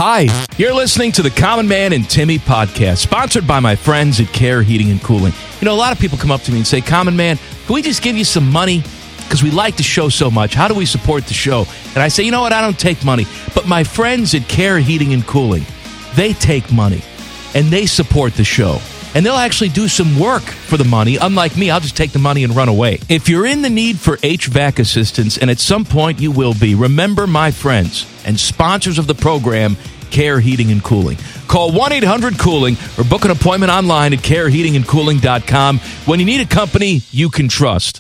Hi, you're listening to the Common Man and Timmy podcast, sponsored by my friends at Care Heating and Cooling. You know, a lot of people come up to me and say, Common Man, can we just give you some money? Because we like the show so much. How do we support the show? And I say, you know what? I don't take money. But my friends at Care Heating and Cooling, they take money, and they support the show. And they'll actually do some work for the money. Unlike me, I'll just take the money and run away. If you're in the need for HVAC assistance, and at some point you will be, remember my friends and sponsors of the program, Care Heating and Cooling. Call 1-800-COOLING or book an appointment online at careheatingandcooling.com when you need a company you can trust.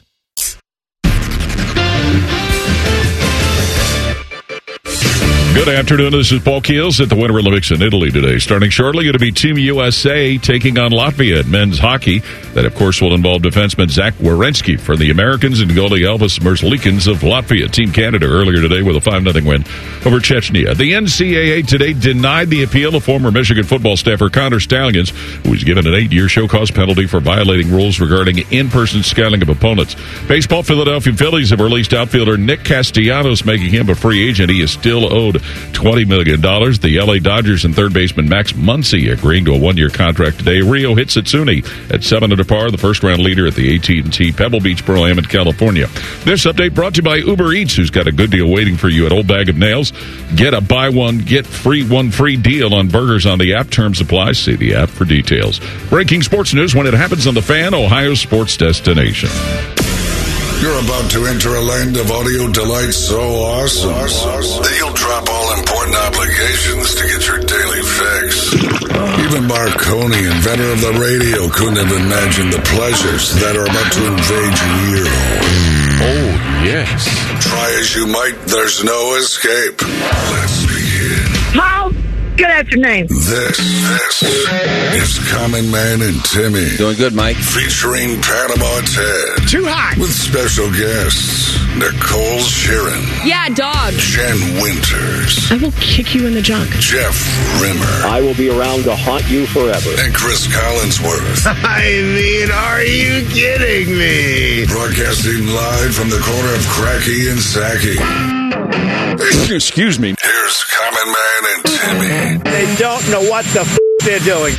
Good afternoon. This is Paul Keels at the Winter Olympics in Italy today. Starting shortly, it'll be Team USA taking on Latvia in men's hockey. That, of course, will involve defenseman Zach Werenski for the Americans and goalie Elvis Merzlikins of Latvia. Team Canada earlier today with a 5-0 win over Chechnya. The NCAA today denied the appeal of former Michigan football staffer Connor Stalions, who was given an 8-year show-cause penalty for violating rules regarding in-person scouting of opponents. Baseball, Philadelphia Phillies have released outfielder Nick Castellanos, making him a free agent. He is still owed $20 million. The LA Dodgers and third baseman Max Muncy agreeing to a 1-year contract today. Rio Hitsitsune at 7 under par, the first-round leader at the AT&T Pebble Beach Pro-Am in California. This update brought to you by Uber Eats, who's got a good deal waiting for you at Old Bag of Nails. Get a buy one, get one free deal on burgers on the app. Terms apply. See the app for details. Breaking sports news when it happens on The Fan, Ohio's sports destination. You're about to enter a land of audio delight so awesome that you'll drop all important obligations to get your daily fix. Even Marconi, inventor of the radio, couldn't have imagined the pleasures that are about to invade your ear hole. Oh, yes. Try as you might, there's no escape. Let's begin. Paul, good afternoon. This is Common Man and Timmy. Doing good, Mike. Featuring Panama Ted. Too hot. With special guests, Nicole Sheeran. Yeah, dog. Jen Winters. I will kick you in the junk. Jeff Rimmer. I will be around to haunt you forever. And Chris Collinsworth. I mean, are you kidding me? Broadcasting live from the corner of Cracky and Sacky. Excuse me. Here's Common Man and Timmy. They don't know what the they're doing.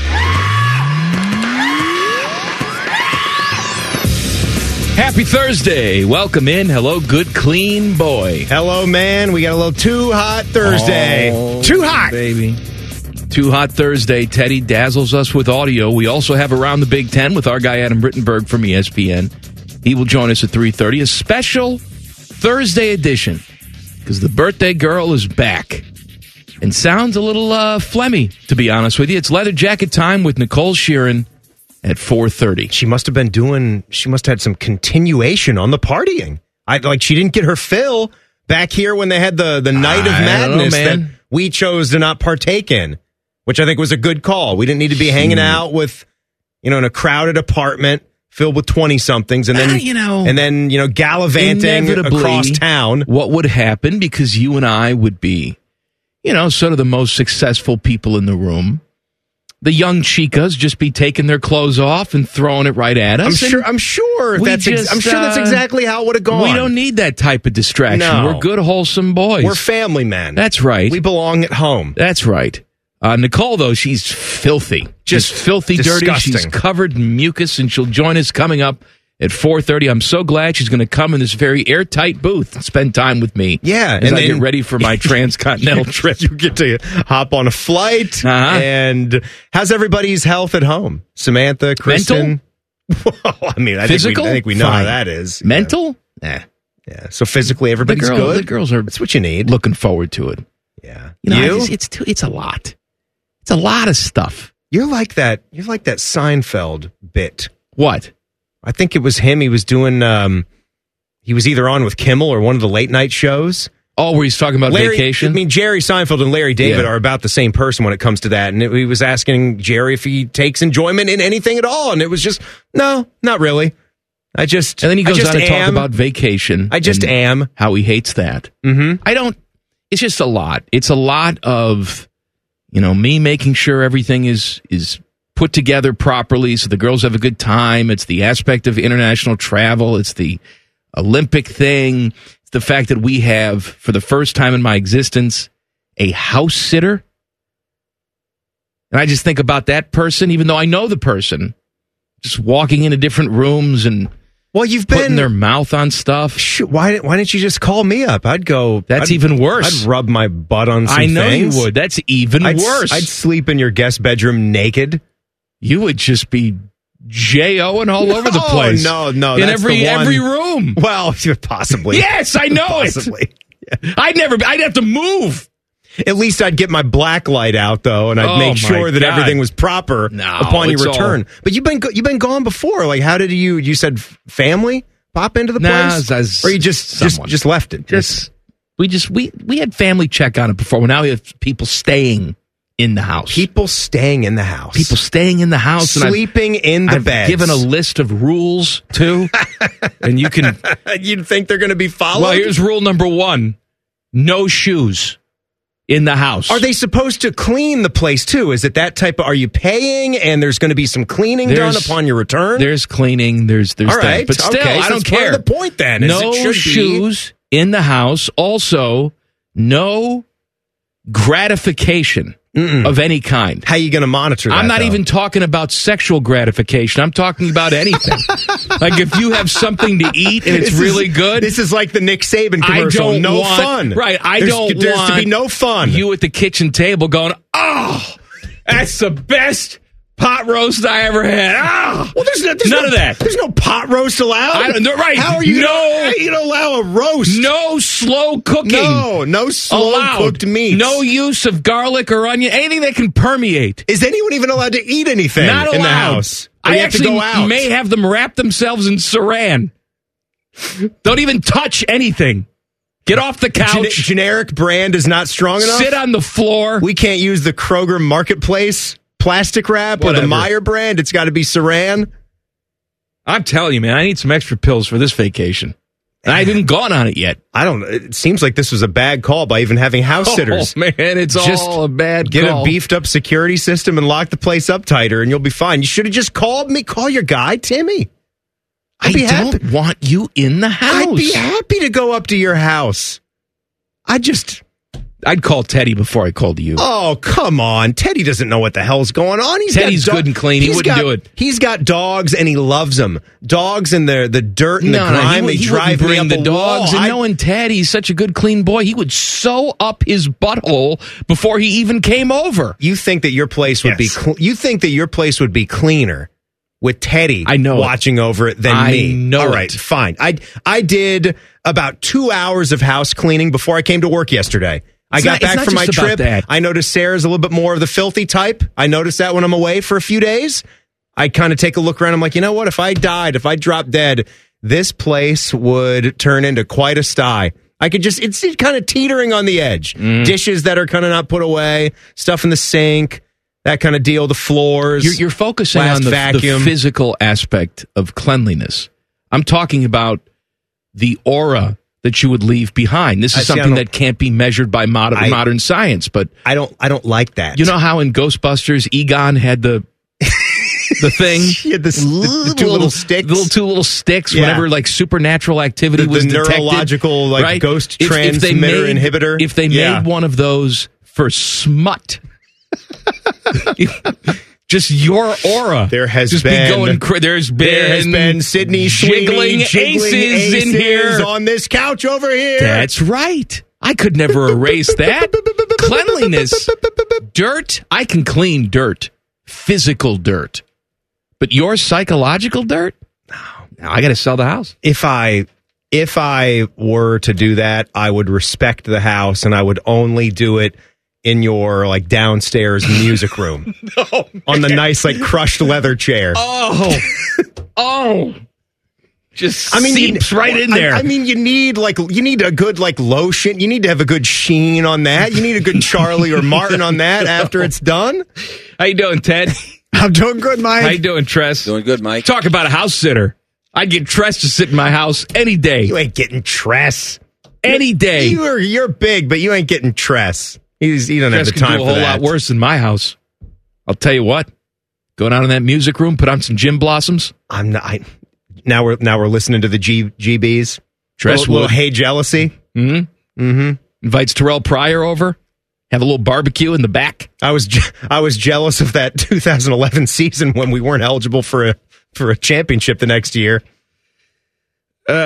Happy Thursday. Welcome in. Hello, good, clean boy. Hello, man. We got a little Too Hot Thursday. Oh, too hot. Baby. Too Hot Thursday. Teddy dazzles us with audio. We also have Around the Big Ten with our guy Adam Rittenberg from ESPN. He will join us at 3:30. A special Thursday edition because the birthday girl is back. And sounds a little phlegmy, to be honest with you. It's Leather Jacket time with Nicole Sheeran at 4:30. She must have had some continuation on the partying. She didn't get her fill back here when they had the night of madness that we chose to not partake in, which I think was a good call. We didn't need to be hanging out with, in a crowded apartment filled with 20-somethings and then, gallivanting across town. What would happen, because you and I would be, sort of the most successful people in the room. The young chicas just be taking their clothes off and throwing it right at us. I'm sure that's exactly how it would have gone. We don't need that type of distraction. No. We're good, wholesome boys. We're family men. That's right. We belong at home. That's right. Nicole, though, she's filthy. Just filthy, disgusting. Dirty. She's covered in mucus, and she'll join us coming up at 4:30. I'm so glad she's going to come in this very airtight booth and spend time with me. Yeah. As I get ready for my transcontinental trip. You get to hop on a flight. Uh-huh. And how's everybody's health at home? Samantha, Kristen? Mental? Well, I physical? think we know how that is. Mental? Yeah. So physically, everybody's good? The girls are That's what you need. Looking forward to it. Yeah. It's a lot. It's a lot of stuff. You're like that Seinfeld bit. What? I think it was him. He was doing, he was either on with Kimmel or one of the late night shows. Oh, where he's talking about vacation? Jerry Seinfeld and Larry David are about the same person when it comes to that. And he was asking Jerry if he takes enjoyment in anything at all. And it was just, no, not really. And then he goes on to talk about vacation. I just am. How he hates that. Mm-hmm. It's just a lot. It's a lot of, me making sure everything is put together properly so the girls have a good time. It's the aspect of international travel. It's the Olympic thing. It's the fact that we have, for the first time in my existence, a house sitter And I just think about that person, even though I know the person, just walking into different rooms and putting their mouth on stuff. Why didn't you just call me up? I'd go. That's even worse. I'd rub my butt on some things. I know you would. That's even worse. I'd sleep in your guest bedroom naked. You would just be J-O-ing all over the place. No. In that's every room. Well, possibly. Yes, I know possibly. it. I'd have to move. At least I'd get my black light out, though, and I'd make sure that everything was proper upon your return. But you've been gone before. Like, how did you said family pop into the place? Or you just left it? We had family check on it before. Now we have people staying in the house. People staying in the house. Sleeping in the bed. I've given a list of rules, too. And you can... You'd think they're going to be followed? Well, here's rule number 1. No shoes in the house. Are they supposed to clean the place, too? Is it that type of... Are you paying and there's going to be some cleaning done upon your return? There's cleaning. There's all right. That. But still, I don't care. Part of the point, then. No shoes in the house. Also, no gratification of any kind. How are you going to monitor that? I'm not even talking about sexual gratification. I'm talking about anything. Like if you have something to eat and it's really good. This is like the Nick Saban commercial. No fun. Right. There's to be no fun. You at the kitchen table going, oh, that's the best pot roast I ever had. Ah, well, there's none of that. There's no pot roast allowed. Right? How are you? How you don't allow a roast? No slow cooking. No slow cooked meat. No use of garlic or onion. Anything that can permeate. Is anyone even allowed to eat anything Not in allowed. the house? I actually may have them wrap themselves in saran. Don't even touch anything. Get off the couch. Generic brand is not strong enough. Sit on the floor. We can't use the Kroger Marketplace plastic wrap or the Meyer brand. It's got to be saran. I'm telling you, man, I need some extra pills for this vacation. And I haven't gone on it yet. It seems like this was a bad call by even having house sitters. Oh, man, it's all a bad call. Get a beefed up security system and lock the place up tighter and you'll be fine. You should have just called me. Call your guy, Timmy. I don't want you in the house. I'd be happy to go up to your house. I'd call Teddy before I called you. Oh, come on. Teddy doesn't know what the hell's going on. Teddy's good and clean. He wouldn't do it. He's got dogs and he loves them. Dogs and the dirt and the grime. They drive me up the dogs. wall. And knowing Teddy's such a good, clean boy, he would sew up his butthole before he even came over. You think that your place would be you think that your place would be cleaner with Teddy watching over it than me? I know. All right, fine. I did about 2 hours of house cleaning before I came to work yesterday. I got back from my trip. I noticed Sarah's a little bit more of the filthy type. I noticed that when I'm away for a few days. I kind of take a look around. I'm like, you know what? If I dropped dead, this place would turn into quite a sty. It's kind of teetering on the edge. Dishes that are kind of not put away, stuff in the sink, that kind of deal, the floors. You're focusing on the physical aspect of cleanliness. I'm talking about the aura that you would leave behind. This is something that can't be measured by modern science, but I don't like that. You know how in Ghostbusters Egon had the thing? He had the two little sticks. Two little sticks whenever like supernatural activity was detected. The neurological ghost transmitter inhibitor. If they made one of those for smut, just your aura. There has been Sydney jiggling aces in here on this couch over here. That's right. I could never erase that. Cleanliness, dirt. I can clean dirt, physical dirt, but your psychological dirt. No, I got to sell the house. If I were to do that, I would respect the house, and I would only do it in your downstairs music room on the nice crushed leather chair. Just seeps right in there. I mean, you need a good lotion. You need to have a good sheen on that. You need a good Charlie or Martin on that after it's done. How you doing, Ted? I'm doing good, Mike. How you doing, Tress? Doing good, Mike. Talk about a house sitter. I'd get Tress to sit in my house any day. You ain't getting Tress any day. You're big, but you ain't getting Tress. He doesn't have the time for that. A whole lot worse than my house. I'll tell you what. Going out in that music room, put on some Jim Blossoms. I'm not. Now we're listening to the GBs. Tress little Hey Jealousy. Mm-hmm. Invites Terrell Pryor over. Have a little barbecue in the back. I was jealous of that 2011 season when we weren't eligible for a championship the next year. What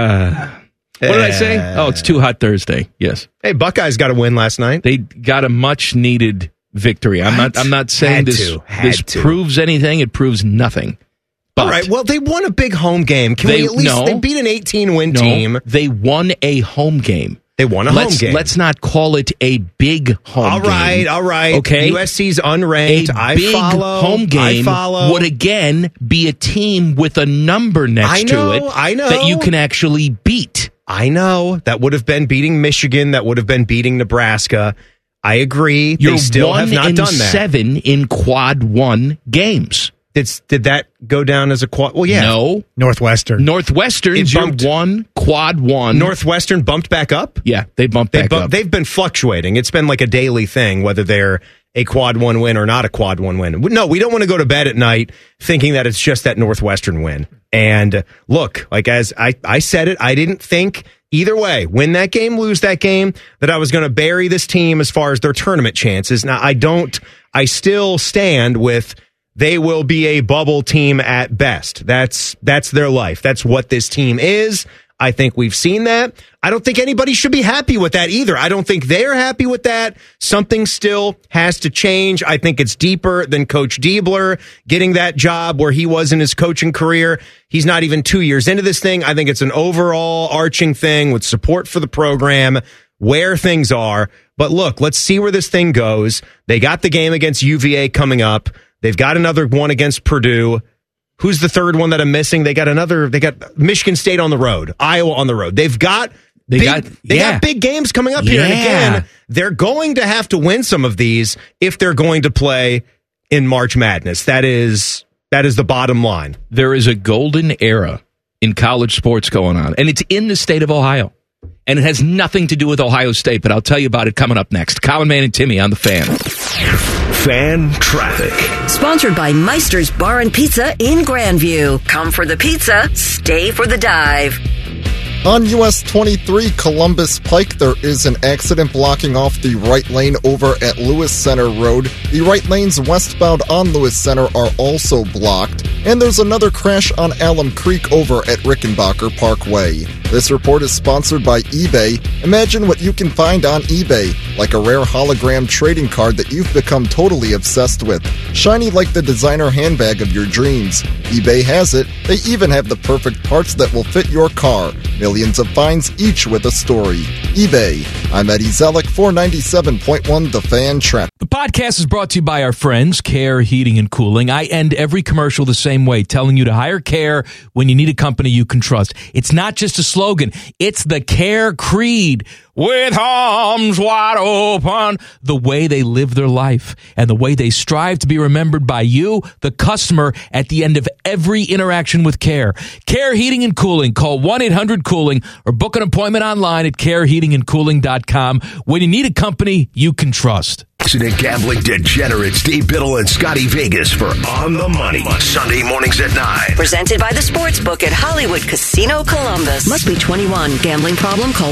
did I say? Oh, it's Too Hot Thursday. Yes. Hey, Buckeyes got a win last night. They got a much needed victory. I'm not saying this proves anything. It proves nothing. But all right. Well, they won a big home game. They beat an 18-win team. They won a home game. They won a home game. Let's not call it a big home game. All right. Okay. USC's unranked. A big home game would again be a team with a number next to it that you can actually beat. I know. That would have been beating Michigan. That would have been beating Nebraska. I agree. They still have not done that. 7 in quad 1 games. Did that go down as a quad? Well, yeah. No. Northwestern's your quad 1. Northwestern bumped back up? Yeah, they bumped back up. They've been fluctuating. It's been like a daily thing, whether they're a quad 1 win or not a quad 1 win. No, we don't want to go to bed at night thinking that it's just that Northwestern win. And look, like as I said it, I didn't think either way, win that game, lose that game, that I was going to bury this team as far as their tournament chances. Now, I still stand with they will be a bubble team at best. That's their life. That's what this team is. I think we've seen that. I don't think anybody should be happy with that either. I don't think they're happy with that. Something still has to change. I think it's deeper than Coach Diebler getting that job where he was in his coaching career. He's not even 2 years into this thing. I think it's an overall arching thing with support for the program, where things are. But look, let's see where this thing goes. They got the game against UVA coming up. They've got another one against Purdue. Who's the third one that I'm missing? They got Michigan State on the road, Iowa on the road. They got big games coming up here. And again, they're going to have to win some of these if they're going to play in March Madness. That is the bottom line. There is a golden era in college sports going on, and it's in the state of Ohio. And it has nothing to do with Ohio State, but I'll tell you about it coming up next. Common Man and Timmy on The Fan. Fan Traffic. Sponsored by Meister's Bar and Pizza in Grandview. Come for the pizza, stay for the dive. On US 23 Columbus Pike, there is an accident blocking off the right lane over at Lewis Center Road. The right lanes westbound on Lewis Center are also blocked. And there's another crash on Alum Creek over at Rickenbacker Parkway. This report is sponsored by eBay. Imagine what you can find on eBay, like a rare hologram trading card that you've become totally obsessed with. Shiny like the designer handbag of your dreams. eBay has it. They even have the perfect parts that will fit your car. Millions of finds, each with a story. eBay. I'm Eddie Zellick, 497.1 The Fan Traffic. The podcast is brought to you by our friends, Care Heating and Cooling. I end every commercial the same way, telling you to hire Care when you need a company you can trust. It's not just a slogan. It's the Care creed. With arms wide open, the way they live their life and the way they strive to be remembered by you, the customer, at the end of every interaction with Care. Care Heating and Cooling. Call 1-800-COOLING or book an appointment online at careheatingandcooling.com when you need a company you can trust. Accident gambling degenerates Dave Biddle and Scotty Vegas for On the Money. Sunday mornings at 9. Presented by the Sportsbook at Hollywood Casino Columbus. Must be 21. Gambling problem? Call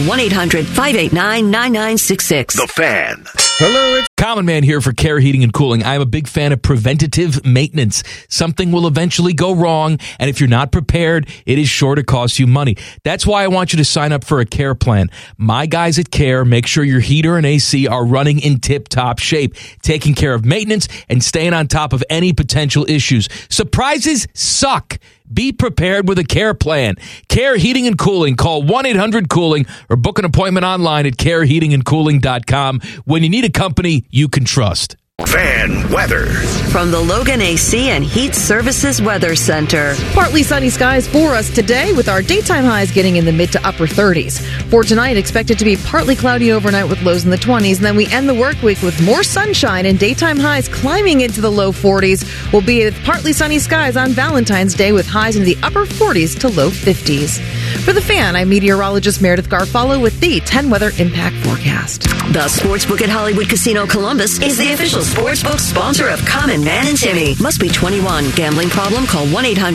1-800-589-9966. The Fan. Hello, it's Common Man here for Care Heating and Cooling. I'm a big fan of preventative maintenance. Something will eventually go wrong, and if you're not prepared, it is sure to cost you money. That's why I want you to sign up for a Care plan. My guys at Care make sure your heater and AC are running in tip-top shape, taking care of maintenance and staying on top of any potential issues. Surprises suck. Be prepared with a Care plan. Care Heating and Cooling. Call 1-800-COOLING or book an appointment online at careheatingandcooling.com when you need a company you can trust. Fan weather. From the Logan AC and Heat Services Weather Center. Partly sunny skies for us today with our daytime highs getting in the mid to upper 30s. For tonight, expected to be partly cloudy overnight with lows in the 20s. And then we end the work week with more sunshine and daytime highs climbing into the low 40s. We'll be with partly sunny skies on Valentine's Day with highs in the upper 40s to low 50s. For The Fan, I'm meteorologist Meredith Garfalo with the 10 Weather Impact Forecast. The Sportsbook at Hollywood Casino Columbus is the official sportsbook sponsor of Common Man and Timmy. Must be 21. Gambling problem? Call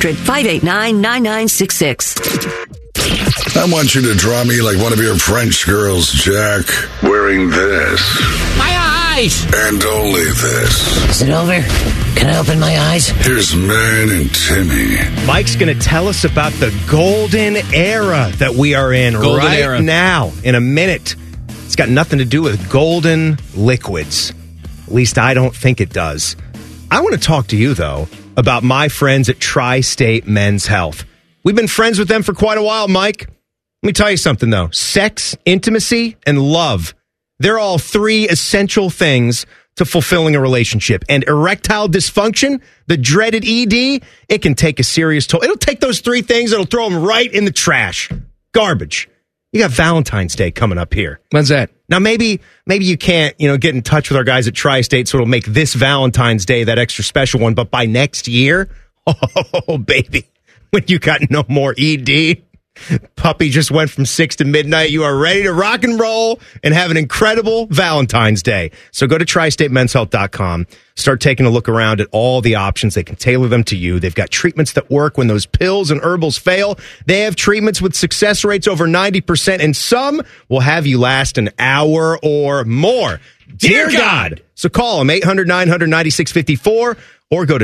1-800-589-9966. I want you to draw me like one of your French girls, Jack, wearing this. Aye, aye. eyes. And only this. Is it over? Can I open my eyes? Here's Man and Timmy. Mike's going to tell us about the golden era that we are in now in a minute. It's got nothing to do with golden liquids. At least I don't think it does. I want to talk to you, though, about my friends at Tri-State Men's Health. We've been friends with them for quite a while, Mike. Let me tell you something, though. Sex, intimacy, and love. They're all three essential things to fulfilling a relationship. And erectile dysfunction, the dreaded ED, it can take a serious toll. It'll take those three things, it'll throw them right in the trash. Garbage. You got Valentine's Day coming up here. When's that? Now, maybe you can't, get in touch with our guys at Tri-State, so it'll make this Valentine's Day that extra special one. But by next year, oh, baby, when you got no more ED, puppy just went from 6 to midnight. You are ready to rock and roll and have an incredible Valentine's Day. So go to TriStateMen'sHealth.com. Start taking a look around at all the options. They can tailor them to you. They've got treatments that work when those pills and herbals fail. They have treatments with success rates over 90%, and some will have you last an hour or more. Dear God! So call them, 800-900-9654, or go to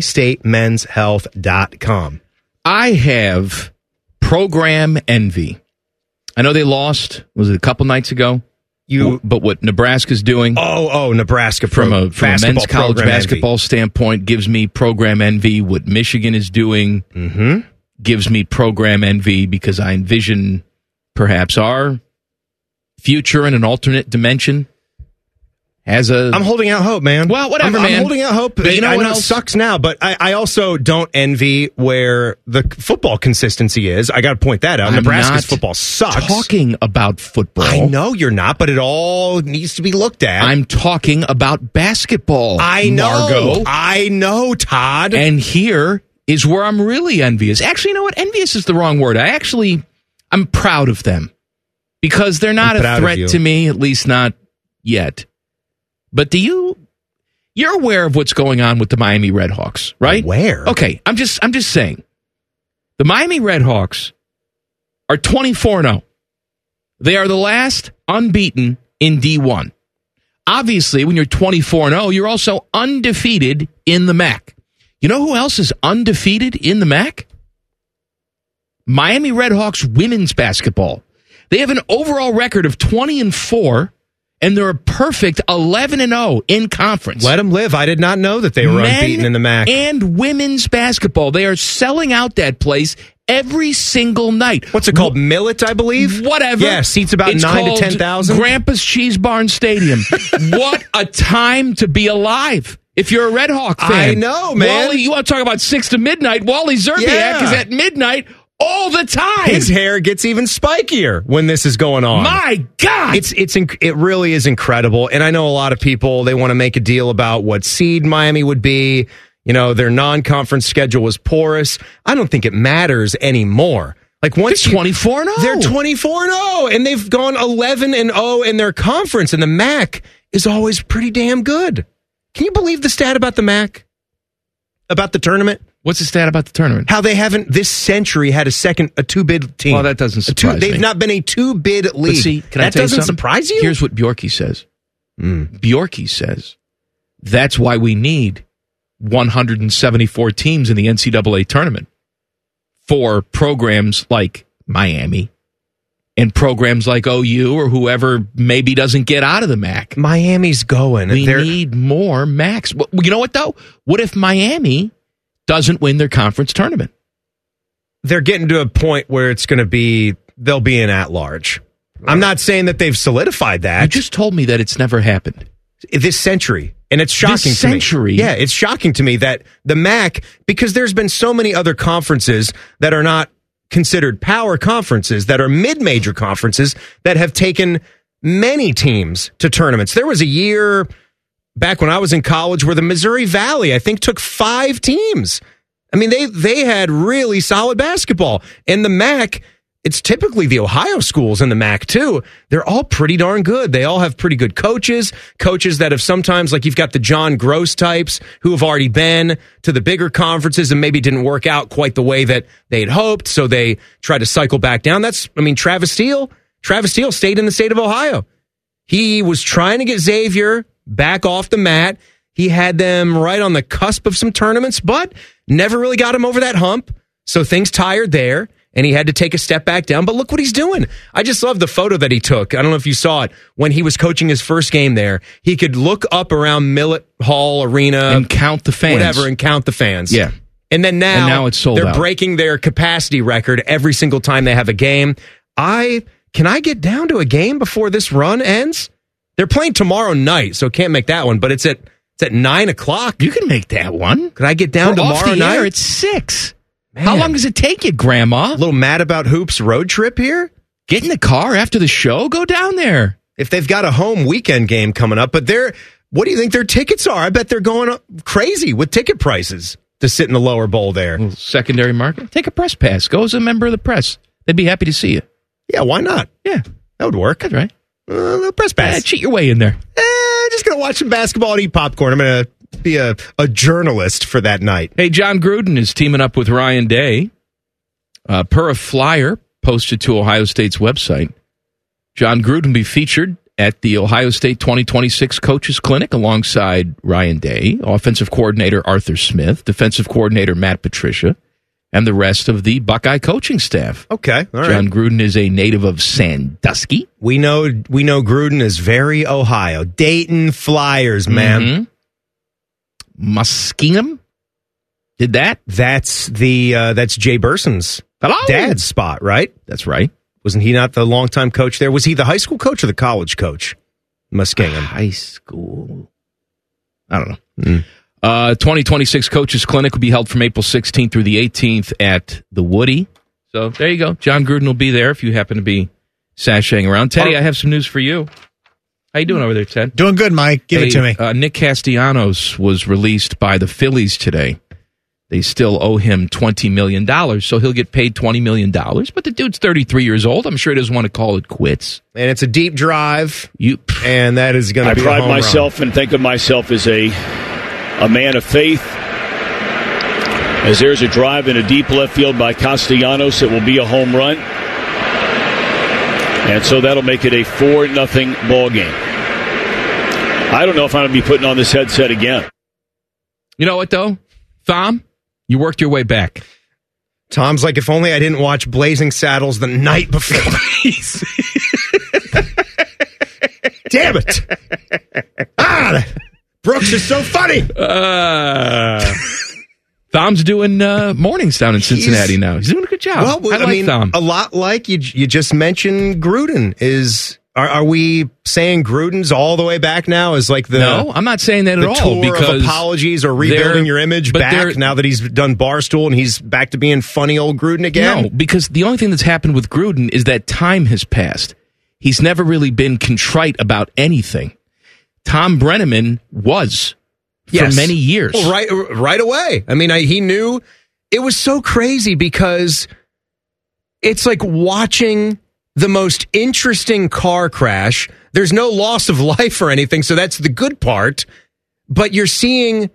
TriStateMen'sHealth.com. I have program envy. I know they lost, was it a couple nights ago? But what Nebraska's doing... Nebraska from a men's college basketball standpoint gives me program envy. What Michigan is doing gives me program envy because I envision perhaps our future in an alternate dimension. I'm holding out hope, man. Well, whatever, man. I'm holding out hope. But I know it sucks now, but I also don't envy where the football consistency is. I got to point that out. Nebraska's football sucks. Talking about football. I know you're not, but it all needs to be looked at. I'm talking about basketball. I know. Margo. I know, Todd. And here is where I'm really envious. Actually, you know what? Envious is the wrong word. I'm proud of them because they're not a threat to me, at least not yet. But you're aware of what's going on with the Miami Redhawks, right? Where? Okay, I'm just saying. The Miami Redhawks are 24-0. They are the last unbeaten in D1. Obviously, when you're 24-0, you're also undefeated in the MAC. You know who else is undefeated in the MAC? Miami Redhawks women's basketball. They have an overall record of 20-4. And they're a perfect 11-0 in conference. Let them live. I did not know that they were unbeaten in the MAC. And women's basketball. They are selling out that place every single night. What's it called? Millet, I believe? Whatever. Yeah, seats about 9,000 to 10,000. Grandpa's Cheese Barn Stadium. What a time to be alive. If you're a Red Hawk fan. I know, man. Wally, you want to talk about 6 to midnight? Wally Zerbiak is at midnight all the time. His hair gets even spikier when this is going on. My God. It really is incredible. And I know a lot of people, they want to make a deal about what seed Miami would be. Their non-conference schedule was porous. I don't think it matters anymore. Like once they're 24-0. They're 24-0 and they've gone 11-0 in their conference, and the MAC is always pretty damn good. Can you believe the stat about the MAC? About the tournament? What's the stat about the tournament? How they haven't this century had a two-bid team. Well, that doesn't surprise me. They've not been a two-bid league. But see, can I tell you something? That doesn't surprise you? Here's what Bjorky says. Bjorky says that's why we need 174 teams in the NCAA tournament for programs like Miami and programs like OU or whoever maybe doesn't get out of the MAC. Miami's going. We need more MACs. Well, you know what, though? What if Miami doesn't win their conference tournament? They're getting to a point where they'll be an at-large. I'm not saying that they've solidified that. You just told me that it's never happened. This century. And it's shocking this century? Yeah, it's shocking to me that the MAC, because there's been so many other conferences that are not considered power conferences, that are mid-major conferences, that have taken many teams to tournaments. There was a year back when I was in college where the Missouri Valley, I think, took 5 teams. I mean, they had really solid basketball. And the MAC, it's typically the Ohio schools in the MAC, too. They're all pretty darn good. They all have pretty good coaches that have sometimes, like you've got the John Gross types who have already been to the bigger conferences and maybe didn't work out quite the way that they'd hoped, so they tried to cycle back down. Travis Steele stayed in the state of Ohio. He was trying to get Xavier back off the mat. He had them right on the cusp of some tournaments, but never really got him over that hump. So things tired there, and he had to take a step back down. But look what he's doing. I just love the photo that he took. I don't know if you saw it. When he was coaching his first game there, he could look up around Millett Hall Arena. And count the fans. Whatever, and count the fans. Yeah. And then now it's sold they're out. breaking their capacity record every single time they have a game. Can I get down to a game before this run ends? They're playing tomorrow night, so can't make that one, but it's at 9 o'clock. You can make that one. Could I get down tomorrow night? It's 6. Man. How long does it take you, Grandma? A little Mad About Hoops road trip here? Get in the car after the show, go down there. If they've got a home weekend game coming up, but what do you think their tickets are? I bet they're going up crazy with ticket prices to sit in the lower bowl there. Secondary market. Take a press pass. Go as a member of the press. They'd be happy to see you. Yeah, why not? Yeah. That would work. That's right. A little press pass. Cheat your way in there. Just going to watch some basketball and eat popcorn. I'm going to be a journalist for that night. Hey, John Gruden is teaming up with Ryan Day. Per a flyer posted to Ohio State's website, John Gruden will be featured at the Ohio State 2026 Coaches Clinic alongside Ryan Day, offensive coordinator Arthur Smith, defensive coordinator Matt Patricia, and the rest of the Buckeye coaching staff. Okay, all right. John Gruden is a native of Sandusky. We know Gruden is very Ohio. Dayton Flyers, man. Mm-hmm. Muskingum did that. That's Jay Burson's dad's spot, right? That's right. Wasn't he not the longtime coach there? Was he the high school coach or the college coach? Muskingum. High school. I don't know. 2026 Coaches Clinic will be held from April 16th through the 18th at the Woody. So there you go. John Gruden will be there if you happen to be sashaying around. Teddy, I have some news for you. How you doing over there, Ted? Doing good, Mike. Give it to me. Nick Castellanos was released by the Phillies today. They still owe him $20 million, so he'll get paid $20 million. But the dude's 33 years old. I'm sure he doesn't want to call it quits. And it's a deep drive, and that is going to be a home run. I pride myself and think of myself as a man of faith. As there's a drive in a deep left field by Castellanos, it will be a home run. And so that'll make it a 4-0 ball game. I don't know if I'm going to be putting on this headset again. You know what, though? Thom, you worked your way back. Tom's like, if only I didn't watch Blazing Saddles the night before. Damn it. Brooks is so funny. Thom's doing mornings down in Cincinnati now. He's doing a good job. Well, I mean, Thom. A lot like you just mentioned Gruden is... Are we saying Gruden's all the way back now? Is like No, I'm not saying that at all. Tour because of apologies or rebuilding your image back now that he's done Barstool and he's back to being funny old Gruden again? No, because the only thing that's happened with Gruden is that time has passed. He's never really been contrite about anything. Tom Brenneman was for many years. Well, right away. I mean, he knew. It was so crazy because it's like watching the most interesting car crash. There's no loss of life or anything, so that's the good part. But you are seeing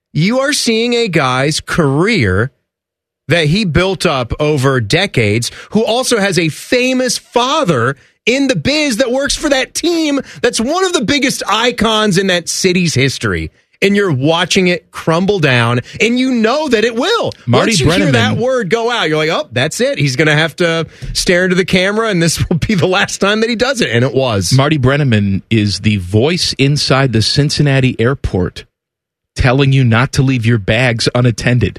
a guy's career that he built up over decades, who also has a famous father in the biz that works for that team that's one of the biggest icons in that city's history. And you're watching it crumble down, and you know that it will. Once you hear that word go out, you're like, oh, that's it. He's going to have to stare into the camera, and this will be the last time that he does it. And it was. Marty Brenneman is the voice inside the Cincinnati airport telling you not to leave your bags unattended.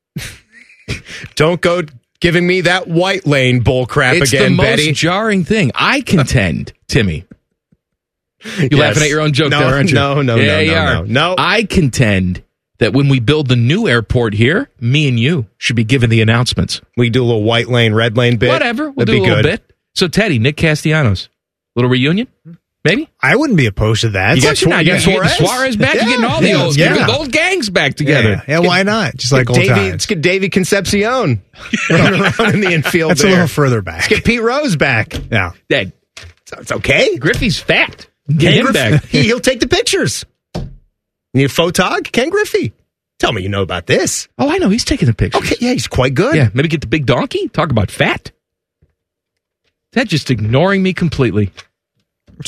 Don't go giving me that white lane bull crap again, Betty. It's the most jarring thing. I contend, Timmy. You're laughing at your own joke there, aren't you? No. I contend that when we build the new airport here, me and you should be giving the announcements. We do a little white lane, red lane bit. Whatever. We'll do a little bit. So, Teddy, Nick Castellanos, little reunion? Maybe? I wouldn't be opposed to that. You got Suarez back. You're getting all the old gangs back together. Yeah, why not? Just like old times. Let's get Davey Concepcion running around in the infield. That's a little further back. Let's get Pete Rose back. Yeah. It's okay. Griffey's fat. Get him back. He'll take the pictures. Need a photog? Ken Griffey. Tell me you know about this. Oh, I know. He's taking the pictures. Okay, yeah, he's quite good. Yeah, maybe get the big donkey. Talk about fat. That's just ignoring me completely. Sorry.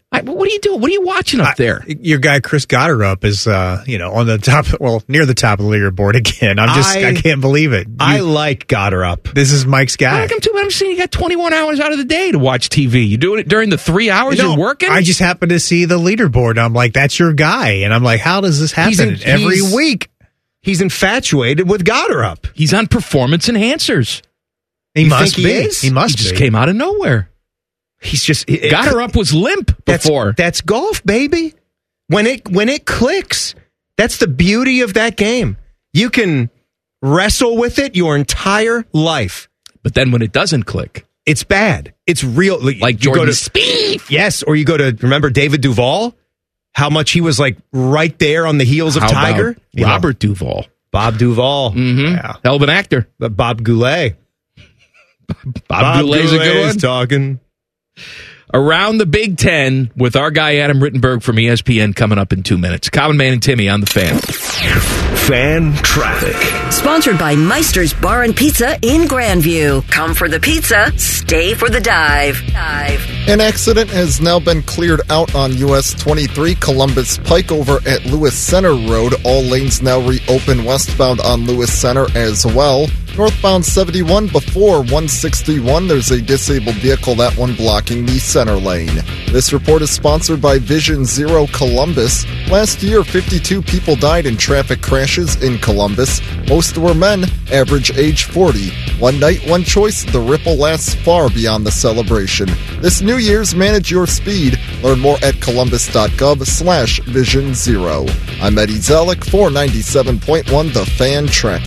What are you doing? What are you watching up there? Your guy Chris Gotterup is, on the top, near the top of the leaderboard again. I can't believe it. I like Gotterup. This is Mike's guy. I like him too, but I'm saying you got 21 hours out of the day to watch TV. You doing it during the 3 hours you're working? I just happened to see the leaderboard. I'm like, that's your guy. And I'm like, how does this happen every week? He's infatuated with Gotterup. He's on performance enhancers. He must be. He just came out of nowhere. He's just Gotterup was limp before. That's golf, baby. When it clicks, that's the beauty of that game. You can wrestle with it your entire life, but then when it doesn't click, it's bad. It's real. Like Jordan Spieth. Yes, or you go to remember David Duval, how much he was like right there on the heels of Tiger. Robert Duvall, Bob Duvall, hell of an actor. Bob Goulet. Bob Goulet's a good one. Talking. Around the Big Ten with our guy Adam Rittenberg from ESPN coming up in 2 minutes. Common Man and Timmy on the Fan. Fan traffic. Sponsored by Meister's Bar and Pizza in Grandview. Come for the pizza, stay for the dive. An accident has now been cleared out on US 23 Columbus Pike over at Lewis Center Road. All lanes now reopen westbound on Lewis Center as well. Northbound 71 before 161, there's a disabled vehicle, that one blocking the center lane. This report is sponsored by Vision Zero Columbus. Last year, 52 people died in traffic crashes in Columbus. Most were men, average age 40. One night, one choice, the ripple lasts far beyond the celebration. This New Year's, manage your speed. Learn more at columbus.gov/Vision Zero. I'm Eddie Zellick, 497.1 The Fan Traffic.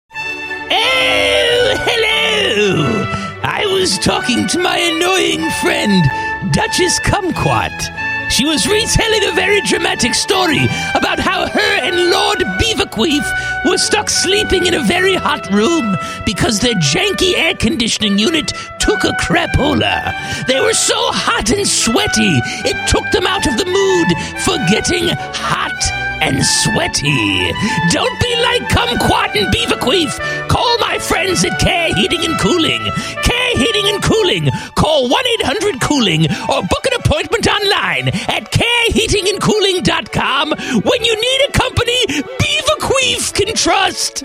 I was talking to my annoying friend, Duchess Kumquat. She was retelling a very dramatic story about how her and Lord Beaverqueef were stuck sleeping in a very hot room because their janky air conditioning unit took a crapola. They were so hot and sweaty, it took them out of the mood for getting hot and sweaty. Don't be like Kumquat and Beaverqueef. Call my friends at Care Heating and Cooling. Care Heating and Cooling. Call 1-800-COOLING or book an appointment online at careheatingandcooling.com when you need a company Beaverqueef can trust.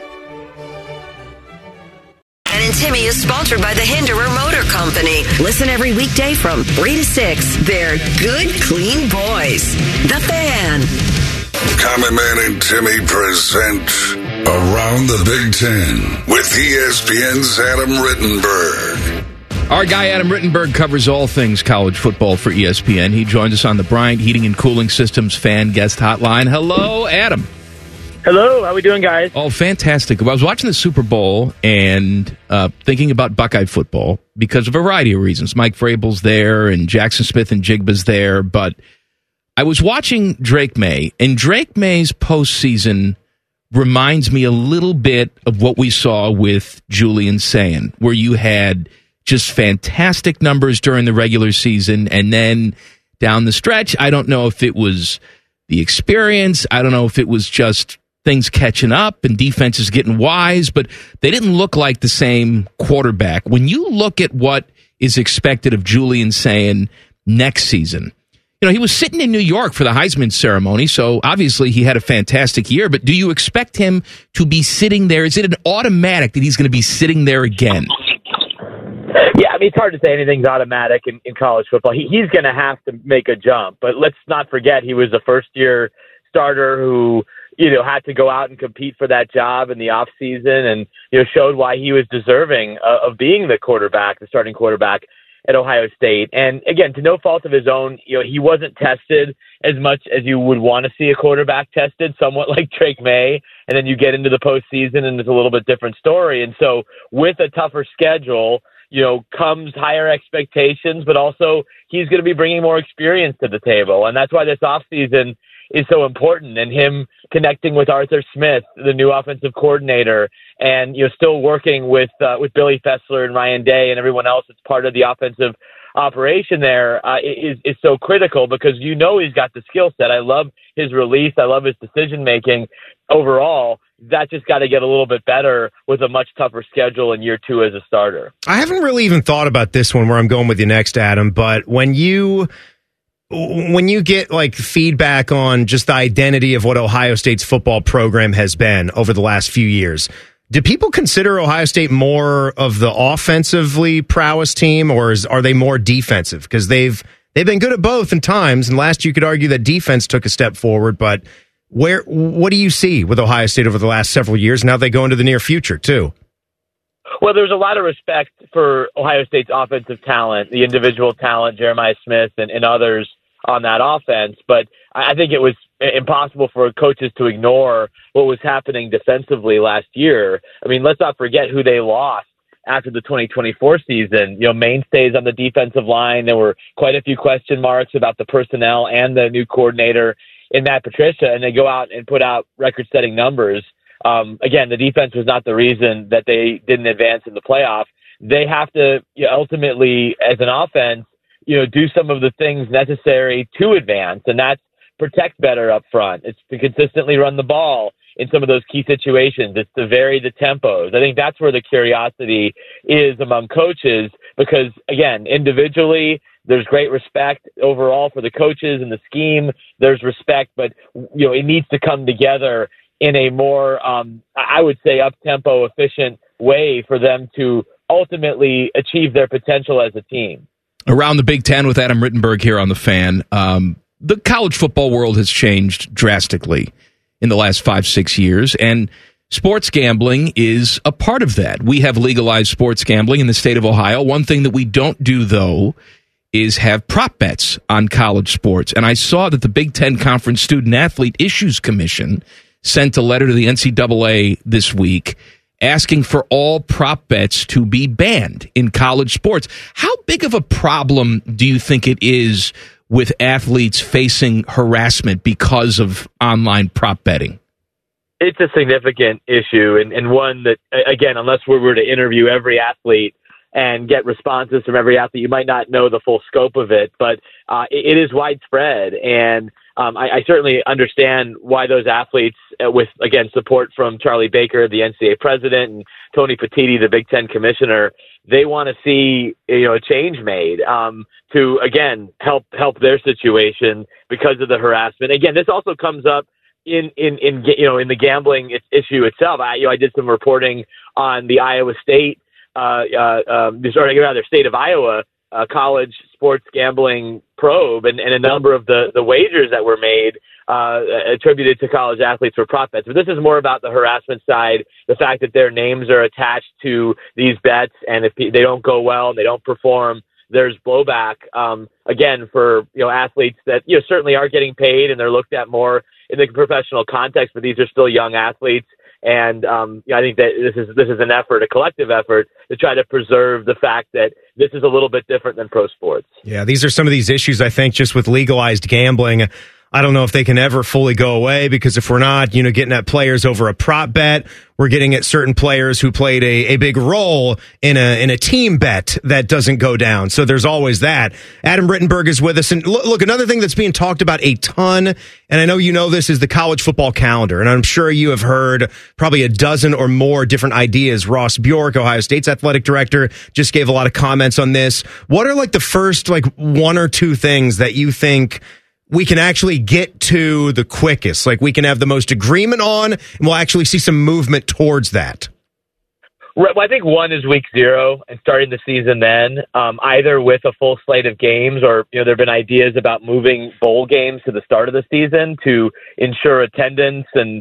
And Timmy is sponsored by the Hinderer Motor Company. Listen every weekday from 3 to 6. They're good, clean boys. The Fan. Common Man and Timmy present Around the Big Ten with ESPN's Adam Rittenberg. Our guy Adam Rittenberg covers all things college football for ESPN. He joins us on the Bryant Heating and Cooling Systems Fan Guest Hotline. Hello, Adam. Hello, how we doing, guys? Oh, fantastic. I was watching the Super Bowl and thinking about Buckeye football because of a variety of reasons. Mike Vrabel's there and Jackson Smith and Jigba's there, but I was watching Drake May, and Drake May's postseason reminds me a little bit of what we saw with Julian Sayin, where you had just fantastic numbers during the regular season, and then down the stretch, I don't know if it was the experience, I don't know if it was just things catching up and defenses getting wise, but they didn't look like the same quarterback. When you look at what is expected of Julian Sayin next season, he was sitting in New York for the Heisman ceremony, so obviously he had a fantastic year, but do you expect him to be sitting there? Is it an automatic that he's going to be sitting there again? Yeah, I mean, it's hard to say anything's automatic in college football. He's going to have to make a jump, but let's not forget he was a first-year starter who, had to go out and compete for that job in the offseason and, showed why he was deserving of being the starting quarterback at Ohio State. And again, to no fault of his own, he wasn't tested as much as you would want to see a quarterback tested, somewhat like Drake May. And then you get into the postseason and it's a little bit different story. And so with a tougher schedule, comes higher expectations, but also he's going to be bringing more experience to the table. And that's why this offseason is so important, and him connecting with Arthur Smith, the new offensive coordinator, and still working with Billy Fessler and Ryan Day and everyone else that's part of the offensive operation there is so critical because he's got the skill set. I love his release. I love his decision making. Overall, that just got to get a little bit better with a much tougher schedule in year 2 as a starter. I haven't really even thought about this one where I'm going with you next, Adam, but when you when you get like feedback on just the identity of what Ohio State's football program has been over the last few years, do people consider Ohio State more of the offensively prowess team, or are they more defensive? Because they've been good at both in times, and last year you could argue that defense took a step forward, but what do you see with Ohio State over the last several years? Now they go into the near future, too. Well, there's a lot of respect for Ohio State's offensive talent, the individual talent, Jeremiah Smith and others on that offense. But I think it was impossible for coaches to ignore what was happening defensively last year. I mean, let's not forget who they lost after the 2024 season. Mainstays on the defensive line. There were quite a few question marks about the personnel and the new coordinator in Matt Patricia, and they go out and put out record-setting numbers. Again, the defense was not the reason that they didn't advance in the playoff. They have to ultimately, as an offense, do some of the things necessary to advance, and that's protect better up front. It's to consistently run the ball in some of those key situations. It's to vary the tempos. I think that's where the curiosity is among coaches because, again, individually, there's great respect overall for the coaches and the scheme. There's respect, but it needs to come together in a more, I would say, up-tempo, efficient way for them to ultimately achieve their potential as a team. Around the Big Ten with Adam Rittenberg here on The Fan. The college football world has changed drastically in the last 5-6 years, and sports gambling is a part of that. We have legalized sports gambling in the state of Ohio. One thing that we don't do, though, is have prop bets on college sports. And I saw that the Big Ten Conference Student Athlete Issues Commission sent a letter to the NCAA this week asking for all prop bets to be banned in college sports. How big of a problem do you think it is with athletes facing harassment because of online prop betting? It's a significant issue and one that, again, unless we were to interview every athlete and get responses from every athlete, you might not know the full scope of it, but it is widespread. And I certainly understand why those athletes, with, again, support from Charlie Baker, the NCAA president, and Tony Petitti, the Big Ten commissioner, they want to see a change made to, again, help their situation because of the harassment. Again, this also comes up in the gambling issue itself. I did some reporting on the Iowa State, state of Iowa college sports gambling probe, and a number of the wagers that were made attributed to college athletes for prop bets. But this is more about the harassment side, the fact that their names are attached to these bets, and if they don't go well and they don't perform, there's blowback, again, for athletes that certainly are getting paid and they're looked at more in the professional context, but these are still young athletes. And I think that this is an effort, a collective effort, to try to preserve the fact that this is a little bit different than pro sports. Yeah, these are some of these issues, I think, just with legalized gambling. I don't know if they can ever fully go away, because if we're not, getting at players over a prop bet, we're getting at certain players who played a big role in a team bet that doesn't go down. So there's always that. Adam Rittenberg is with us. And look, another thing that's being talked about a ton, and I know this, is the college football calendar. And I'm sure you have heard probably a dozen or more different ideas. Ross Bjork, Ohio State's athletic director, just gave a lot of comments on this. What are the first one or two things that you think we can actually get to the quickest, we can have the most agreement on, and we'll actually see some movement towards that? Well, I think one is week 0 and starting the season then, either with a full slate of games, or there have been ideas about moving bowl games to the start of the season to ensure attendance and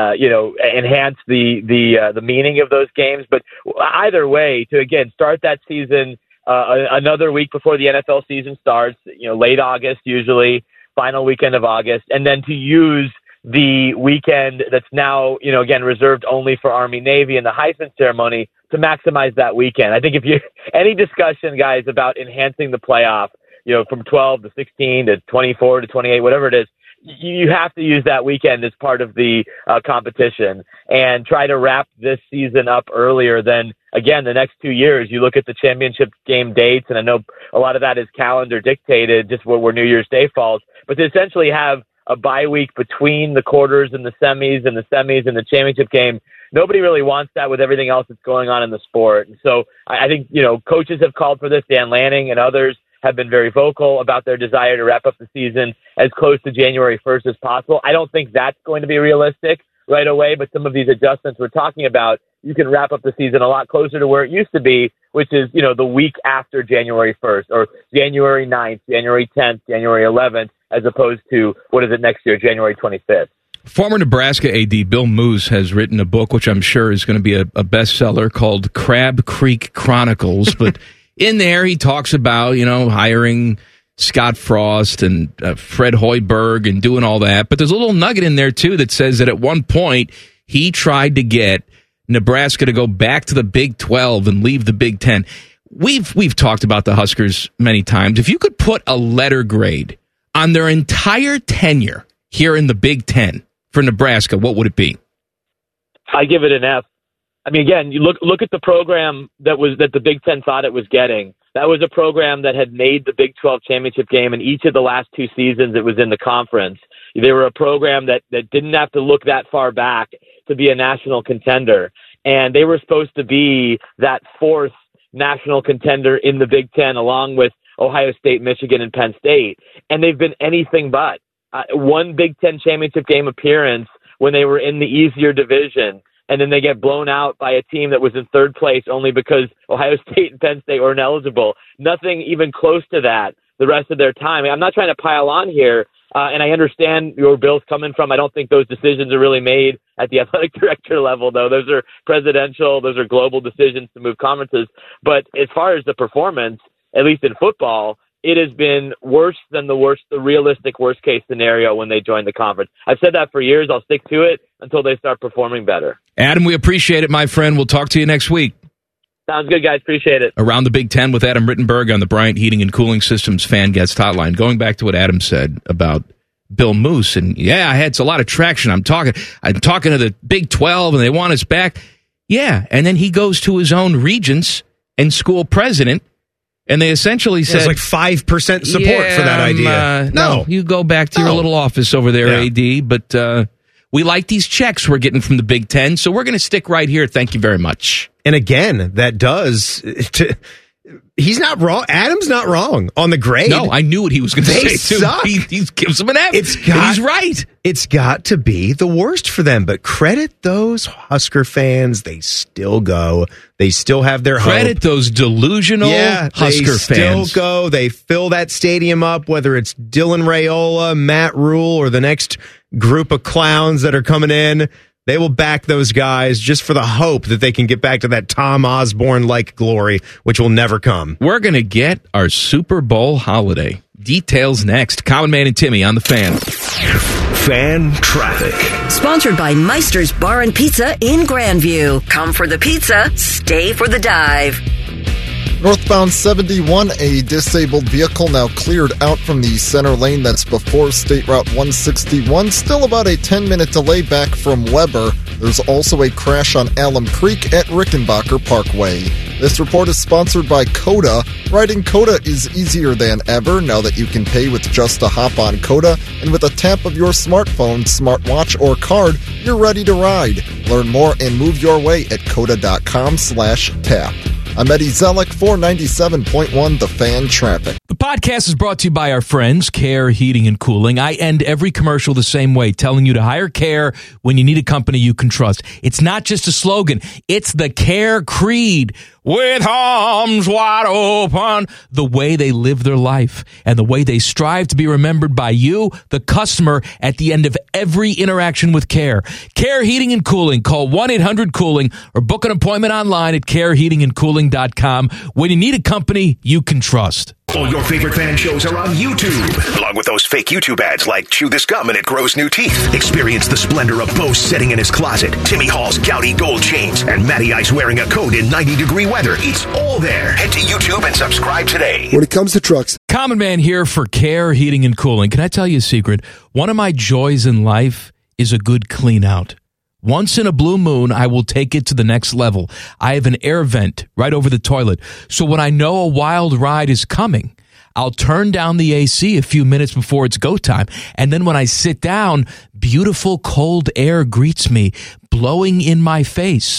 enhance the meaning of those games. But either way, to again start that season another week before the NFL season starts, late August usually, final weekend of August, and then to use the weekend that's now, again, reserved only for Army Navy and the Heisman ceremony to maximize that weekend. I think any discussion, guys, about enhancing the playoff, from 12 to 16 to 24 to 28, whatever it is, you have to use that weekend as part of the competition and try to wrap this season up earlier than, again, the next 2 years. You look at the championship game dates, and I know a lot of that is calendar dictated, just where New Year's Day falls, but to essentially have a bye week between the quarters and the semis and the championship game, nobody really wants that with everything else that's going on in the sport. And so I think, coaches have called for this. Dan Lanning and others have been very vocal about their desire to wrap up the season as close to January 1st as possible. I don't think that's going to be realistic right away, but some of these adjustments we're talking about, you can wrap up the season a lot closer to where it used to be, which is, the week after January 1st or January 9th, January 10th, January 11th, as opposed to, what is it next year, January 25th. Former Nebraska AD Bill Moos has written a book, which I'm sure is going to be a bestseller, called Crab Creek Chronicles. But in there, he talks about, hiring Scott Frost and Fred Hoiberg and doing all that. But there's a little nugget in there, too, that says that at one point he tried to get Nebraska to go back to the Big 12 and leave the Big 10. We've talked about the Huskers many times. If you could put a letter grade on their entire tenure here in the Big 10 for Nebraska, what would it be? I give it an F. I mean, again, you look at the program that the Big 10 thought it was getting. That was a program that had made the Big 12 championship game in each of the last 2 seasons it was in the conference. They were a program that didn't have to look that far back to be a national contender. And they were supposed to be that 4th national contender in the Big 10 along with Ohio State, Michigan, and Penn State. And they've been anything but. One Big 10 championship game appearance when they were in the easier division, and then they get blown out by a team that was in 3rd place only because Ohio State and Penn State were ineligible. Nothing even close to that the rest of their time. I'm not trying to pile on here, and I understand where Bill's coming from. I don't think those decisions are really made at the athletic director level, though. Those are presidential, those are global decisions to move conferences. But as far as the performance, at least in football, it has been worse than the realistic worst-case scenario when they joined the conference. I've said that for years. I'll stick to it until they start performing better. Adam, we appreciate it, my friend. We'll talk to you next week. Sounds good, guys. Appreciate it. Around the Big 10 with Adam Rittenberg on the Bryant Heating and Cooling Systems Fan Guest Hotline. Going back to what Adam said about Bill Moos, and I had a lot of traction. I'm talking to the Big 12, and they want us back. Yeah, and then he goes to his own regents and school president, and they essentially said... There's like 5% support for that idea. No, you go back to your little office over there, AD, but we like these checks we're getting from the Big 10, so we're going to stick right here. Thank you very much. And again, that does... He's not wrong. Adam's not wrong on the grade. No, I knew what he was going to say, too. Suck. He gives him an F. He's right. It's got to be the worst for them. But credit those Husker fans. They still go. They still have their credit hope. Those delusional Husker fans. They still go. They fill that stadium up, whether it's Dylan Raiola, Matt Rule, or the next group of clowns that are coming in. They will back those guys just for the hope that they can get back to that Tom Osborne-like glory, which will never come. We're going to get our Super Bowl holiday. Details next. Common Man and Timmy on the Fan. Fan Traffic. Sponsored by Meister's Bar and Pizza in Grandview. Come for the pizza, stay for the dive. Northbound 71, a disabled vehicle now cleared out from the center lane that's before State Route 161. Still about a 10-minute delay back from Weber. There's also a crash on Alum Creek at Rickenbacker Parkway. This report is sponsored by Coda. Riding Coda is easier than ever now that you can pay with just a hop on Coda, and with a tap of your smartphone, smartwatch, or card, you're ready to ride. Learn more and move your way at coda.com/tap. I'm Eddie Zellick, 497.1 The Fan Traffic. The podcast is brought to you by our friends, Care Heating and Cooling. I end every commercial the same way, telling you to hire Care when you need a company you can trust. It's not just a slogan. It's the Care creed. With arms wide open, the way they live their life and the way they strive to be remembered by you, the customer, at the end of every interaction with Care. Care Heating and Cooling. Call 1-800-COOLING or book an appointment online at careheatingandcooling.com when you need a company you can trust. All your favorite fan shows are on YouTube, along with those fake YouTube ads like Chew This Gum and It Grows New Teeth. Experience the splendor of Bo sitting in his closet, Timmy Hall's gouty gold chains, and Matty Ice wearing a coat in 90-degree weather. It's all there. Head to YouTube and subscribe today. When it comes to trucks. Common Man here for Care Heating and Cooling. Can I tell you a secret? One of my joys in life is a good clean out. Once in a blue moon, I will take it to the next level. I have an air vent right over the toilet. So when I know a wild ride is coming, I'll turn down the AC a few minutes before it's go time. And then when I sit down, beautiful cold air greets me, blowing in my face.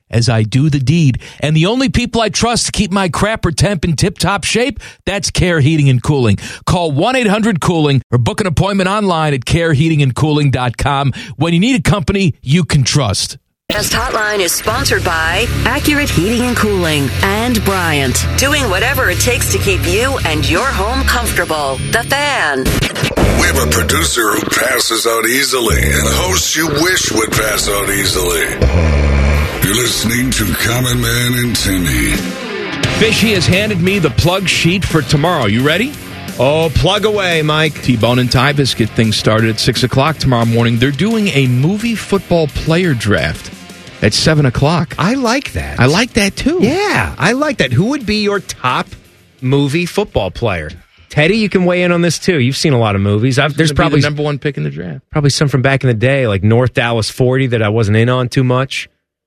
as I do the deed. And the only people I trust to keep my crapper temp in tip-top shape, that's Care Heating and Cooling. Call 1-800-COOLING or book an appointment online at careheatingandcooling.com when you need a company you can trust. Best Hotline is sponsored by Accurate Heating and Cooling and Bryant, doing whatever it takes to keep you and your home comfortable. The Fan. We have a producer who passes out easily and hosts you wish would pass out easily. You're listening to Common Man and Timmy. Fishy has handed me the plug sheet for tomorrow. You ready? Oh, plug away, Mike. T-Bone and Tyvus get things started at 6 o'clock tomorrow morning. They're doing a movie football player draft at 7 o'clock. I like that. I like that, too. Yeah, I like that. Who would be your top movie football player? Teddy, you can weigh in on this, too. You've seen a lot of movies. There's probably the number one pick in the draft. Probably some from back in the day, like North Dallas 40 that I wasn't in on too much.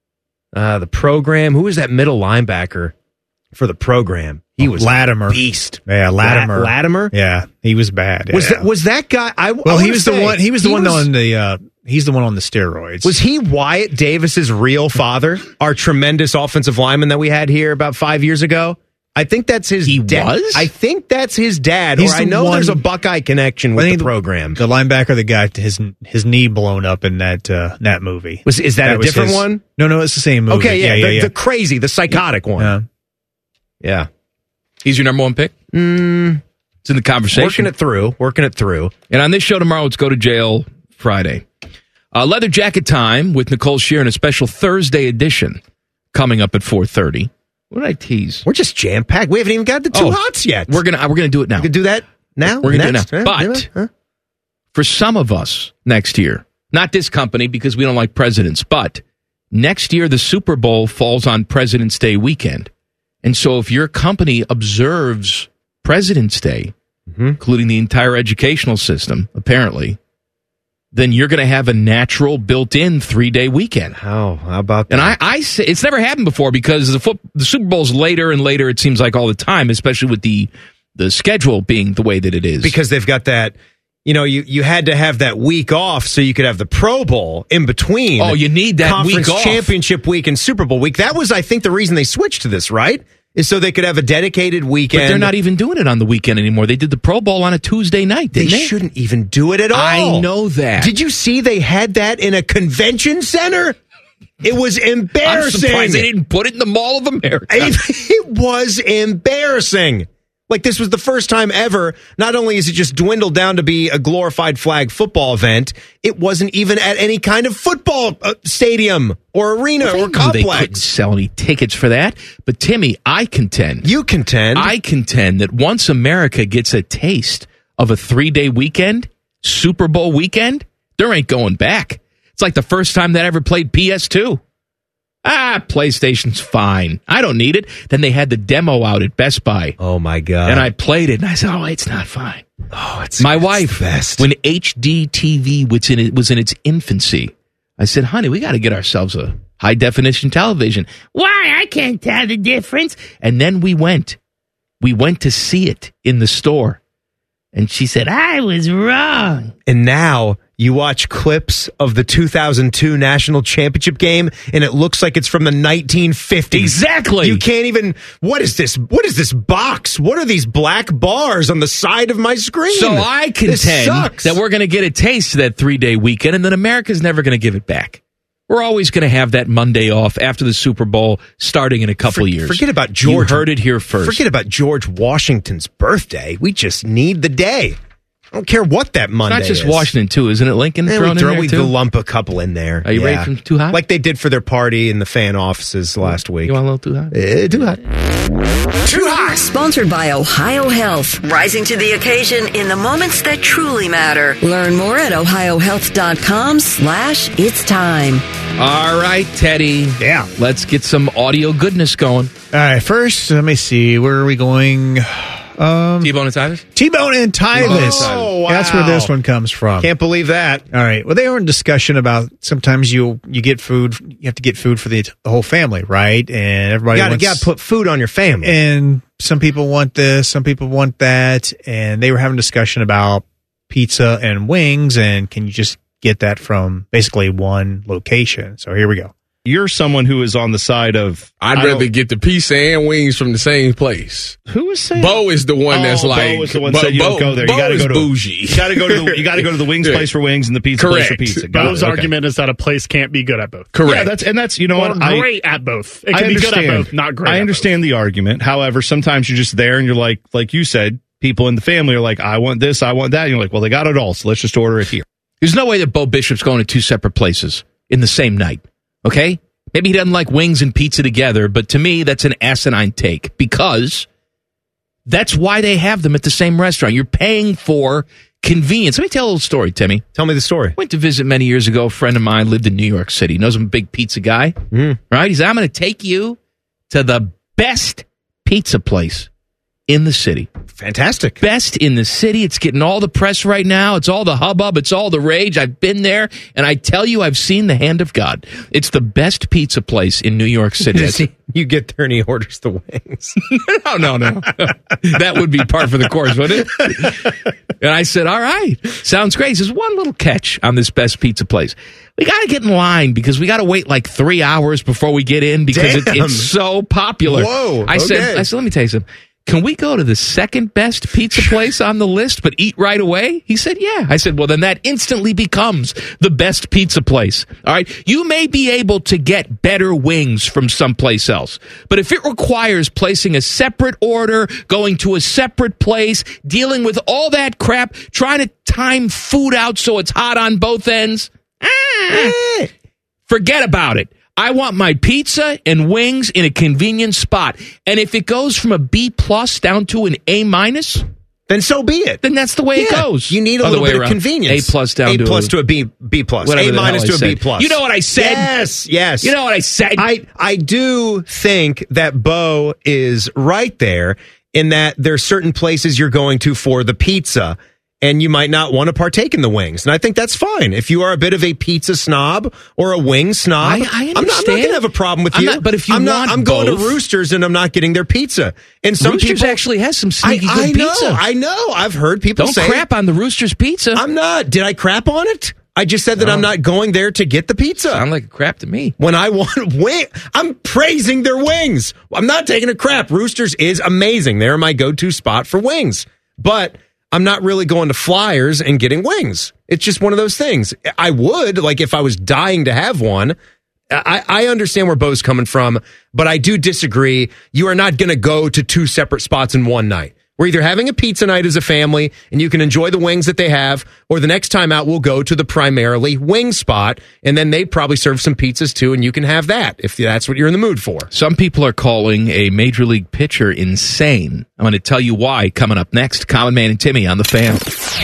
The Program. Who was that middle linebacker for the Program? He was Latimer. A beast. Yeah, Latimer. Latimer? Yeah, he was bad. Yeah. Was that guy? He was the one. He was the one on the. He's the one on the steroids. Was he Wyatt Davis's real father? Our tremendous offensive lineman that we had here about 5 years ago? I think that's his dad. Was? I think that's his dad. Or I know there's a Buckeye connection with the Program. The linebacker that got his knee blown up in that movie. Is that a different one? No, it's the same movie. Okay, the crazy, the psychotic one. Yeah. He's your number one pick? It's in the conversation. Working it through. And on this show tomorrow, it's Go to Jail Friday. Leather Jacket Time with Nicole Sheeran, a special Thursday edition coming up at 4:30. What did I tease? We're just jam-packed. We haven't even got the two hots yet. We're gonna do it now. We can do that now? We're going to do it now. But for some of us next year, not this company because we don't like presidents, but next year the Super Bowl falls on President's Day weekend. And so if your company observes President's Day, including the entire educational system, apparently, then you're going to have a natural built-in 3-day weekend. How about that? And I say it's never happened before because the Super Bowl's later and later, it seems like all the time, especially with the schedule being the way that it is. Because they've got that, you had to have that week off so you could have the Pro Bowl in between. Oh, you need that week off. Conference Championship week and Super Bowl week. That was, I think, the reason they switched to this, right? Is so they could have a dedicated weekend. But they're not even doing it on the weekend anymore. They did the Pro Bowl on a Tuesday night, didn't they? They shouldn't even do it at all. I know that. Did you see they had that in a convention center? It was embarrassing. I'm surprised they didn't put it in the Mall of America. It was embarrassing. Like, this was the first time ever. Not only is it just dwindled down to be a glorified flag football event, it wasn't even at any kind of football stadium or arena or complex. They couldn't sell any tickets for that. But, Timmy, I contend. You contend. I contend that once America gets a taste of a 3-day weekend, Super Bowl weekend, there ain't going back. It's like the first time that I ever played PS2. PlayStation's fine. I don't need it. Then they had the demo out at Best Buy. Oh, my God. And I played it, and I said, it's not fine. It's my wife, when HD TV was in its infancy, I said, honey, we got to get ourselves a high-definition television. Why? I can't tell the difference. And then we went to see it in the store. And she said, I was wrong. And now you watch clips of the 2002 national championship game, and it looks like it's from the 1950s. Exactly. You can't even. What is this? What is this box? What are these black bars on the side of my screen? So I contend that we're going to get a taste of that 3-day weekend, and then America's never going to give it back. We're always going to have that Monday off after the Super Bowl starting in a couple years. Forget about George. You heard it here first. Forget about George Washington's birthday. We just need the day. I don't care what that Monday is. It's not just Washington, too, isn't it? Lincoln thrown in there, too? We lump a couple in there. Are you ready for Too Hot? Like they did for their party in the fan offices last week. You want a little Too Hot? Too Hot. Too Hot. Sponsored by Ohio Health. Rising to the occasion in the moments that truly matter. Learn more at ohiohealth.com/it's time. All right, Teddy. Yeah. Let's get some audio goodness going. All right, first, let me see. Where are we going? T-Bone and Tyvus? T-Bone and Tyvus. Oh, wow. That's where this one comes from. Can't believe that. All right. Well, they were in discussion about sometimes you get food. You have to get food for the whole family, right? And everybody got to put food on your family. And some people want this, some people want that, and they were having a discussion about pizza and wings, and can you just get that from basically one location? So here we go. you're someone who is on the side of I'd rather get the pizza and wings from the same place. Who is saying? Bo is the one that's like. Bo is the one that you don't go there. You got to go to bougie. You got to go to the wings place for wings and the pizza place for pizza. Bo's argument is that a place can't be good at both. Correct. Yeah, that's you know or what? Great at both. It can be good at both, not great. I understand the argument. However, sometimes you're just there and you're like you said, people in the family are like, I want this, I want that. And you're like, well, they got it all, so let's just order it here. There's no way that Bo Bishop's going to two separate places in the same night. Okay? Maybe he doesn't like wings and pizza together, but to me, that's an asinine take because that's why they have them at the same restaurant. You're paying for convenience. Let me tell a little story, Timmy. Tell me the story. Went to visit many years ago. A friend of mine lived in New York City. Knows I'm a big pizza guy. Right? He said, I'm going to take you to the best pizza place in the city. Fantastic. Best in the city. It's getting all the press right now. It's all the hubbub. It's all the rage. I've been there, and I tell you, I've seen the hand of God. It's the best pizza place in New York City. You get there and he orders the wings. No. That would be par for the course, wouldn't it? And I said, all right, sounds great. He says, one little catch on this best pizza place. We got to get in line because we got to wait like 3 hours before we get in because it's so popular. Whoa. I said, let me tell you something. Can we go to the second best pizza place on the list, but eat right away? He said, yeah. I said, well, then that instantly becomes the best pizza place. All right. You may be able to get better wings from someplace else, but if it requires placing a separate order, going to a separate place, dealing with all that crap, trying to time food out so it's hot on both ends, forget about it. I want my pizza and wings in a convenient spot. And if it goes from a B plus down to an A minus, then so be it. Then that's the way it goes. You need a little bit of convenience. A plus down to a B plus. A minus to a B plus. You know what I said? Yes. You know what I said? I do think that Bo is right there in that there's certain places you're going to for the pizza and you might not want to partake in the wings. And I think that's fine. If you are a bit of a pizza snob or a wing snob, I I'm not going to have a problem with you. But if you I'm going to Roosters and I'm not getting their pizza. And some Roosters people actually has some sneaky good pizza. I know. I've heard people say. Don't crap on the Roosters pizza. I'm not. Did I crap on it? I just said that I'm not going there to get the pizza. Sound like a crap to me. When I want wing, I'm praising their wings. I'm not taking a crap. Roosters is amazing. They're my go-to spot for wings. But I'm not really going to Flyers and getting wings. It's just one of those things. I would, like if I was dying to have one. I understand where Bo's coming from, but I do disagree. You are not going to go to two separate spots in one night. We're either having a pizza night as a family and you can enjoy the wings that they have, or the next time out we'll go to the primarily wing spot and then they probably serve some pizzas too and you can have that if that's what you're in the mood for. Some people are calling a major league pitcher insane. I'm going to tell you why coming up next. Common Man and Timmy on the Fan.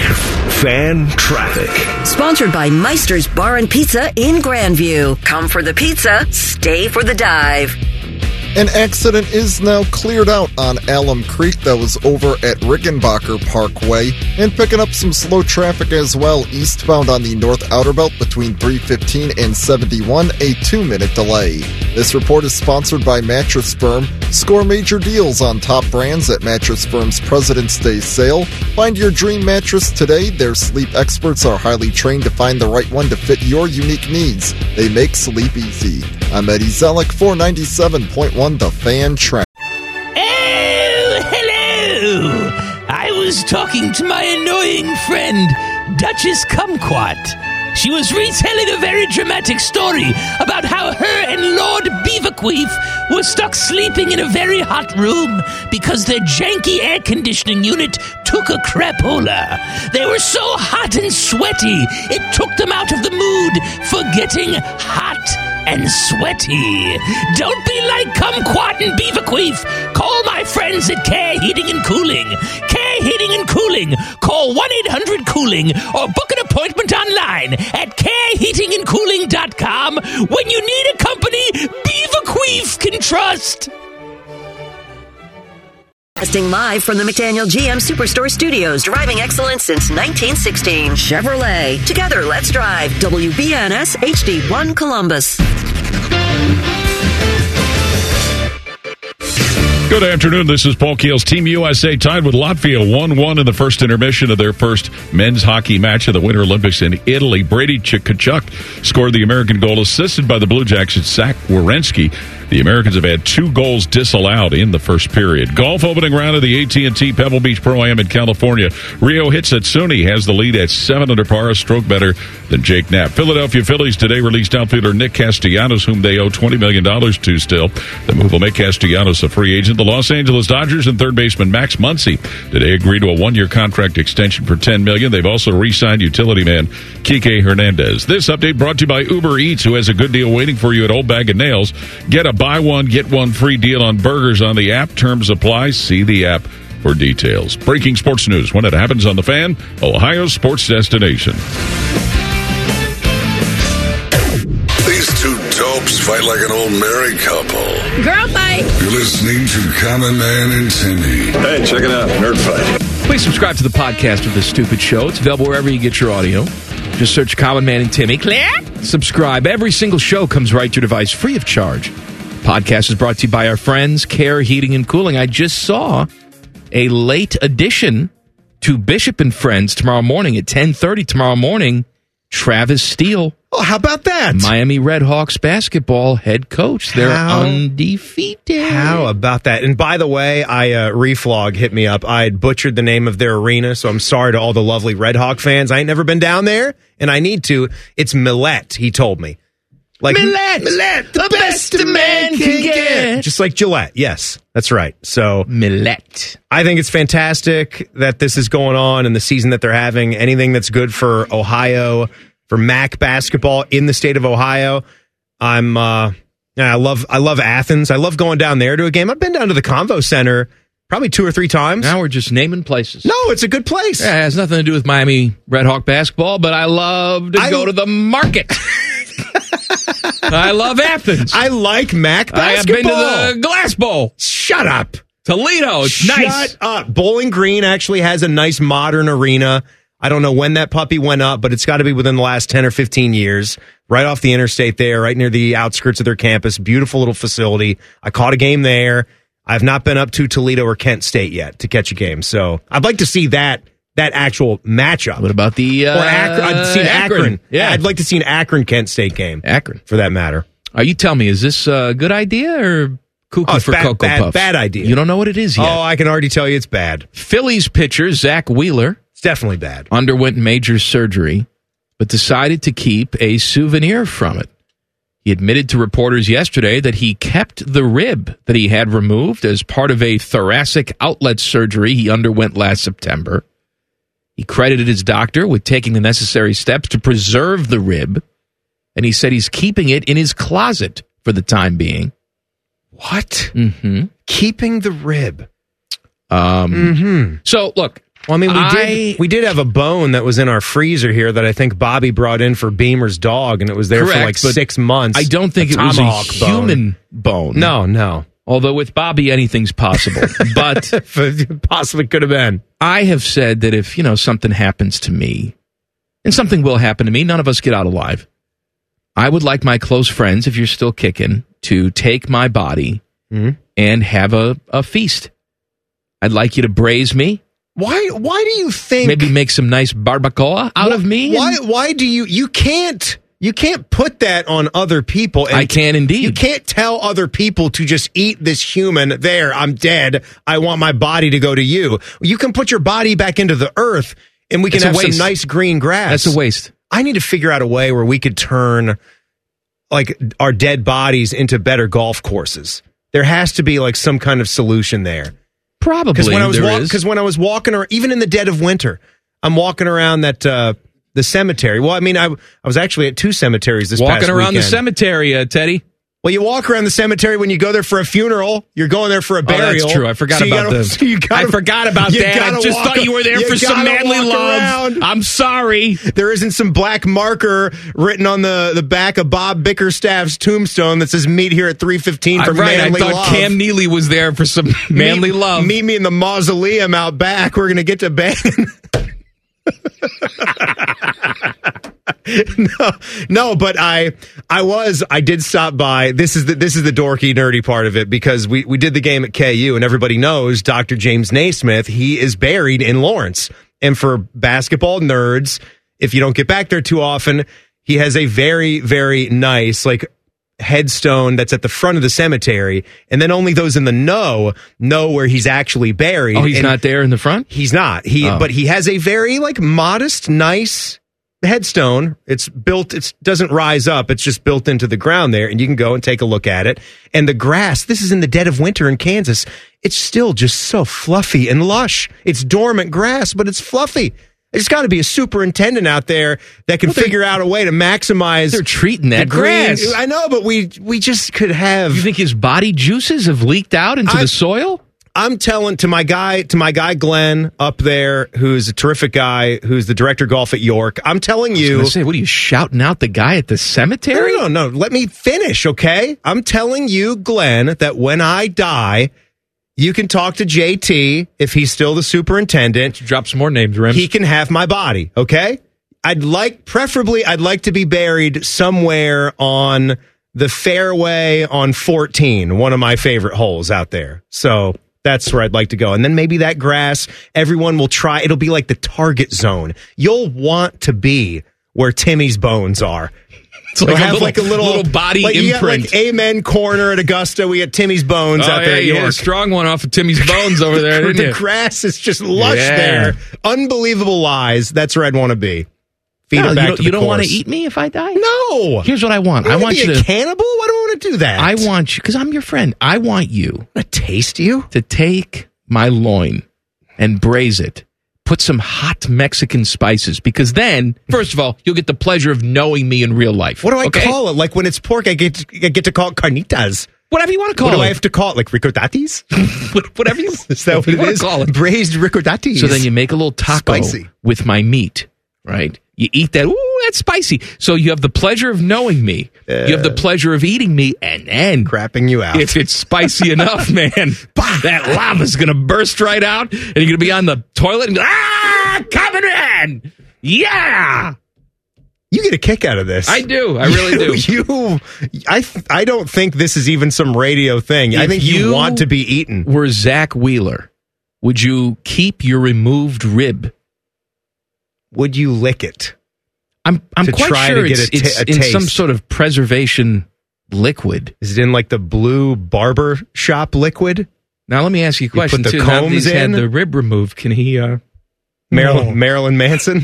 Fan traffic. Sponsored by Meister's Bar and Pizza in Grandview. Come for the pizza, stay for the dive. An accident is now cleared out on Alum Creek that was over at Rickenbacker Parkway, and picking up some slow traffic as well eastbound on the North Outer Belt between 315 and 71, a 2-minute delay. This report is sponsored by Mattress Firm. Score major deals on top brands at Mattress Firm's President's Day sale. Find your dream mattress today. Their sleep experts are highly trained to find the right one to fit your unique needs. They make sleep easy. I'm Eddie Zellick, 497.1 The Fan Track. Oh, hello! I was talking to my annoying friend, Duchess Kumquat. She was retelling a very dramatic story about how her and Lord Beaverqueef were stuck sleeping in a very hot room because their janky air conditioning unit took a crapola. They were so hot and sweaty, it took them out of the mood for getting hot and sweaty. Don't be like Kumquat and Beaverqueef. Call my friends at Care Heating and Cooling. Care Heating and Cooling. Call 1-800-COOLING or book an appointment online at careheatingandcooling.com when you need a company Beaverqueef can trust. Broadcasting live from the McDaniel GM Superstore Studios. Driving excellence since 1916. Chevrolet. Together, let's drive. WBNS HD1 Columbus. Good afternoon. This is Paul Keels. Team USA tied with Latvia 1-1 in the first intermission of their first men's hockey match of the Winter Olympics in Italy. Brady Tkachuk scored the American goal, assisted by the Blue Jackets' Zach Werenski. The Americans have had 2 goals disallowed in the first period. Golf opening round of the AT&T Pebble Beach Pro-Am in California. Rio Hitsatsuni has the lead at 7 under par, a stroke better than Jake Knapp. Philadelphia Phillies today released outfielder Nick Castellanos, whom they owe $20 million to still. The move will make Castellanos a free agent. The Los Angeles Dodgers and third baseman Max Muncy today agreed to a 1-year contract extension for $10 million. They've also re-signed utility man Kike Hernandez. This update brought to you by Uber Eats, who has a good deal waiting for you at Old Bag of Nails. Get a buy one, get one free deal on burgers on the app. Terms apply. See the app for details. Breaking sports news when it happens on The Fan, Ohio's sports destination. These two dopes fight like an old married couple. Girl fight. You're listening to Common Man and Timmy. Hey, check it out. Nerd Fight. Please subscribe to the podcast of This Stupid Show. It's available wherever you get your audio. Just search Common Man and Timmy. Clear? Subscribe. Every single show comes right to your device free of charge. Podcast is brought to you by our friends, Care Heating and Cooling. I just saw a late addition to Bishop and Friends tomorrow morning at 10:30 tomorrow morning. Travis Steele. Oh, how about that? Miami Redhawks basketball head coach. They're undefeated. How about that? And by the way, Reflog hit me up. I had butchered the name of their arena, so I'm sorry to all the lovely Redhawk fans. I ain't never been down there, and I need to. It's Millette, he told me. Like Millette, the best a man can get. Just like Gillette. Yes, that's right. So Millette. I think it's fantastic that this is going on and the season that they're having. Anything that's good for Ohio, for MAC basketball in the state of Ohio. I love Athens. I love going down there to a game. I've been down to the Convo Center probably 2 or 3 times. Now we're just naming places. No, it's a good place. Yeah, it has nothing to do with Miami Redhawk basketball, but I love to go to the market. I love Athens. I like MAC basketball. I have been to the Glass Bowl. Shut up. Toledo. It's nice. Shut up. Bowling Green actually has a nice modern arena. I don't know when that puppy went up, but it's got to be within the last 10 or 15 years. Right off the interstate there, right near the outskirts of their campus. Beautiful little facility. I caught a game there. I've not been up to Toledo or Kent State yet to catch a game. So I'd like to see that actual matchup. What about the I'd seen Akron. Yeah, I'd like to see an Akron-Kent State game. Akron, for that matter. You tell me, is this a good idea or cuckoo for Cocoa Puffs? Bad idea. You don't know what it is yet. Oh, I can already tell you it's bad. Phillies pitcher Zach Wheeler. It's definitely bad. Underwent major surgery, but decided to keep a souvenir from it. He admitted to reporters yesterday that he kept the rib that he had removed as part of a thoracic outlet surgery he underwent last September. He credited his doctor with taking the necessary steps to preserve the rib, and he said he's keeping it in his closet for the time being. What? Mm-hmm. Keeping the rib. So, look. Well, I mean, we did have a bone that was in our freezer here that I think Bobby brought in for Beamer's dog, and it was there for like 6 months. I don't think it was a human bone. No. Although with Bobby, anything's possible. But possibly could have been. I have said that if, something happens to me, and something will happen to me, none of us get out alive. I would like my close friends, if you're still kicking, to take my body and have a feast. I'd like you to braise me. Why do you think... Maybe make some nice barbacoa out of me? Why do you can't put that on other people. And I can indeed. You can't tell other people to just eat this human. There, I'm dead. I want my body to go to you. You can put your body back into the earth and we can have some nice green grass. That's a waste. I need to figure out a way where we could turn like our dead bodies into better golf courses. There has to be like some kind of solution there. Probably. Because when I was walking around, even in the dead of winter, I'm walking around the cemetery. Well, I mean, I was actually at 2 cemeteries this past weekend. Walking around the cemetery, Teddy. Well, you walk around the cemetery when you go there for a funeral. You're going there for a burial. Oh, that's true. I forgot about that. I forgot about that. I just thought you were there for some manly love. I'm sorry. There isn't some black marker written on the back of Bob Bickerstaff's tombstone that says "Meet here at 3:15 for manly love." I thought Cam Neely was there for some manly love. Meet me in the mausoleum out back. We're going to get to banging. No, but I did stop by. This is the dorky, nerdy part of it, because we did the game at KU, and everybody knows Dr. James Naismith. He is buried in Lawrence. And for basketball nerds, if you don't get back there too often, he has a very, very nice, headstone that's at the front of the cemetery, and then only those in the know where he's actually buried. Oh, he's not there in the front? He's not. But he has a very modest, nice headstone. It's built, it doesn't rise up. It's just built into the ground there, and you can go and take a look at it. And the grass, this is in the dead of winter in Kansas. It's still just so fluffy and lush. It's dormant grass, but it's fluffy. There's got to be a superintendent out there that can figure out a way to maximize. They're treating that grass. I know, but we just could have. You think his body juices have leaked out into the soil? I'm telling to my guy Glenn up there, who's a terrific guy, who's the director of golf at York. I'm telling you. I was gonna say, what are you shouting out the guy at the cemetery? No. Let me finish, okay? I'm telling you, Glenn, that when I die, you can talk to JT if he's still the superintendent. Drop some more names, Rims. He can have my body, okay? I'd like to be buried somewhere on the fairway on 14, one of my favorite holes out there. So that's where I'd like to go. And then maybe that grass, everyone will try. It'll be like the target zone. You'll want to be where Timmy's bones are. It's like a little body imprint. You got Amen Corner at Augusta. We had Timmy's bones out there at York. You had a strong one off of Timmy's bones over there, didn't you? The grass is just lush there. Unbelievable lies. That's where I'd want to be. Feed it back to the You don't want to course. eat me if I die? No. Here's what I want. I want you to be a cannibal? Why do I want to do that? I want you, because I'm your friend. I want you to taste you? To take my loin and braise it. Put some hot Mexican spices, because then, first of all, you'll get the pleasure of knowing me in real life. What do I call it? Like when it's pork, I get to call it carnitas. Whatever you want to call it. What do I have to call it? Like ricotatis? Whatever you Is that what it is? Call it. Braised ricotatis. So then you make a little taco with my meat, right? You eat that. Ooh, that's spicy. So you have the pleasure of knowing me. You have the pleasure of eating me, and then crapping you out. If it's spicy enough, man, that lava's going to burst right out, and you're going to be on the toilet and go, coming in! Yeah! You get a kick out of this. I do. I really do. I don't think this is even some radio thing. I think you want to be eaten. Were Zach Wheeler, would you keep your removed rib? Would you lick it? I'm quite sure it's in some sort of preservation liquid. Is it in like the blue barber shop liquid? Now let me ask you a question. Put the too. combs now that he's in? had the rib removed. Can he? Marilyn Manson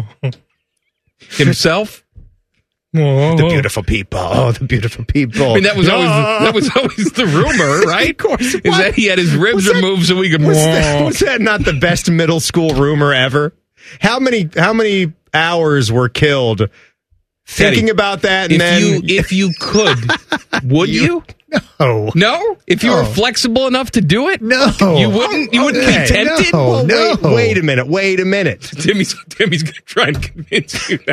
himself. The beautiful people. Oh, the beautiful people. I mean, that was always the rumor, right? Of course, is that he had his ribs removed so we could. Was that not the best middle school rumor ever? How many hours were killed thinking about that? And if you could, would you? No. If you were flexible enough to do it, no. You wouldn't be tempted. No. Wait a minute. Timmy's going to try and convince you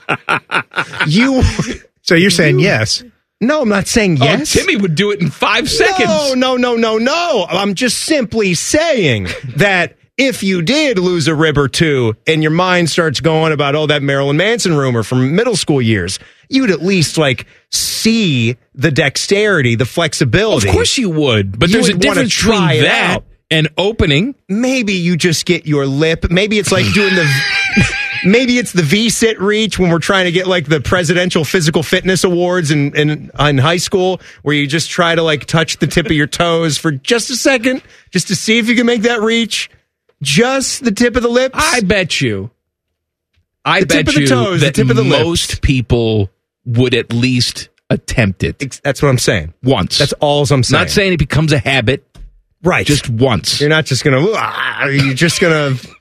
now. So you're saying yes? No, I'm not saying yes. Timmy would do it in 5 seconds. No. I'm just simply saying that. If you did lose a rib or two and your mind starts going about, that Marilyn Manson rumor from middle school years, you'd at least see the dexterity, the flexibility. Of course you would, but there's a difference between that and opening. Maybe you just get your lip. Maybe it's like doing maybe it's the V-sit reach when we're trying to get the presidential physical fitness awards in high school, where you just try to touch the tip of your toes for just a second, just to see if you can make that reach. Just the tip of the lips? I bet you. The tip of the toes, the tip of the lips. Most people would at least attempt it. That's what I'm saying. Once. That's all I'm saying. Not saying it becomes a habit. Right. Just once. You're not just going to... You're just going to...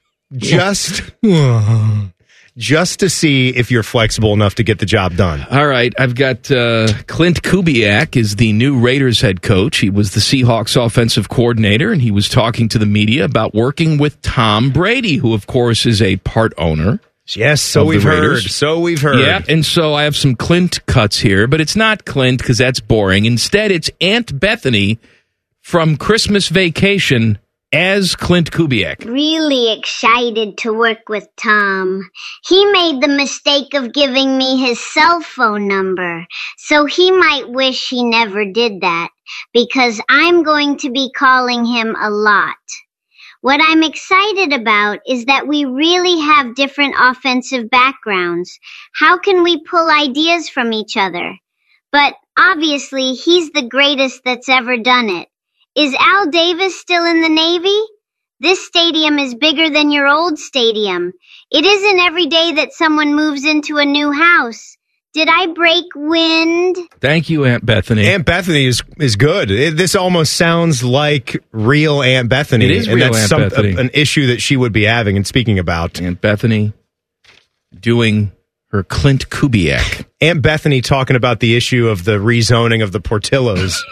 Just to see if you're flexible enough to get the job done. All right, I've got Clint Kubiak is the new Raiders head coach. He was the Seahawks offensive coordinator, and he was talking to the media about working with Tom Brady, who, of course, is a part owner. Yes, so we've heard. Yeah, and so I have some Clint cuts here, but it's not Clint because that's boring. Instead, it's Aunt Bethany from Christmas Vacation as Clint Kubiak. Really excited to work with Tom. He made the mistake of giving me his cell phone number, so he might wish he never did that, because I'm going to be calling him a lot. What I'm excited about is that we really have different offensive backgrounds. How can we pull ideas from each other? But obviously, he's the greatest that's ever done it. Is Al Davis still in the Navy? This stadium is bigger than your old stadium. It isn't every day that someone moves into a new house. Did I break wind? Thank you, Aunt Bethany. Aunt Bethany is good. This almost sounds like real Aunt Bethany. It is real Aunt Bethany. An issue that she would be having and speaking about. Aunt Bethany doing her Clint Kubiak. Aunt Bethany talking about the issue of the rezoning of the Portillos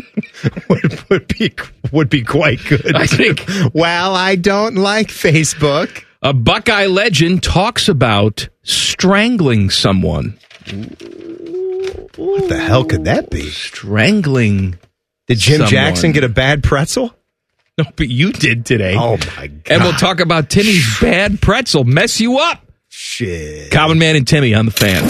would be quite good. I think. Well, I don't like Facebook. A Buckeye legend talks about strangling someone. What the hell could that be? Strangling. Did Jim someone. Jackson get a bad pretzel? No, but you did today. Oh, my God. And we'll talk about Timmy's bad pretzel. Mess you up. Shit. Common Man and Timmy on the Fan.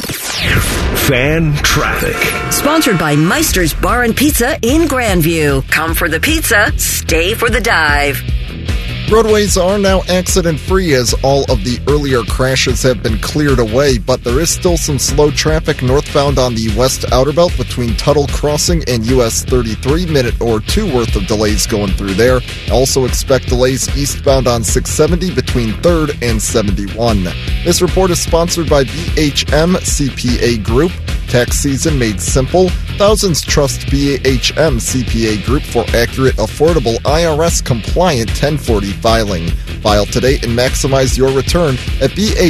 Fan traffic. Sponsored by Meister's Bar and Pizza in Grandview. Come for the pizza, stay for the dive. Roadways are now accident-free as all of the earlier crashes have been cleared away, but there is still some slow traffic northbound on the west outer belt between Tuttle Crossing and US 33, minute or two worth of delays going through there. Also expect delays eastbound on 670 between 3rd and 71. This report is sponsored by BHM CPA Group. Tax season made simple. Thousands trust BHM CPA Group for accurate, affordable, IRS-compliant 1040 filing. File today and maximize your return at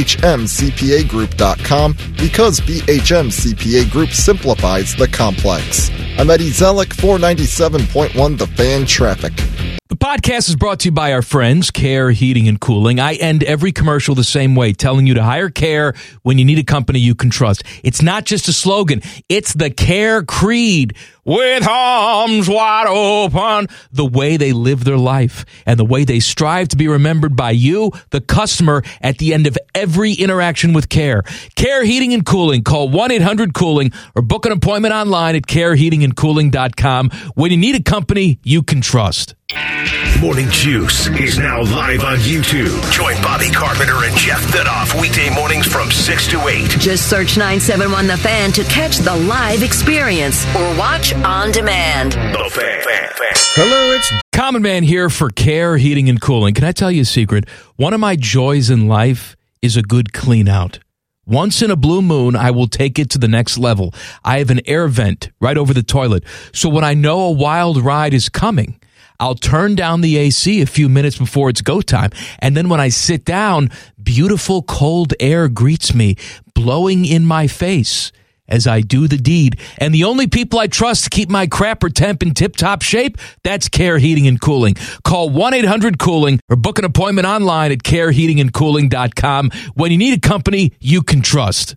bhmcpagroup.com because BHM CPA Group simplifies the complex. I'm Eddie Zellick, 497.1 The Fan Traffic. The podcast is brought to you by our friends, Care Heating and Cooling. I end every commercial the same way, telling you to hire Care when you need a company you can trust. It's not just a slogan. It's the Care creed. With arms wide open, the way they live their life and the way they strive to be remembered by you, the customer, at the end of every interaction with Care. Care Heating and Cooling. Call 1-800-COOLING or book an appointment online at careheatingandcooling.com when you need a company you can trust. Morning Juice is now live on YouTube. Join Bobby Carpenter and Jeff Thidoff weekday mornings from 6 to 8. Just search 971 The Fan to catch the live experience or watch on demand. The Fan. Hello, it's Common Man here for Care Heating and Cooling. Can I tell you a secret? One of my joys in life is a good clean out. Once in a blue moon, I will take it to the next level. I have an air vent right over the toilet. So when I know a wild ride is coming, I'll turn down the AC a few minutes before it's go time. And then when I sit down, beautiful cold air greets me, blowing in my face as I do the deed. And the only people I trust to keep my crapper temp in tip-top shape, that's Care Heating and Cooling. Call 1-800-COOLING or book an appointment online at careheatingandcooling.com when you need a company you can trust.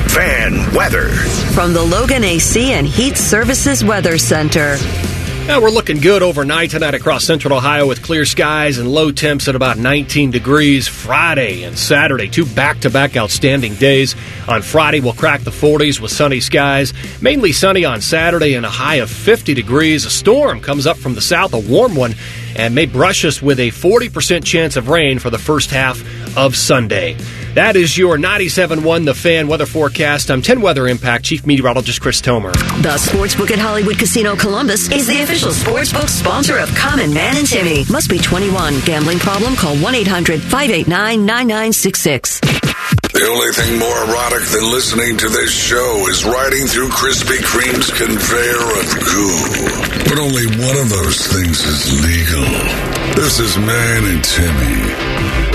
Fan weather. From the Logan AC and Heat Services Weather Center. Yeah, we're looking good overnight tonight across central Ohio with clear skies and low temps at about 19 degrees. Friday and Saturday, two back-to-back outstanding days. On Friday, we'll crack the 40s with sunny skies. Mainly sunny on Saturday and a high of 50 degrees. A storm comes up from the south, a warm one, and may brush us with a 40% chance of rain for the first half of Sunday. That is your 97.1 The Fan weather forecast. I'm 10 Weather Impact Chief Meteorologist Chris Tomer. The Sportsbook at Hollywood Casino Columbus is the official sportsbook sponsor of Common Man and Timmy. Must be 21. Gambling problem? Call 1-800-589-9966. The only thing more erotic than listening to this show is riding through Krispy Kreme's conveyor of goo. But only one of those things is legal. This is Man and Timmy.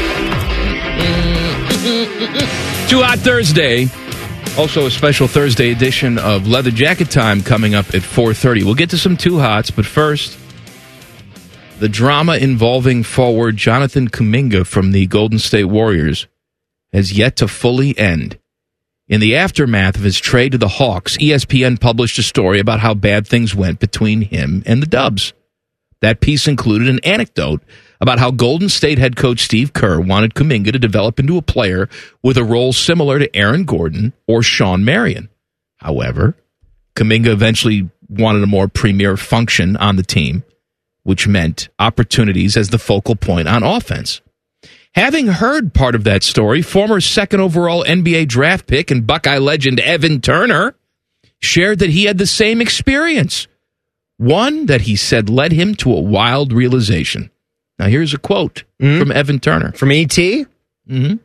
Too Hot Thursday. Also a special Thursday edition of Leather Jacket Time coming up at 4:30. We'll get to some Too Hots, but first, the drama involving forward Jonathan Kuminga from the Golden State Warriors has yet to fully end. In the aftermath of his trade to the Hawks, ESPN published a story about how bad things went between him and the Dubs. That piece included an anecdote about how Golden State head coach Steve Kerr wanted Kuminga to develop into a player with a role similar to Aaron Gordon or Sean Marion. However, Kuminga eventually wanted a more premier function on the team, which meant opportunities as the focal point on offense. Having heard part of that story, former second overall NBA draft pick and Buckeye legend Evan Turner shared that he had the same experience, one that he said led him to a wild realization. Now, here's a quote from Evan Turner. From E.T.? Mm-hmm.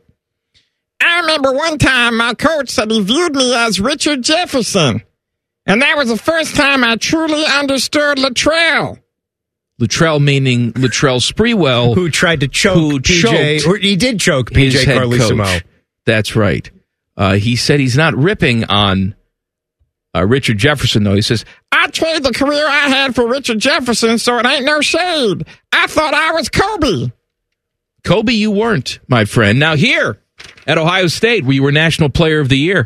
I remember one time my coach said he viewed me as Richard Jefferson, and that was the first time I truly understood Latrell. Latrell meaning Latrell Sprewell, who tried to choke PJ, or he did choke PJ Carlesimo. That's right. He said he's not ripping on Richard Jefferson, though. He says, I traded the career I had for Richard Jefferson, so it ain't no shade. I thought I was Kobe. Kobe, you weren't, my friend. Now here at Ohio State, where you were National Player of the Year,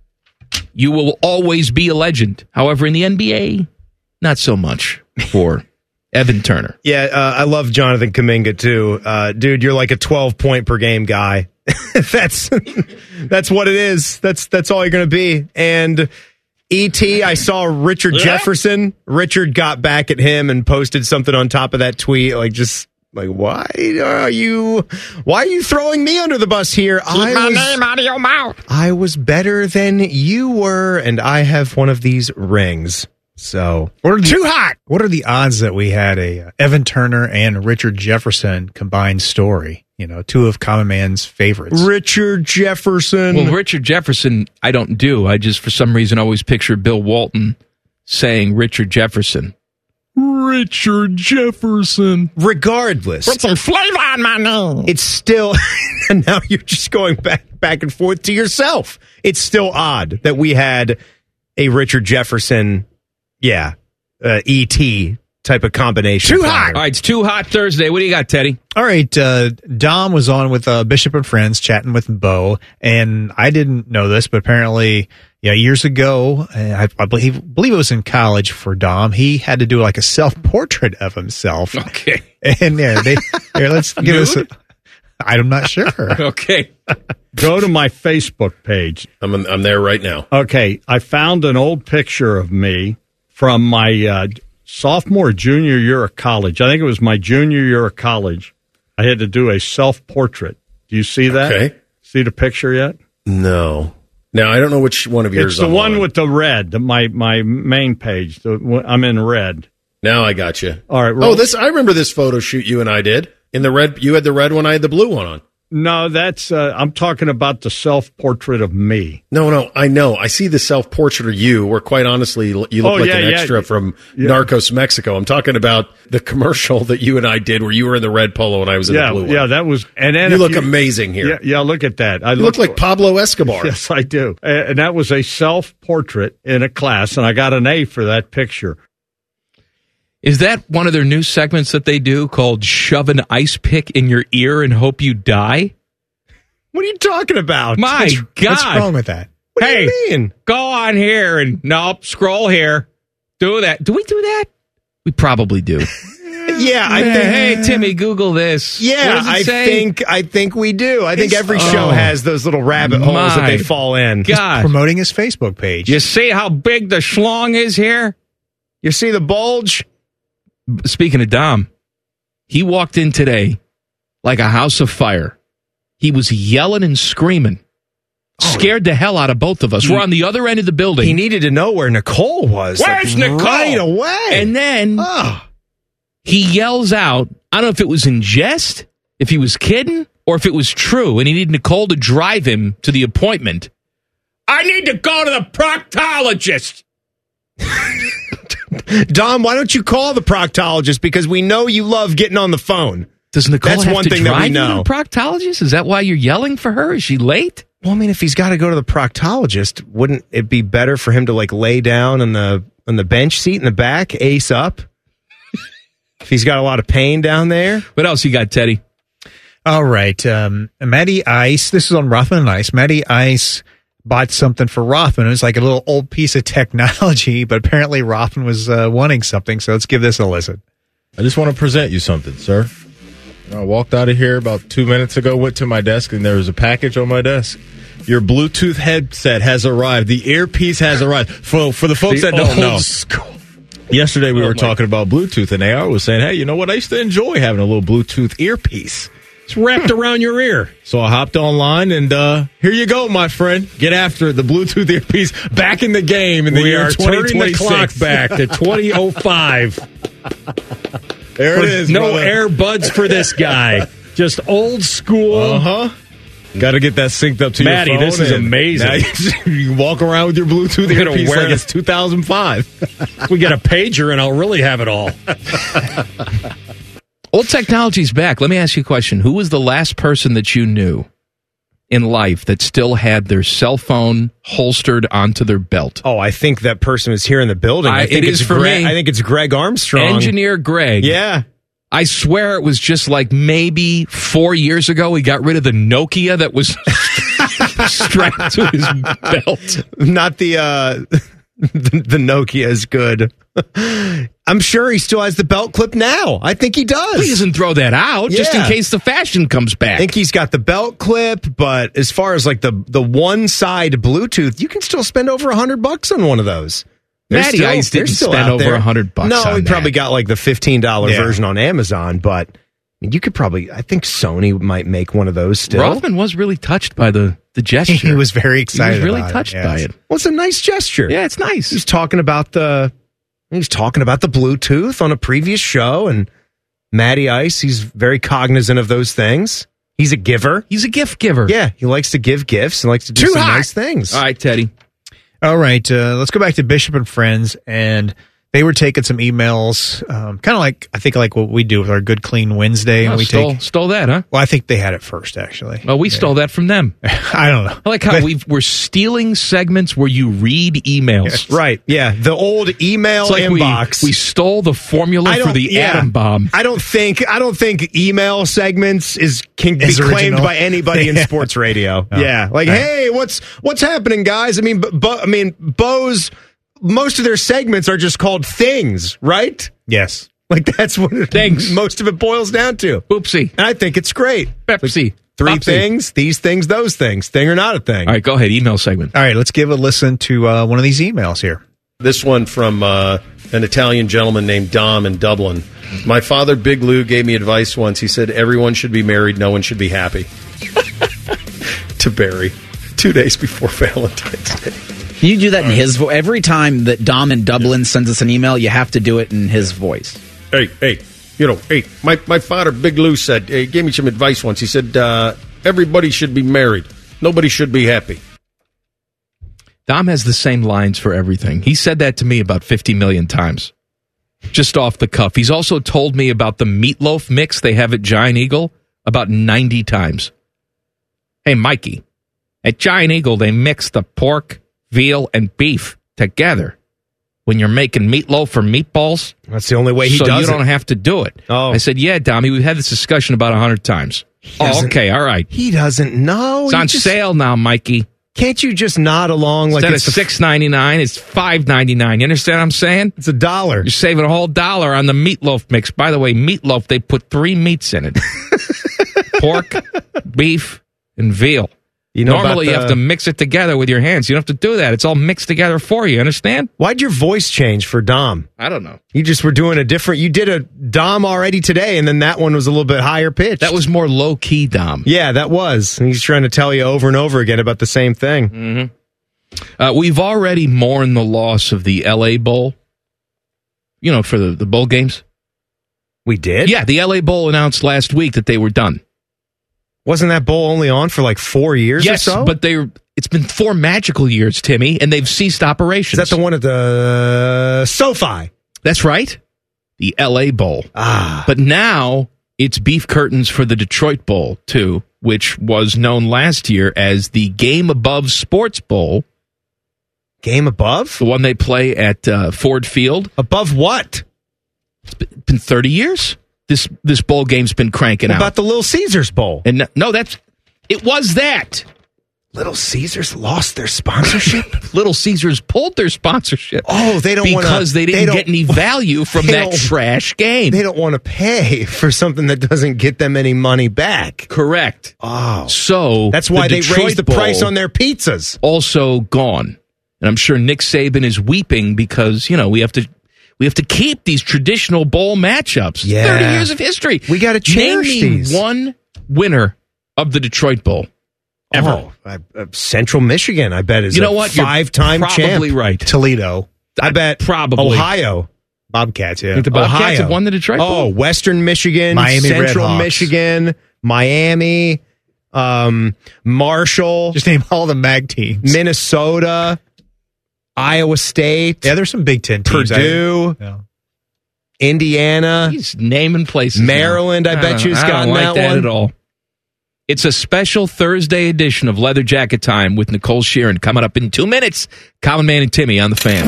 you will always be a legend. However, in the NBA, not so much for Evan Turner. Yeah, I love Jonathan Kuminga, too. Dude, you're like a 12-point per game guy. That's what it is. That's all you're going to be. And E.T., I saw Richard Jefferson. Richard got back at him and posted something on top of that tweet, why are you throwing me under the bus here? Keep my name out of your mouth. I was better than you were, and I have one of these rings. So too hot. What are the odds that we had a Evan Turner and Richard Jefferson combined story? You know, two of Common Man's favorites. Richard Jefferson. Well, Richard Jefferson, I don't do. I just, for some reason, always picture Bill Walton saying Richard Jefferson. Richard Jefferson. Regardless. Put some flavor on my name. It's still, and now you're just going back and forth to yourself. It's still odd that we had a Richard Jefferson, E.T. type of combination. Too hot. All right, it's Too Hot Thursday. What do you got, Teddy? All right, Dom was on with Bishop and Friends chatting with Bo, and I didn't know this, but apparently, years ago, I believe it was in college for Dom, he had to do like a self-portrait of himself. Okay. And let's give us I'm not sure. Okay. Go to my Facebook page. I'm there right now. Okay, I found an old picture of me from my junior year of college. I think it was my junior year of college. I had to do a self-portrait. Do you see that? Okay. See the picture yet? No. Now, I don't know which one of yours. It's the one with the red, my main page. I'm in red. Now I got you. All right. I remember this photo shoot you and I did. In the red, you had the red one, I had the blue one on. No, that's I'm talking about the self-portrait of me. No, I know. I see the self-portrait of you, where quite honestly, you look like an extra from Narcos Mexico. I'm talking about the commercial that you and I did where you were in the red polo and I was in the blue one. Yeah, that was... And then you look amazing here. Yeah, look at that. You look like Pablo Escobar. Yes, I do. And that was a self-portrait in a class, and I got an A for that picture. Is that one of their new segments that they do called Shove an Ice Pick in Your Ear and Hope You Die? What are you talking about? My God. What's wrong with that? What do you mean? Go on here and scroll here. Do that. Do we do that? We probably do. Yeah, I think. Hey, Timmy, Google this. Yeah, I think we do. I think every show has those little rabbit holes that they fall in. God. He's promoting his Facebook page. You see how big the schlong is here? You see the bulge? Speaking of Dom, he walked in today like a house of fire. He was yelling and screaming. Scared the hell out of both of us. We're on the other end of the building. He needed to know where Nicole was. Where's Nicole? Right away. And then he yells out, I don't know if it was in jest, if he was kidding, or if it was true, and he needed Nicole to drive him to the appointment. I need to go to the proctologist. Dom, why don't you call the proctologist? Because we know you love getting on the phone. Does Nicole That's have one to thing drive that we you know. to the proctologist? Is that why you're yelling for her? Is she late? Well, I mean, if he's got to go to the proctologist, wouldn't it be better for him to lay down on the bench seat in the back, ace up? If he's got a lot of pain down there. What else you got, Teddy? All right. Matty Ice. This is on Rothman and Ice. Matty Ice bought something for Rothman. It was like a little old piece of technology, but apparently Rothman was wanting something. So let's give this a listen. I just want to present you something, sir. I walked out of here about 2 minutes ago, went to my desk, and there was a package on my desk. Your Bluetooth headset has arrived. The earpiece has arrived. For the folks that don't know, yesterday we were talking about Bluetooth, and AR was saying, hey, you know what? I used to enjoy having a little Bluetooth earpiece. It's wrapped around your ear. So I hopped online, and here you go, my friend. Get after it. The Bluetooth earpiece back in the game in the year 2026. We are turning the clock back to 2005. There it is. No brother. earbuds for this guy. Just old school. Got to get that synced up to Maddie, your phone. this is amazing. Now you can walk around with your Bluetooth earpiece like it's 2005. We get a pager, and I'll really have it all. Old technology's back. Let me ask you a question. Who was the last person that you knew in life that still had their cell phone holstered onto their belt? Oh, I think that person was here in the building. I think it is for me. I think it's Greg Armstrong. Engineer Greg. Yeah. I swear it was just like maybe 4 years ago he got rid of the Nokia that was strapped to his belt. Not the Nokia is good. I'm sure he still has the belt clip now. I think he does. He doesn't throw that out just in case the fashion comes back. I think he's got the belt clip, but as far as like the one side Bluetooth, you can still spend over $100 on one of those. Matty Ice didn't spend over $100. No, he probably got like the $15 version on Amazon, but you could probably, I think Sony might make one of those still. Rothman was really touched by the gesture. He was very excited. He was really about touched by it. Well, it's a nice gesture. Yeah, it's nice. He's talking about the Bluetooth on a previous show, and Matty Ice, he's very cognizant of those things. He's a giver. He's a gift giver. Yeah, he likes to give gifts and likes to do some nice things. All right, Teddy. All right, let's go back to Bishop and Friends, and they were taking some emails, kind of like, I think like what we do with our Good Clean Wednesday. And we stole that, huh? Well, I think they had it first, actually. Well, we stole that from them. I don't know. I like how we're stealing segments where you read emails. Right, yeah. The old email inbox. We stole the formula for the atom bomb. I don't think email segments can be claimed by anybody in sports radio. Oh. Yeah, like, hey, what's happening, guys? I mean, Bo's, most of their segments are just called things, right? Yes. Like that's what most of it boils down to. Oopsie. And I think it's great. Pepsi. Like, three things, these things, those things. Thing or not a thing. All right, go ahead. Email segment. All right, let's give a listen to one of these emails here. This one from an Italian gentleman named Dom in Dublin. My father, Big Lou, gave me advice once. He said, everyone should be married, no one should be happy. To Barry, 2 days before Valentine's Day. You do that in his voice. Every time that Dom in Dublin sends us an email, you have to do it in his voice. Hey, my father, Big Lou, said, he gave me some advice once. He said, everybody should be married. Nobody should be happy. Dom has the same lines for everything. He said that to me about 50 million times. Just off the cuff. He's also told me about the meatloaf mix they have at Giant Eagle about 90 times. Hey, Mikey, at Giant Eagle, they mix the pork, veal, and beef together when you're making meatloaf or meatballs. That's the only way he does it. So you don't have to do it. Oh. I said, yeah, Dommy, we've had this discussion about 100 times. Oh, okay, all right. He doesn't know. It's on sale now, Mikey. Can't you just nod along like it's $6.99, it's $5.99. You understand what I'm saying? It's $1. You're saving a whole $1 on the meatloaf mix. By the way, meatloaf, they put 3 meats in it. Pork, beef, and veal. Normally, you have to mix it together with your hands. You don't have to do that. It's all mixed together for you. Understand? Why'd your voice change for Dom? I don't know. You just were doing you did a Dom already today, and then that one was a little bit higher pitched. That was more low-key Dom. Yeah, that was. And he's trying to tell you over and over again about the same thing. Mm-hmm. We've already mourned the loss of the L.A. Bowl, for the bowl games. We did? Yeah, the L.A. Bowl announced last week that they were done. Wasn't that bowl only on for like 4 years or so? Yes, but it's been 4 magical years, Timmy, and they've ceased operations. Is that the one at the SoFi? That's right. The L.A. Bowl. But now it's beef curtains for the Detroit Bowl, too, which was known last year as the Game Above Sports Bowl. Game Above? The one they play at Ford Field. Above what? It's been 30 years. This bowl game's been cranking out. About the Little Caesars Bowl? And no, it was that. Little Caesars lost their sponsorship? Little Caesars pulled their sponsorship. Oh, they don't want to. Because they didn't get any value from that trash game. They don't want to pay for something that doesn't get them any money back. Correct. Oh. So that's why they Detroit raised the Bowl price on their pizzas. Also gone. And I'm sure Nick Saban is weeping because, we have to keep these traditional bowl matchups. Yeah. 30 years of history. We got to cherish these. One winner of the Detroit Bowl. Ever. Central Michigan, I bet, is a five-time champ. Probably right. Toledo. I bet probably. Ohio. Bobcats, yeah. I think the Bobcats Ohio have won the Detroit Bowl. Oh, Western Michigan, Miami Central Redhawks. Michigan, Miami, Marshall. Just name all the MAG teams. Minnesota, Iowa State. Yeah, there's some Big Ten teams. Purdue. Indiana. He's naming places. Maryland, I bet you's gotten like that one. at all. It's a special Thursday edition of Leather Jacket Time with Nicole Sheeran coming up in 2 minutes. Common Man and Timmy on the Fan.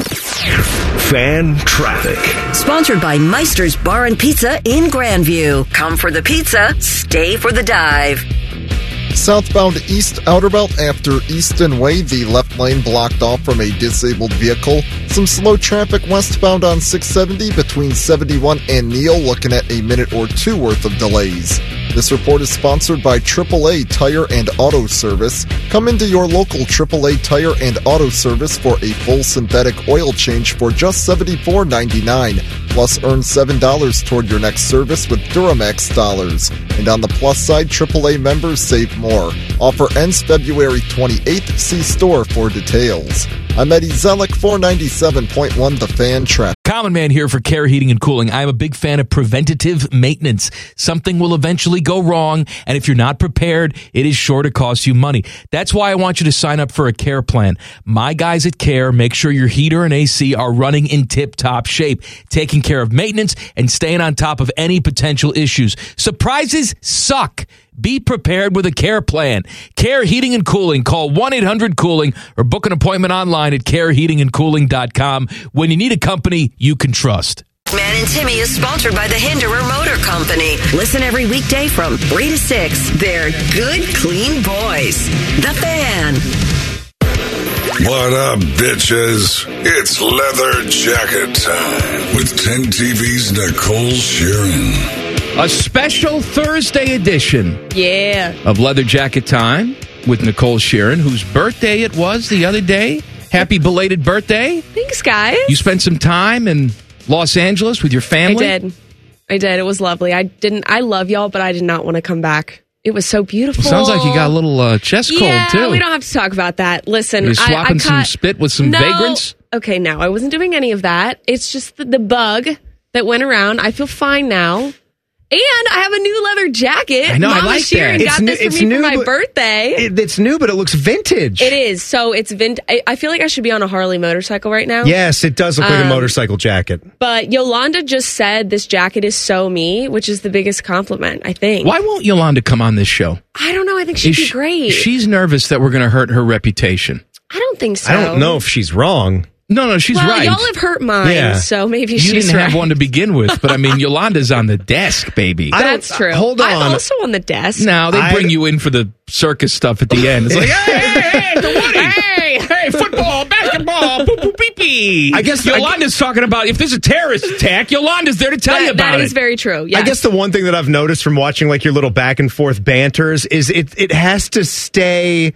Fan traffic. Sponsored by Meister's Bar and Pizza in Grandview. Come for the pizza, stay for the dive. Southbound East Outer Belt after Easton Way, the left lane blocked off from a disabled vehicle. Some slow traffic westbound on 670 between 71 and Neal, looking at a minute or two worth of delays. This report is sponsored by AAA Tire and Auto Service. Come into your local AAA Tire and Auto Service for a full synthetic oil change for just $74.99. Plus, earn $7 toward your next service with Duramax dollars. And on the plus side, AAA members save more. Offer ends February 28th. See store for details. I'm Eddie Zellick, 497.1 The Fan Traffic. Common Man here for Care Heating and Cooling. I'm a big fan of preventative maintenance. Something will eventually go wrong, and if you're not prepared, it is sure to cost you money. That's why I want you to sign up for a Care plan. My guys at Care make sure your heater and AC are running in tip-top shape, taking care of maintenance and staying on top of any potential issues. Surprises suck. Be prepared with a Care plan. Care Heating and Cooling. Call 1-800-COOLING or book an appointment online at careheatingandcooling.com when you need a company you can trust. Man and Timmy is sponsored by the Hinderer Motor Company. Listen every weekday from 3 to 6. They're good, clean boys. The Fan. What up, bitches? It's Leather Jacket Time with 10 TV's Nicole Sheeran. A special Thursday edition of Leather Jacket Time with Nicole Sheeran, whose birthday it was the other day. Happy belated birthday. Thanks, guys. You spent some time in Los Angeles with your family? I did. It was lovely. I love y'all, but I did not want to come back. It was so beautiful. Well, sounds like you got a little chest cold, too. We don't have to talk about that. Listen, You're swapping some spit with some vagrants? Okay, no, I wasn't doing any of that. It's just the bug that went around. I feel fine now. And I have a new leather jacket. I know, Mama I like Sheeran that. got this for me for my birthday. It's new, but it looks vintage. It is. So it's I feel like I should be on a Harley motorcycle right now. Yes, it does look like a motorcycle jacket. But Yolanda just said this jacket is so me, which is the biggest compliment, I think. Why won't Yolanda come on this show? I don't know. I think she'd be great. She's nervous that we're going to hurt her reputation. I don't think so. I don't know if she's wrong. No, she's right. Y'all have hurt mine, so maybe she's right. You didn't have one to begin with, but I mean, Yolanda's on the desk, baby. That's true. Hold on. I'm also on the desk. Now they bring you in for the circus stuff at the end. It's like, hey, the Woody. Hey, football, basketball, poo poo pee pee. I guess Yolanda's talking about if there's a terrorist attack, Yolanda's there to tell you about it. That is very true. Yes. I guess the one thing that I've noticed from watching like your little back and forth banters is it has to stay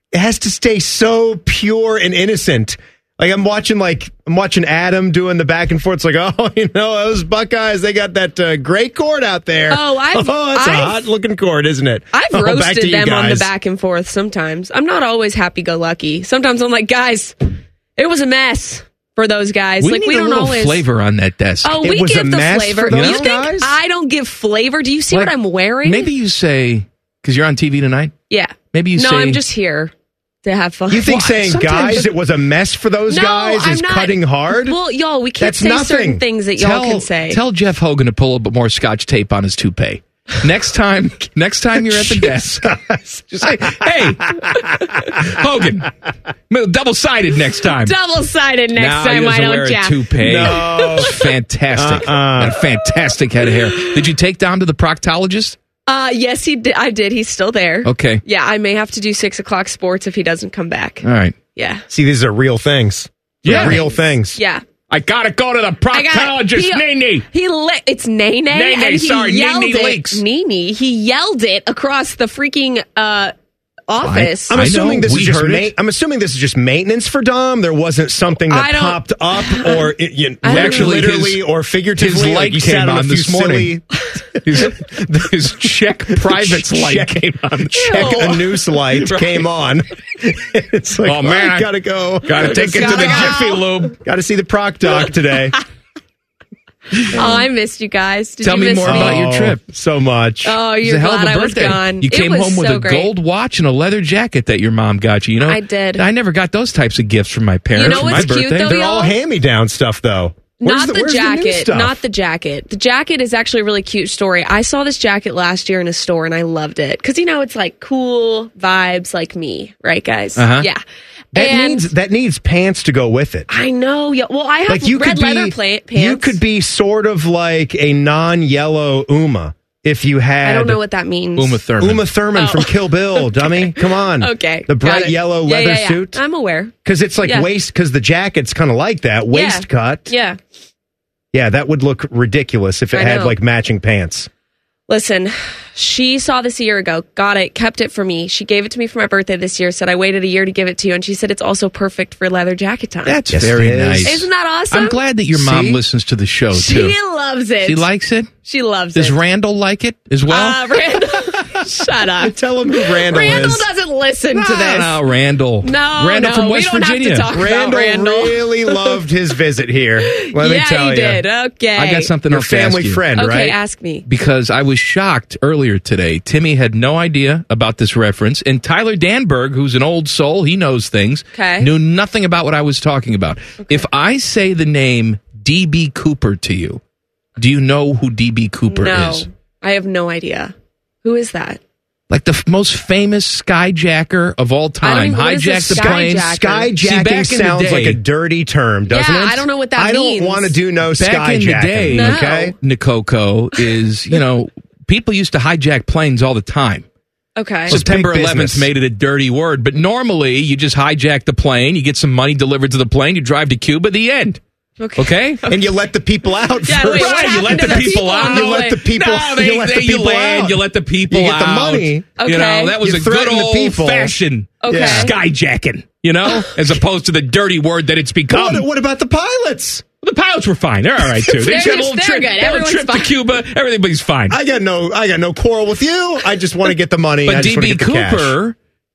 so pure and innocent. Like I'm watching Adam doing the back and forth. It's like, oh, those Buckeyes, they got that great cord out there. It's a hot looking cord, isn't it? I've roasted them on the back and forth sometimes. I'm not always happy-go-lucky. Sometimes I'm like, guys, it was a mess for those guys. We need a little flavor on that desk. Oh, we give the flavor. You think I don't give flavor? Do you see what I'm wearing? Maybe you say, because you're on TV tonight? Yeah. Maybe you say... No, I'm just here to have fun. You think saying, guys, it was a mess for those guys is cutting hard? Well, y'all, we can't say certain things that y'all can say. Tell Jeff Hogan to pull a little bit more Scotch tape on his toupee. Next time you're at the desk, just say, hey, Hogan, double-sided next time. Double-sided next time, why don't you? Toupee. No. Fantastic. Got a fantastic head of hair. Did you take down to the proctologist? Yes, he did. I did. He's still there. Okay. Yeah, I may have to do 6 o'clock sports if he doesn't come back. All right. Yeah. See, these are real things. Yeah. Real things. Yeah. I gotta go to the proctologist, Nene. It's Nene. Nene, and he sorry, yelled Nene it. Leaks. Nene. He yelled it across the freaking office. I'm assuming this is just maintenance for Dom. There wasn't something that popped up, or actually literally or figuratively. His light you came sat on this morning. His Czech private's light came on. Czech a noose light came on. It's like, oh man, I gotta go. Gotta take it to the Jiffy Lube. Got to see the Proc Doc today. I missed you guys. Did Tell you me miss more about your trip. So much. Oh, It was you're a hell glad of a I was birthday. gone. You came it was home with so a great. gold watch and a leather jacket that your mom got you. You know, I did. I never got those types of gifts from my parents. You know for what's my cute, birthday. though, They're y'all? all hand-me-down stuff, though. Not the where's new jacket. stuff? Not the jacket. The jacket is actually a really cute story. I saw this jacket last year in a store and I loved it. Because, it's like cool vibes like me. Right, guys? Uh-huh. Yeah. That needs pants to go with it. I know. Yeah. Well, I have red leather pants. You could be sort of like a non-yellow Uma if you had. I don't know what that means. Uma Thurman from Kill Bill, dummy. Come on. Okay. The got bright it. yellow Yeah, leather yeah. suit. I'm aware. Because it's like because the jacket's kind of like that. Waist cut. Yeah. Yeah, that would look ridiculous if it I had know. like matching pants. Listen, she saw this a year ago, got it, kept it for me. She gave it to me for my birthday this year, said I waited a year to give it to you, and she said it's also perfect for leather jacket time. That's very nice. Isn't that awesome? I'm glad that your mom listens to the show, too. She loves it. She likes it? She loves Does it. Randall like it as well? Randall, shut up. Tell him who Randall Randall is. doesn't listen to this. No, Randall. No, from West we don't Virginia. have to talk about Randall. really loved his visit here. Let me tell he you. did. Okay. I got something Your else to ask family you. friend, Okay, right? ask me. Because I was shocked earlier today. Timmy had no idea about this reference, and Tyler Danberg, who's an old soul, he knows things, knew nothing about what I was talking about. If I say the name D.B. Cooper to you, do you know who D.B. Cooper is? No, I have no idea. Who is that? Like the most famous skyjacker of all time. Hijacked the plane. Skyjacking sounds like a dirty term, doesn't it? I don't know what that I means. don't want to do no Back skyjacking. in the day, okay? Nikoko is, people used to hijack planes all the time. Okay. September big 11th business. made it a dirty word, but normally you just hijack the plane, you get some money delivered to the plane, you drive to Cuba, the end. Okay? And you let the people out Yeah, first. wait, what You let happened the to the people people out. on the You let way? the people. No, you let the you people land, out. you let the people You get out. the money. Okay. That was You a good threaten the old people. fashioned Okay. skyjacking, as opposed to the dirty word that it's become. What about the pilots? The pilots were fine. They're all right too. They They're just had a little good. trip, Everyone's trip to fine. Cuba. Everybody's fine. I got no quarrel with you. I just want to get the money. But I just want to DB get the cash. Cooper,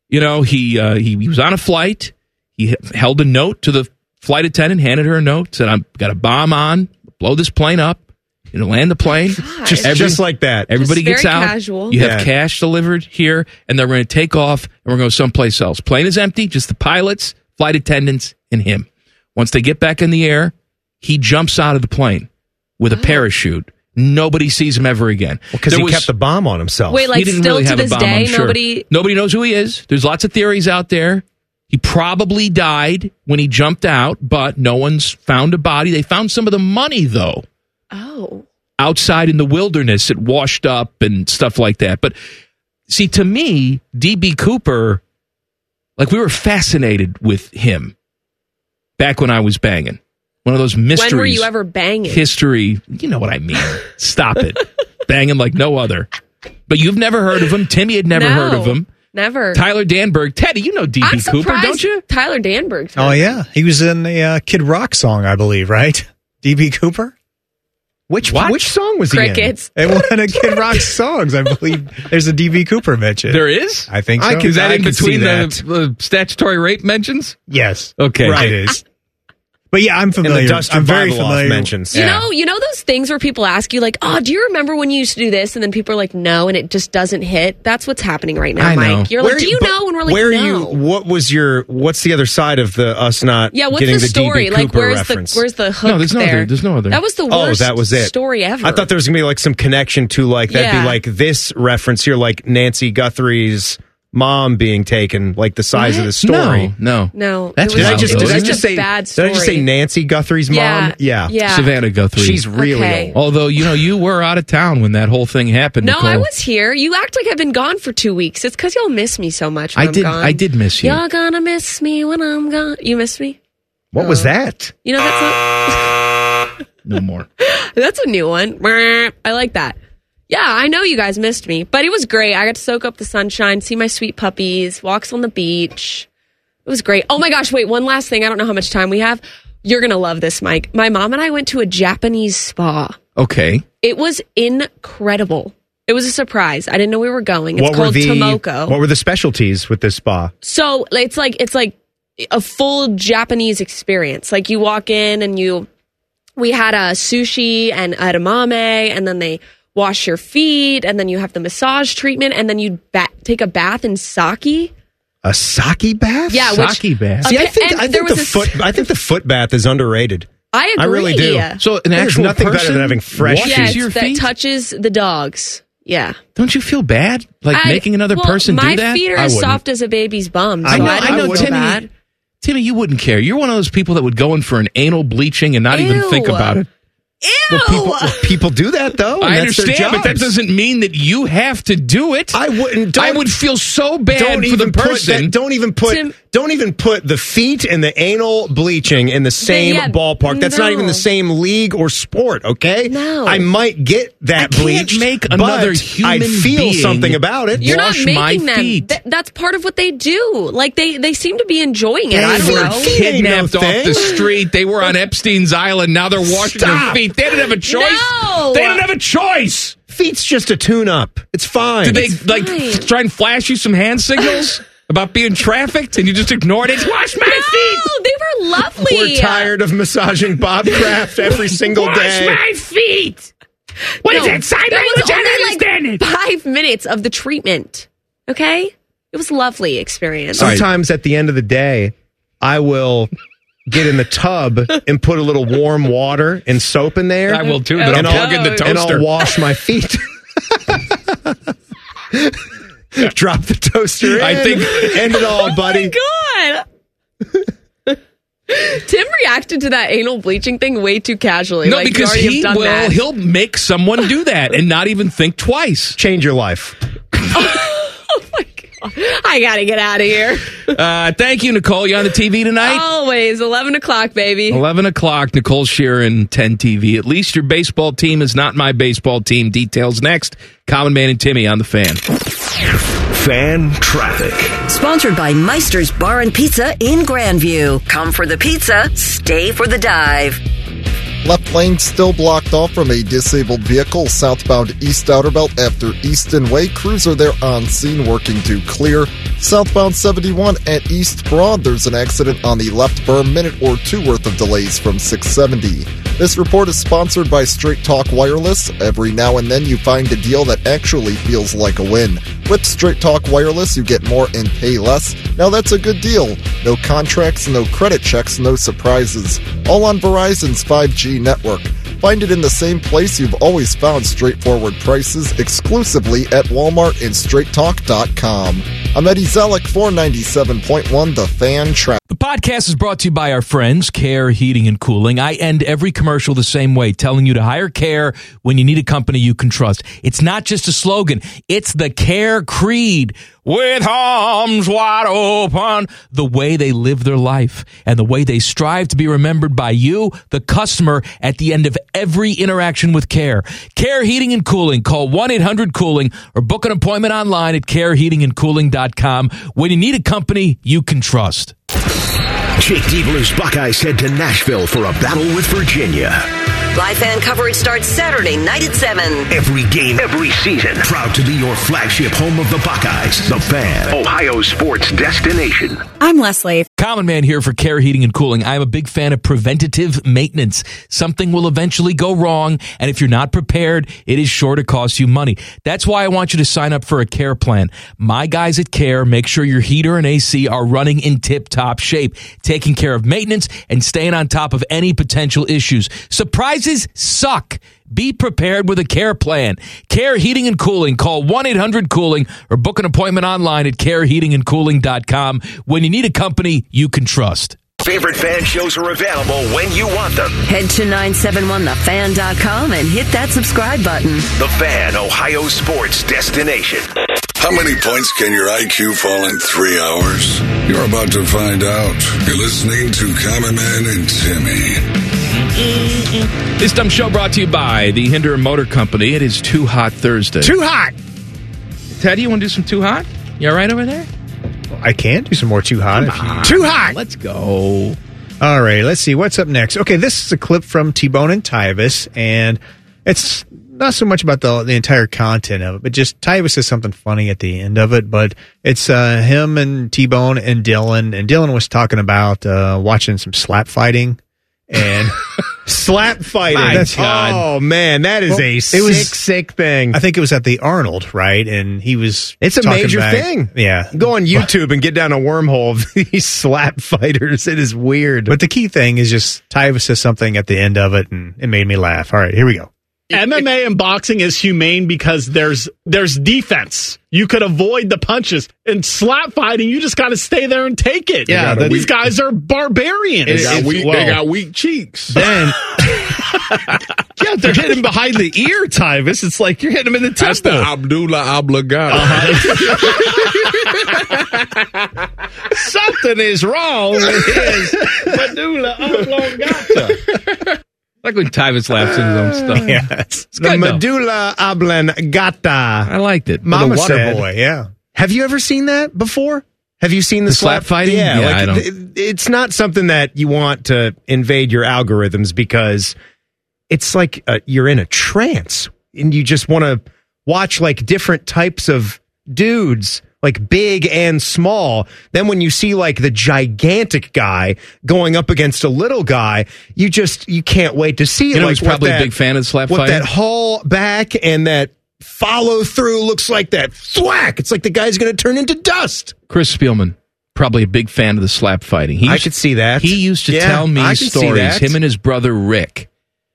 he was on a flight. He held a note to the flight attendant, handed her a note, said, "I've got a bomb on. Blow this plane up. Land the plane." Just like that. Everybody Just gets very out. casual. You have cash delivered here, and they're going to take off, and we're going to go someplace else. Plane is empty. Just the pilots, flight attendants, and him. Once they get back in the air, he jumps out of the plane with a parachute. Nobody sees him ever again. Because he kept the bomb on himself. Wait, like He didn't still really to have a this bomb, day, I'm sure. Nobody knows who he is. There's lots of theories out there. He probably died when he jumped out, but no one's found a body. They found some of the money, though. Oh. Outside in the wilderness, it washed up and stuff like that. But see, to me, D.B. Cooper, like we were fascinated with him back when I was banging. One of those mysteries. When were you ever banging? History. You know what I mean. Stop it. Banging like no other. But you've never heard of him. Timmy had never heard of him. Never. Tyler Danberg. Teddy, you know D.B. I'm Cooper, surprised don't you? Tyler Danberg. Oh, yeah. He was in the Kid Rock song, I believe, right? D.B. Cooper? Which song was Crickets. he in? In one of Kid Rock's songs, I believe there's a D.B. Cooper mention. There is? I think so. Is that I in could see between that. the statutory rape mentions? Yes. Okay. Right. It is. But yeah, I'm familiar. And the Dustin I'm very Bibeloff familiar. mentions. You know those things where people ask you like, "Oh, do you remember when you used to do this?" And then people are like, "No," and it just doesn't hit. That's what's happening right now, I know. Mike. You're like, "Do you know?" And we're like, where "No." What's the other side of the us not Yeah, what's getting the story? DB like, Cooper where's reference? where's the hook? No, there's no there? other. There's no other. That was the worst. that was it. Story ever. I thought there was gonna be like some connection to like that'd Yeah. be like this reference here, like Nancy Guthrie's mom being taken, like the size of the story. No. It was Did I just a bad story. Did I just say Nancy Guthrie's mom? Yeah. Savannah Guthrie. She's really Okay. old. Although, you were out of town when that whole thing happened, No, Nicole. I was here. You act like I've been gone for 2 weeks. It's because y'all miss me so much when I'm gone. I did miss you. Y'all gonna miss me when I'm gone. You miss me? What was that? You know, that's No more. That's a new one. I like that. Yeah, I know you guys missed me, but it was great. I got to soak up the sunshine, see my sweet puppies, walks on the beach. It was great. Oh my gosh, wait, one last thing. I don't know how much time we have. You're going to love this, Mike. My mom and I went to a Japanese spa. Okay. It was incredible. It was a surprise. I didn't know we were going. It's called Tomoko. What were the specialties with this spa? So it's like a full Japanese experience. Like you walk in and we had a sushi and edamame, and then they wash your feet, and then you have the massage treatment, and then you take a bath in sake. A sake bath? Yeah, sake bath. See, Okay, I think the foot bath is underrated. I agree. I really do. So an There's actual nothing better person than having fresh washes Yes, your that feet? touches the dogs. Yeah. Don't you feel bad? Like making another person do that? My feet are as soft as a baby's bum, so I know, don't feel bad. Timmy, you wouldn't care. You're one of those people that would go in for an anal bleaching and not even think about it. Ew! People do that, though. and I that's their understand, but that jobs. doesn't mean that you have to do it. I wouldn't. I would feel so bad for the person. Don't even put the feet and the anal bleaching in the same ballpark. That's not even the same league or sport. Okay. No. I might get that bleach. Make another but human I'd feel being something about it. You're wash not my making them. feet. That's part of what they do. Like they seem to be enjoying it. I They don't were know. kidnapped no off thing. the street. They were on Epstein's Island. Now they're washing their Stop. feet. They didn't have a choice. No. They didn't have a choice. Feet's just a tune-up. It's fine. Did they try and flash you some hand signals about being trafficked and you just ignored it? Wash my feet. No, they were lovely. We're tired of massaging Bob Kraft every single day. Wash my feet. What is that sign language? I don't understand it. 5 minutes of the treatment. Okay, it was a lovely experience. Sometimes at the end of the day, I will get in the tub and put a little warm water and soap in there. I will too. Then and I'll plug in the and toaster. I'll wash my feet. Drop the toaster in. I think end it all, buddy. Oh my God. Tim reacted to that anal bleaching thing way too casually. No, like, because you already have done that. he'll make someone do that and not even think twice. Change your life. I gotta get out of here. Thank you, Nicole. You on the TV tonight? Always 11 o'clock, baby. 11 o'clock, Nicole Sheeran, 10 TV. At least your baseball team is not my baseball team. Details next. Common Man and Timmy on the Fan. Fan traffic. Sponsored by Meister's Bar and Pizza in Grandview. Come for the pizza, stay for the dive. Left lane still blocked off from a disabled vehicle southbound East Outer Belt after Easton Way. Cruiser there on scene working to clear. Southbound 71 at East Broad, there's an accident on the left berm, minute or two worth of delays from 670. This report is sponsored by Straight Talk Wireless. Every now and then you find a deal that actually feels like a win. With Straight Talk Wireless, you get more and pay less. Now that's a good deal. No contracts, no credit checks, no surprises. All on Verizon's 5G network. Find it in the same place you've always found straightforward prices, exclusively at Walmart and StraightTalk.com. I'm Eddie Zellick, 497.1 The Fan Traffic. The podcast is brought to you by our friends, Care Heating and Cooling. I end every commercial the same way, telling you to hire Care when you need a company you can trust. It's not just a slogan. It's the Care creed. With arms wide open, the way they live their life and the way they strive to be remembered by you, the customer, at the end of every interaction with Care. Care Heating and Cooling. Call 1-800-COOLING or book an appointment online at careheatingandcooling.com when you need a company you can trust. Jake Diebler's Buckeyes head to Nashville for a battle with Virginia. Live fan coverage starts Saturday night at 7. Every game, every season. Proud to be your flagship home of the Buckeyes. The Fan, Ohio's sports destination. I'm Leslie. Common Man here for Care Heating and Cooling. I'm a big fan of preventative maintenance. Something will eventually go wrong, and if you're not prepared, it is sure to cost you money. That's why I want you to sign up for a Care plan. My guys at Care make sure your heater and AC are running in tip-top shape, taking care of maintenance and staying on top of any potential issues. Surprises suck. Be prepared with a care plan. Care Heating and Cooling. Call 1-800-COOLING or book an appointment online at careheatingandcooling.com when you need a company you can trust. Favorite fan shows are available when you want them. Head to 971thefan.com and hit that subscribe button. The Fan, Ohio sports destination. How many points can your IQ fall in 3 hours? You're about to find out. You're listening to Common Man and Timmy. This dumb show brought to you by the Hinder Motor Company. It is Too Hot Thursday. Too hot! Teddy, you want to do some Too Hot? You all right over there? I can do some more Too Hot. Too hot! Let's go. All right, let's see. What's up next? Okay, this is a clip from T-Bone and Tyvis, and it's not so much about the entire content of it, but just Tyvis says something funny at the end of it, but it's him and T-Bone and Dylan was talking about watching some slap fighting, and... Slap fighting. That's God. Oh man, that is sick thing. I think it was at the Arnold, right? And he was. It's a major thing. Yeah, go on YouTube and get down a wormhole of these slap fighters. It is weird. But the key thing is just Tyvis says something at the end of it, and it made me laugh. All right, here we go. MMA and boxing is humane because there's defense. You could avoid the punches. In slap fighting, you just got to stay there and take it. Yeah, these guys are barbarians. They got weak cheeks. Then, yeah, they're hitting behind the ear, Tyvis. It's like you're hitting them in the temple. That's the Abdullah Oblongata. Something is wrong with his medulla oblongata. Like when Tyvis laughs at his own stuff. Yeah, it's the medulla oblongata. I liked it. Mama said, boy, yeah. Have you ever seen that before? Have you seen the slap fighting? Yeah, like, I don't. It's not something that you want to invade your algorithms because it's like you're in a trance and you just want to watch like different types of dudes, like big and small. Then when you see like the gigantic guy going up against a little guy, you can't wait to see. You know, like, he's probably a big fan of slap fighting. What that haul back and that follow through looks like, that thwack. It's like the guy's going to turn into dust. Chris Spielman, probably a big fan of the slap fighting. I could see that. He used to tell me stories. Him and his brother Rick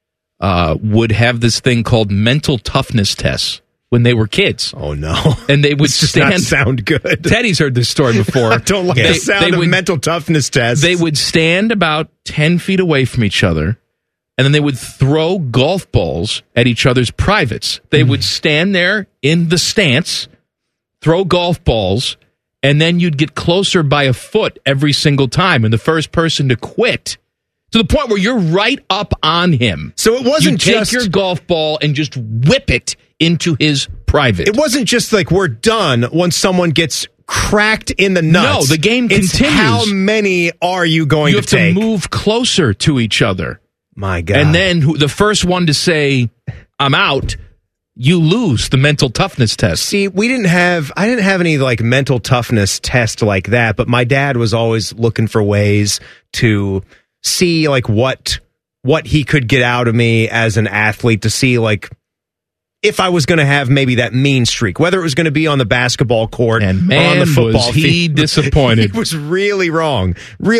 would have this thing called mental toughness tests when they were kids. Oh, no. And they would stand. Does not sound good. Teddy's heard this story before. I don't like the sound of mental toughness tests. They would stand about 10 feet away from each other, and then they would throw golf balls at each other's privates. They would stand there in the stance, throw golf balls, and then you'd get closer by a foot every single time. And the first person to quit, to the point where you're right up on him. So it wasn't you take your golf ball and just whip it into his private. It wasn't just like we're done once someone gets cracked in the nuts. No, the game continues. How many are you going to take? You have to move closer to each other. My God. And then the first one to say, I'm out, you lose the mental toughness test. See, I didn't have any like mental toughness test like that, but my dad was always looking for ways to see like what he could get out of me as an athlete, to see like if I was going to have maybe that mean streak, whether it was going to be on the basketball court and or on the football was he field. Disappointed. He was really wrong.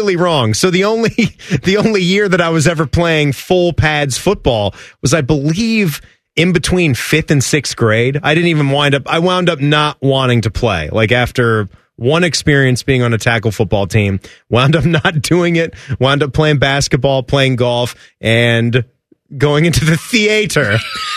So the only year that I was ever playing full pads football was, I believe, in between 5th and 6th grade. I wound up not wanting to play. Like after one experience being on a tackle football team, wound up not doing it, wound up playing basketball, playing golf, and going into the theater.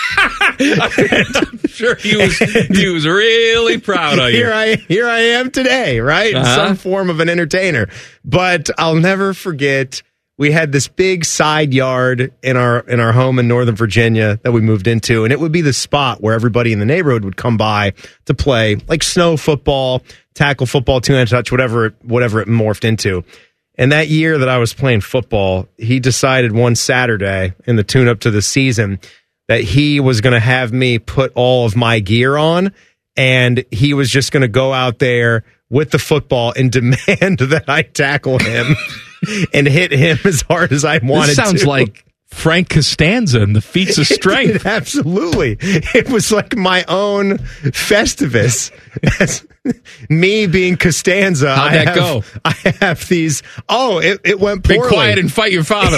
I'm sure he was really proud of you. Here I am today, right? Uh-huh. Some form of an entertainer. But I'll never forget, we had this big side yard in our home in Northern Virginia that we moved into, and it would be the spot where everybody in the neighborhood would come by to play like snow football, tackle football, two-hand touch, whatever it morphed into. And that year that I was playing football, he decided one Saturday in the tune-up to the season that he was going to have me put all of my gear on, and he was just going to go out there with the football and demand that I tackle him and hit him as hard as I wanted to. This sounds like Frank Costanza and the Feats of Strength. Absolutely. It was like my own Festivus me being Costanza. How'd that go? I have these. Oh, it went poorly. Be quiet and fight your father.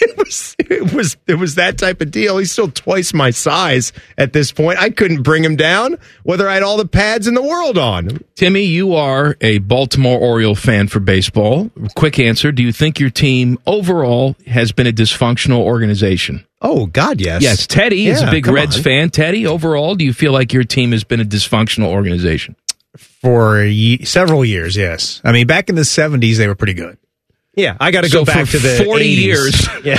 It was that type of deal. He's still twice my size at this point. I couldn't bring him down, whether I had all the pads in the world on. Timmy, you are a Baltimore Oriole fan for baseball. Quick answer. Do you think your team overall has been a dysfunctional organization? Oh, God, yes. Yes, Teddy is a big Reds fan. Teddy, overall, do you feel like your team has been a dysfunctional organization? For several years, yes. I mean, back in the 70s, they were pretty good. Yeah, I got to go back to the 40 80s. years. Yeah.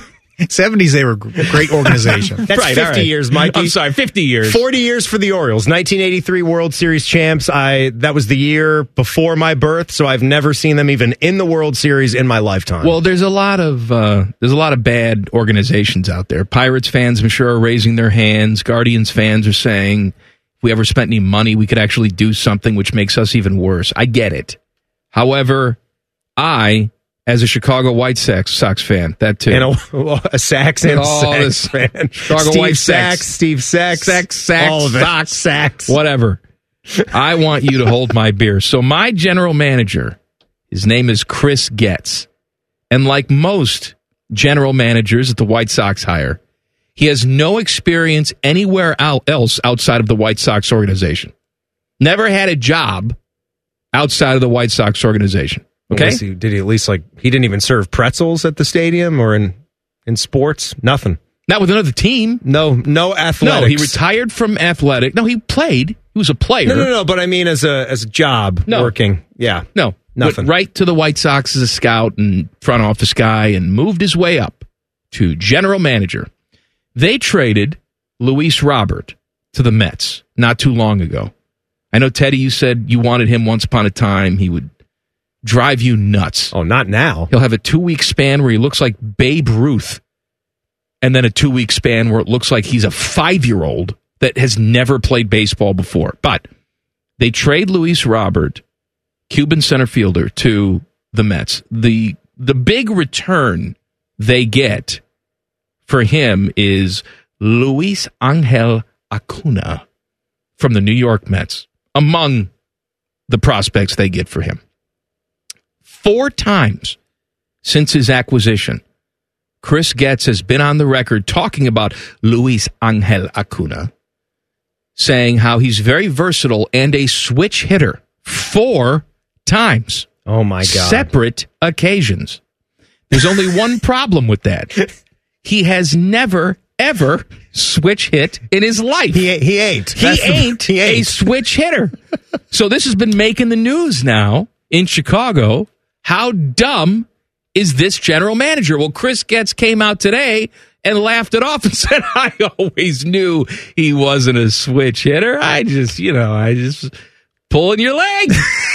70s, they were a great organization. That's right, 50 years, Mikey. I'm sorry, 50 years. 40 years for the Orioles. 1983 World Series champs. That was the year before my birth, so I've never seen them even in the World Series in my lifetime. Well, there's a lot of bad organizations out there. Pirates fans, I'm sure, are raising their hands. Guardians fans are saying, if we ever spent any money, we could actually do something which makes us even worse. I get it. However, I, as a Chicago White Sox fan, that too. And a Saxon Sox fan. Chicago White Sox. Steve Sachs. All of it. Sox. Sachs. Whatever. I want you to hold my beer. So my general manager, his name is Chris Getz. And like most general managers that the White Sox hire, he has no experience anywhere else outside of the White Sox organization. Never had a job outside of the White Sox organization. Okay? Did he at least, he didn't even serve pretzels at the stadium or in sports? Nothing. Not with another team. No athletics. No, he retired from athletic. No, he played. He was a player. No, but I mean as a job working. Yeah. No. Nothing. Went right to the White Sox as a scout and front office guy and moved his way up to general manager. They traded Luis Robert to the Mets not too long ago. I know, Teddy, you said you wanted him once upon a time. He would drive you nuts. Oh, not now. He'll have a 2-week span where he looks like Babe Ruth, and then a 2-week span where it looks like he's a 5-year-old that has never played baseball before. But they trade Luis Robert, Cuban center fielder, to the Mets. The big return they get for him is Luis Angel Acuna from the New York Mets, among the prospects they get for him. 4 times since his acquisition, Chris Getz has been on the record talking about Luis Angel Acuna, saying how he's very versatile and a switch hitter. 4 times. Oh, my God. Separate occasions. There's only one problem with that. He has never, ever switch hit in his life. He ain't. He ain't a switch hitter. So this has been making the news now in Chicago. How dumb is this general manager? Well, Chris Getz came out today and laughed it off and said, I always knew he wasn't a switch hitter. I just pulling your leg.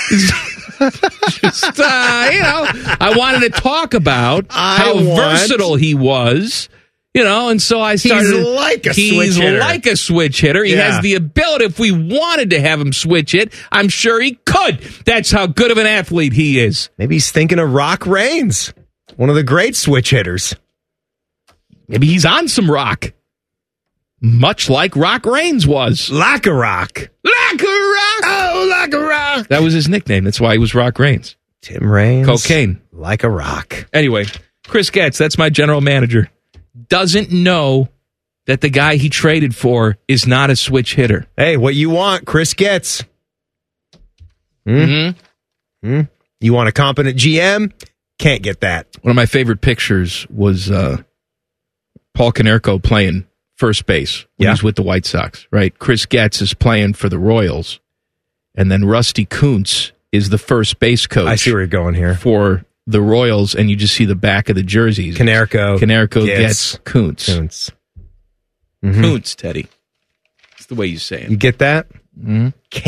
I wanted to talk about how versatile he was. And so I started. He's like a switch hitter. He has the ability. If we wanted to have him switch it, I'm sure he could. That's how good of an athlete he is. Maybe he's thinking of Rock Reigns, one of the great switch hitters. Maybe he's on some rock, much like Rock Reigns was. Like a rock. Like a rock. Oh, like a rock. That was his nickname. That's why he was Rock Reigns. Tim Raines. Cocaine. Like a rock. Anyway, Chris Getz, that's my general manager, doesn't know that the guy he traded for is not a switch hitter. Hey, what you want, Chris Getz? Mm-hmm. You want a competent GM? Can't get that. One of my favorite pictures was Paul Konerko playing first base when he's with the White Sox, right? Chris Getz is playing for the Royals, and then Rusty Kuntz is the first base coach. I see where you're going here. For the Royals, and you just see the back of the jerseys. Konerko gets Kuntz. Mm-hmm. Kuntz, Teddy. That's the way you say it. You get that? Mm-hmm.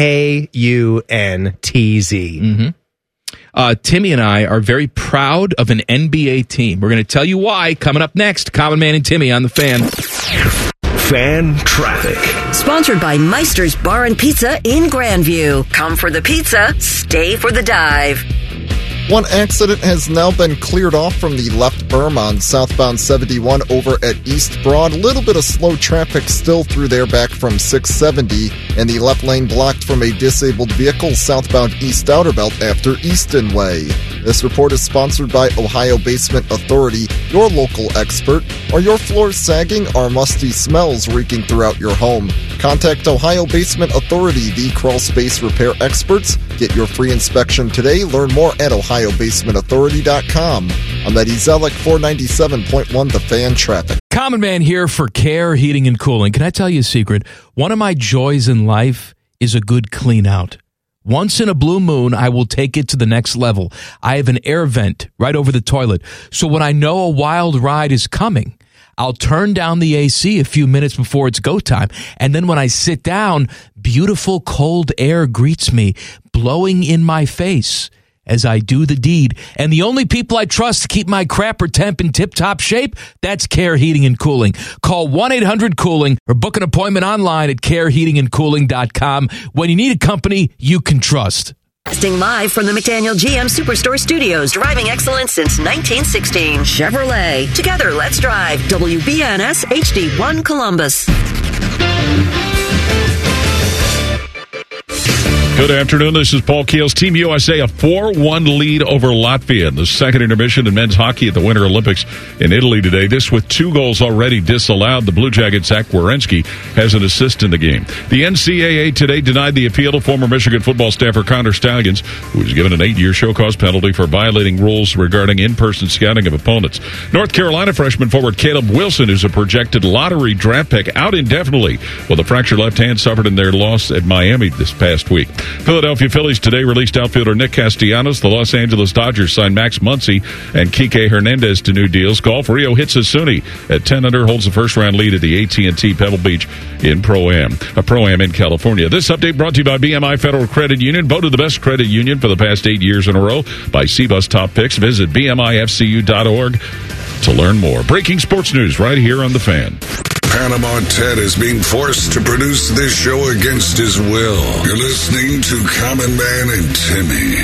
Kuntz. Mm-hmm. Timmy and I are very proud of an NBA team. We're going to tell you why coming up next. Common Man and Timmy on the Fan. Fan Traffic. Sponsored by Meister's Bar and Pizza in Grandview. Come for the pizza, stay for the dive. One accident has now been cleared off from the left berm on southbound 71 over at East Broad. A little bit of slow traffic still through there back from 670, and the left lane blocked from a disabled vehicle southbound East Outer Belt after Easton Way. This report is sponsored by Ohio Basement Authority, your local expert. Are your floors sagging? Are musty smells reeking throughout your home? Contact Ohio Basement Authority, the crawl space repair experts. Get your free inspection today. Learn more at OhioBasementAuthority.com. I'm Eddie Zellick, 497.1 The Fan Traffic. Common Man here for Care Heating and Cooling. Can I tell you a secret? One of my joys in life is a good clean out. Once in a blue moon, I will take it to the next level. I have an air vent right over the toilet. So when I know a wild ride is coming, I'll turn down the AC a few minutes before it's go time. And then when I sit down, beautiful cold air greets me, blowing in my face as I do the deed. And the only people I trust to keep my crapper temp in tip-top shape, that's Care Heating and Cooling. Call 1-800-COOLING or book an appointment online at careheatingandcooling.com when you need a company you can trust. Casting live from the McDaniel GM Superstore Studios, driving excellence since 1916. Chevrolet. Together, let's drive. WBNS HD1 Columbus. Good afternoon. This is Paul Keels. Team USA, a 4-1 lead over Latvia in the second intermission in men's hockey at the Winter Olympics in Italy today. This with 2 goals already disallowed. The Blue Jackets' Zach Werenski has an assist in the game. The NCAA today denied the appeal to former Michigan football staffer Connor Stallions, who was given an 8-year show-cause penalty for violating rules regarding in-person scouting of opponents. North Carolina freshman forward Caleb Wilson, who's a projected lottery draft pick, out indefinitely with a fractured left hand suffered in their loss at Miami this past week. Philadelphia Phillies today released outfielder Nick Castellanos. The Los Angeles Dodgers signed Max Muncy and Kike Hernandez to new deals. Golf, Rio Hitsasuni at 10 under holds the first-round lead at the AT&T Pebble Beach in Pro-Am in California. This update brought to you by BMI Federal Credit Union, voted the best credit union for the past 8 years in a row by CBUS Top Picks. Visit BMIFCU.org to learn more. Breaking sports news right here on The Fan. Panama Ted is being forced to produce this show against his will. You're listening to Common Man and Timmy.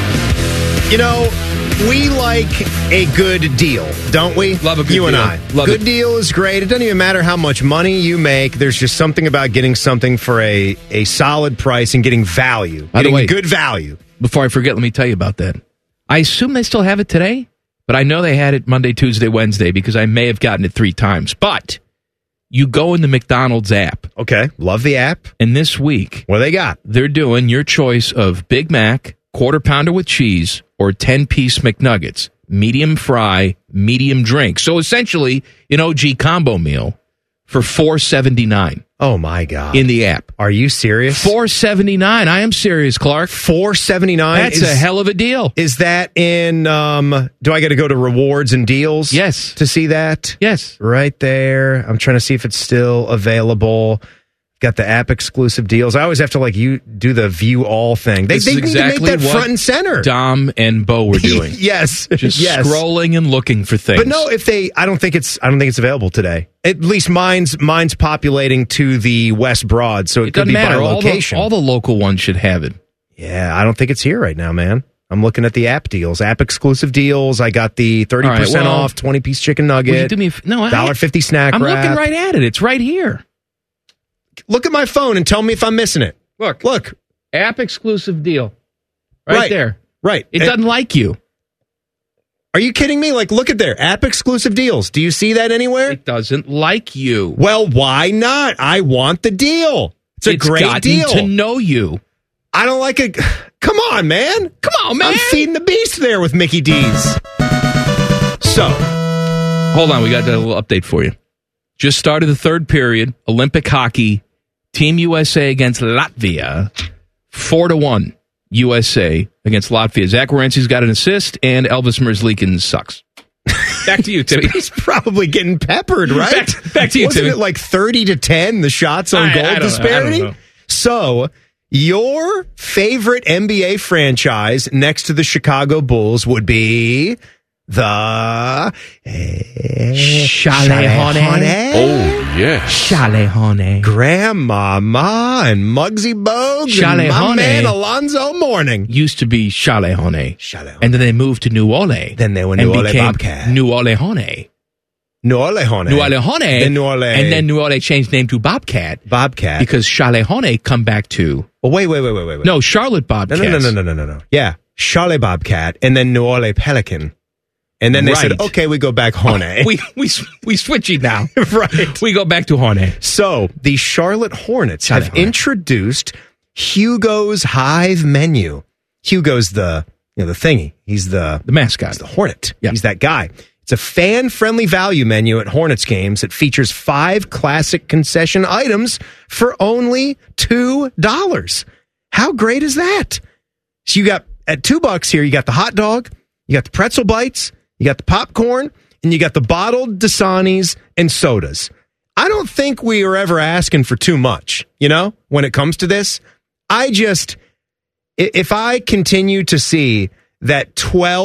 You know, we like a good deal, don't we? Love a good deal. You and deal. I. Love good it. deal is great. It doesn't even matter how much money you make. There's just something about getting something for a solid price and getting value. By the way, good value. Before I forget, let me tell you about that. I assume they still have it today, but I know they had it Monday, Tuesday, Wednesday because I may have gotten it 3 times. But you go in the McDonald's app. Okay, love the app. And this week, what they got? They're doing your choice of Big Mac, quarter pounder with cheese, or 10-piece McNuggets, medium fry, medium drink. So essentially, an OG combo meal for $4.79. Oh my God! In the app. Are you serious? $4.79. I am serious, Clark. $4.79. That's a hell of a deal. Is that in? Do I got to go to rewards and deals? Yes. To see that? Yes. Right there. I'm trying to see if it's still available. Got the app exclusive deals. I always have to you do the view all thing. They need to make that front and center. Dom and Bo were doing. Yes. Just scrolling and looking for things. But no, I don't think it's available today. At least mine's populating to the West Broad, so it could be by location. All the local ones should have it. Yeah, I don't think it's here right now, man. I'm looking at the app deals, app exclusive deals. I got the 30% off 20-piece chicken nugget. Will you do me $1.50 snack I'm wrap. looking right at it. It's right here. Look at my phone and tell me if I'm missing it. Look. App exclusive deal. Right there. Right. It doesn't like you. Are you kidding me? Look at there. App exclusive deals. Do you see that anywhere? It doesn't like you. Well, why not? I want the deal. It's a great deal. To know you. I don't like it. Come on, man. Come on, man. I'm feeding the beast there with Mickey D's. So. Hold on. We got a little update for you. Just started the third period. Olympic hockey. Team USA against Latvia. 4-1 USA against Latvia. Zach Werenski's got an assist, and Elvis Merzlikins sucks. Back to you, Timmy. He's probably getting peppered, right? Back to you, Wasn't Timmy. it 30-10, the shots on goal disparity? I don't know. So, your favorite NBA franchise next to the Chicago Bulls would be the Chalet Honey. Oh, yeah. Chalet Honey. Grandmama and Muggsy Bogues Chalet and my Honey. man Alonzo Mourning. Used to be Chalet Honey. And then they moved to New Orleans. Then they were and New Orleans became Bobcat. New Orleans Honey. New Orleans Honey. New Orleans Honey. Then New Orleans. And then New Orleans changed name to Bobcat. Bobcat. Because Chalet Honey come back to... Well, wait. No, Charlotte Bobcat. No. Yeah. Charlotte Bobcat and then New Orleans Pelican. And then they said, okay, we go back Honey. We switch it now. Right. We go back to Honey. So the Charlotte Hornets have introduced Hugo's Hive menu. Hugo's the thingy. He's the mascot. He's the Hornet. Yeah. He's that guy. It's a fan-friendly value menu at Hornets games that features 5 classic concession items for only $2. How great is that? So you got, at $2 here, you got the hot dog, you got the pretzel bites, you got the popcorn, and you got the bottled Dasanis and sodas. I don't think we are ever asking for too much, when it comes to this. If I continue to see that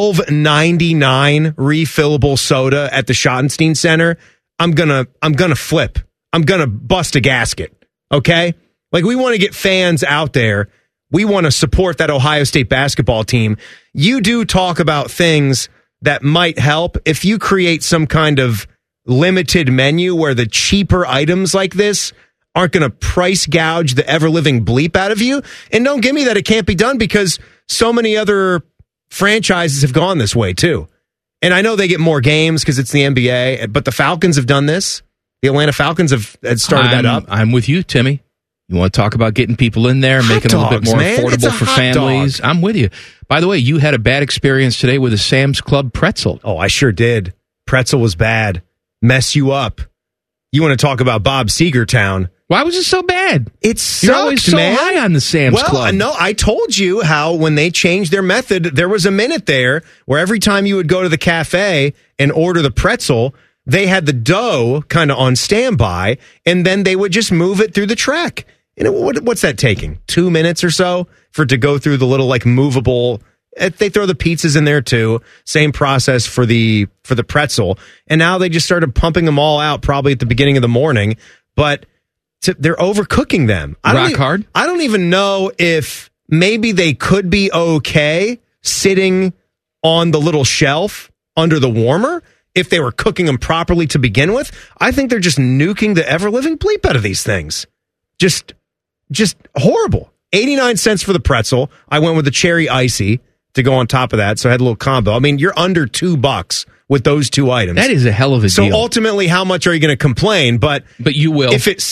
$12.99 refillable soda at the Schottenstein Center, I'm gonna flip. I'm gonna bust a gasket. Okay? Like, we want to get fans out there. We want to support that Ohio State basketball team. You do talk about things that might help. If you create some kind of limited menu where the cheaper items like this aren't going to price gouge the ever-living bleep out of you, and don't give me that it can't be done, because so many other franchises have gone this way too. And I know they get more games because it's the NBA, but the Falcons have done this. The Atlanta Falcons have started that up. I'm with you, Timmy. You want to talk about getting people in there, making it a little bit more affordable for families? I'm with you. By the way, you had a bad experience today with a Sam's Club pretzel. Oh, I sure did. Pretzel was bad. Mess you up. You want to talk about Bob Seger Town? Why was it so bad? It sucked, You're always so man. high on the Sam's Club. Well, no, I told you how when they changed their method, there was a minute there where every time you would go to the cafe and order the pretzel, they had the dough kind of on standby, and then they would just move it through the track. And what's that taking? 2 minutes or so for it to go through the little movable. They throw the pizzas in there too. Same process for the pretzel. And now they just started pumping them all out probably at the beginning of the morning. But they're overcooking them. Hard? I don't even know if maybe they could be okay sitting on the little shelf under the warmer if they were cooking them properly to begin with. I think they're just nuking the ever-living bleep out of these things. Just horrible. 89 cents for the pretzel. I went with the cherry icy to go on top of that, so I had a little combo. I mean, you're under $2 with those 2 items. That is a hell of a deal. So ultimately, how much are you going to complain? But you will. If it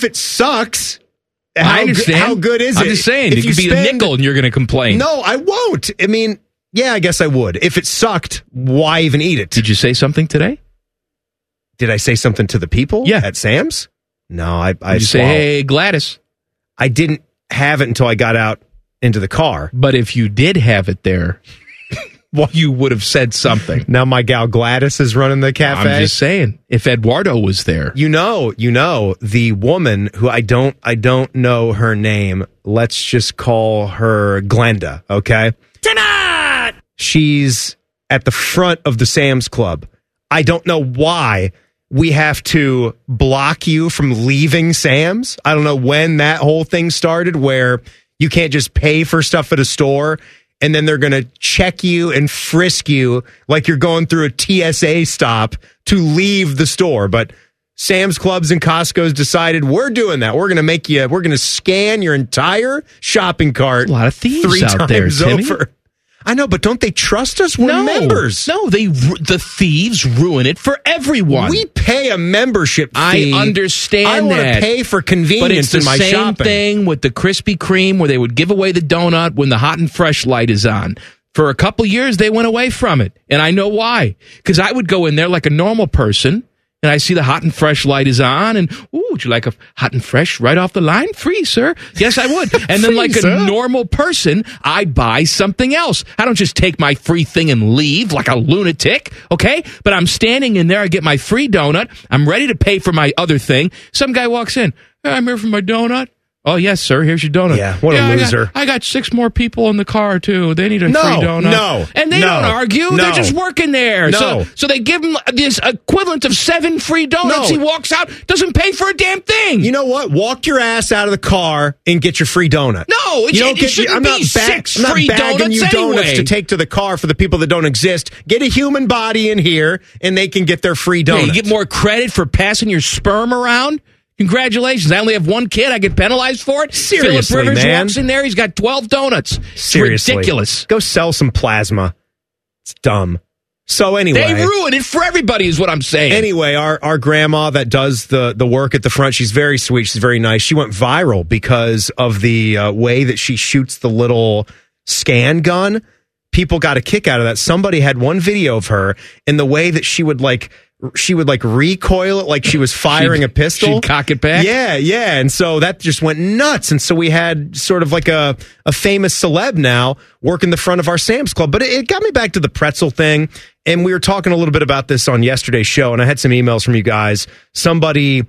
sucks, I understand. How good is it? I'm just saying, it could be a nickel and you're going to complain. No, I won't. I mean, yeah, I guess I would. If it sucked, why even eat it? Did you say something today? Did I say something to the people at Sam's? No, I Did you say, hey, Gladys? I didn't have it until I got out into the car. But if you did have it there, you would have said something. Now my gal Gladys is running the cafe. I'm just saying, if Eduardo was there. You know, the woman who I don't know her name. Let's just call her Glenda, okay? Tonight! She's at the front of the Sam's Club. I don't know why we have to block you from leaving Sam's. I don't know when that whole thing started where you can't just pay for stuff at a store and then they're going to check you and frisk you like you're going through a TSA stop to leave the store. But Sam's Clubs and Costco's decided we're doing that. We're going to scan your entire shopping cart. A lot of thieves 3 out there, times Timmy. over. I know, but don't they trust us? We're members. No, the thieves ruin it for everyone. We pay a membership fee. I understand I want that. to pay for convenience in my But it's the same shopping. thing with the Krispy Kreme where they would give away the donut when the hot and fresh light is on. For a couple years, they went away from it. And I know why. Because I would go in there like a normal person, and I see the hot and fresh light is on, and, ooh, would you like a hot and fresh right off the line? Free, sir. Yes, I would. And then like a normal person, I buy something else. I don't just take my free thing and leave like a lunatic, okay? But I'm standing in there, I get my free donut, I'm ready to pay for my other thing. Some guy walks in, hey, I'm here for my donut. Oh, yes, sir. Here's your donut. Yeah, what a loser. I got 6 more people in the car, too. They need a free donut. No. And they don't argue. No. They're just working there. No. So they give him this equivalent of 7 free donuts. No. He walks out, doesn't pay for a damn thing. You know what? Walk your ass out of the car and get your free donut. No, it shouldn't be 6 free bagging you donuts donuts anyway. to take to the car for the people that don't exist. Get a human body in here, and they can get their free donut. Yeah, you get more credit for passing your sperm around? Congratulations. I only have 1 kid. I get penalized for it. Seriously, Philip Rivers man. walks in there. He's got 12 donuts. It's Seriously. ridiculous. Go sell some plasma. It's dumb. So anyway. They ruin it for everybody is what I'm saying. Anyway, our grandma that does the work at the front, she's very sweet. She's very nice. She went viral because of the way that she shoots the little scan gun. People got a kick out of that. Somebody had one video of her in the way that she would recoil it like she was firing a pistol. She'd cock it back? Yeah. And so that just went nuts. And so we had sort of like a famous celeb now working the front of our Sam's Club. But it got me back to the pretzel thing. And we were talking a little bit about this on yesterday's show. And I had some emails from you guys. Somebody,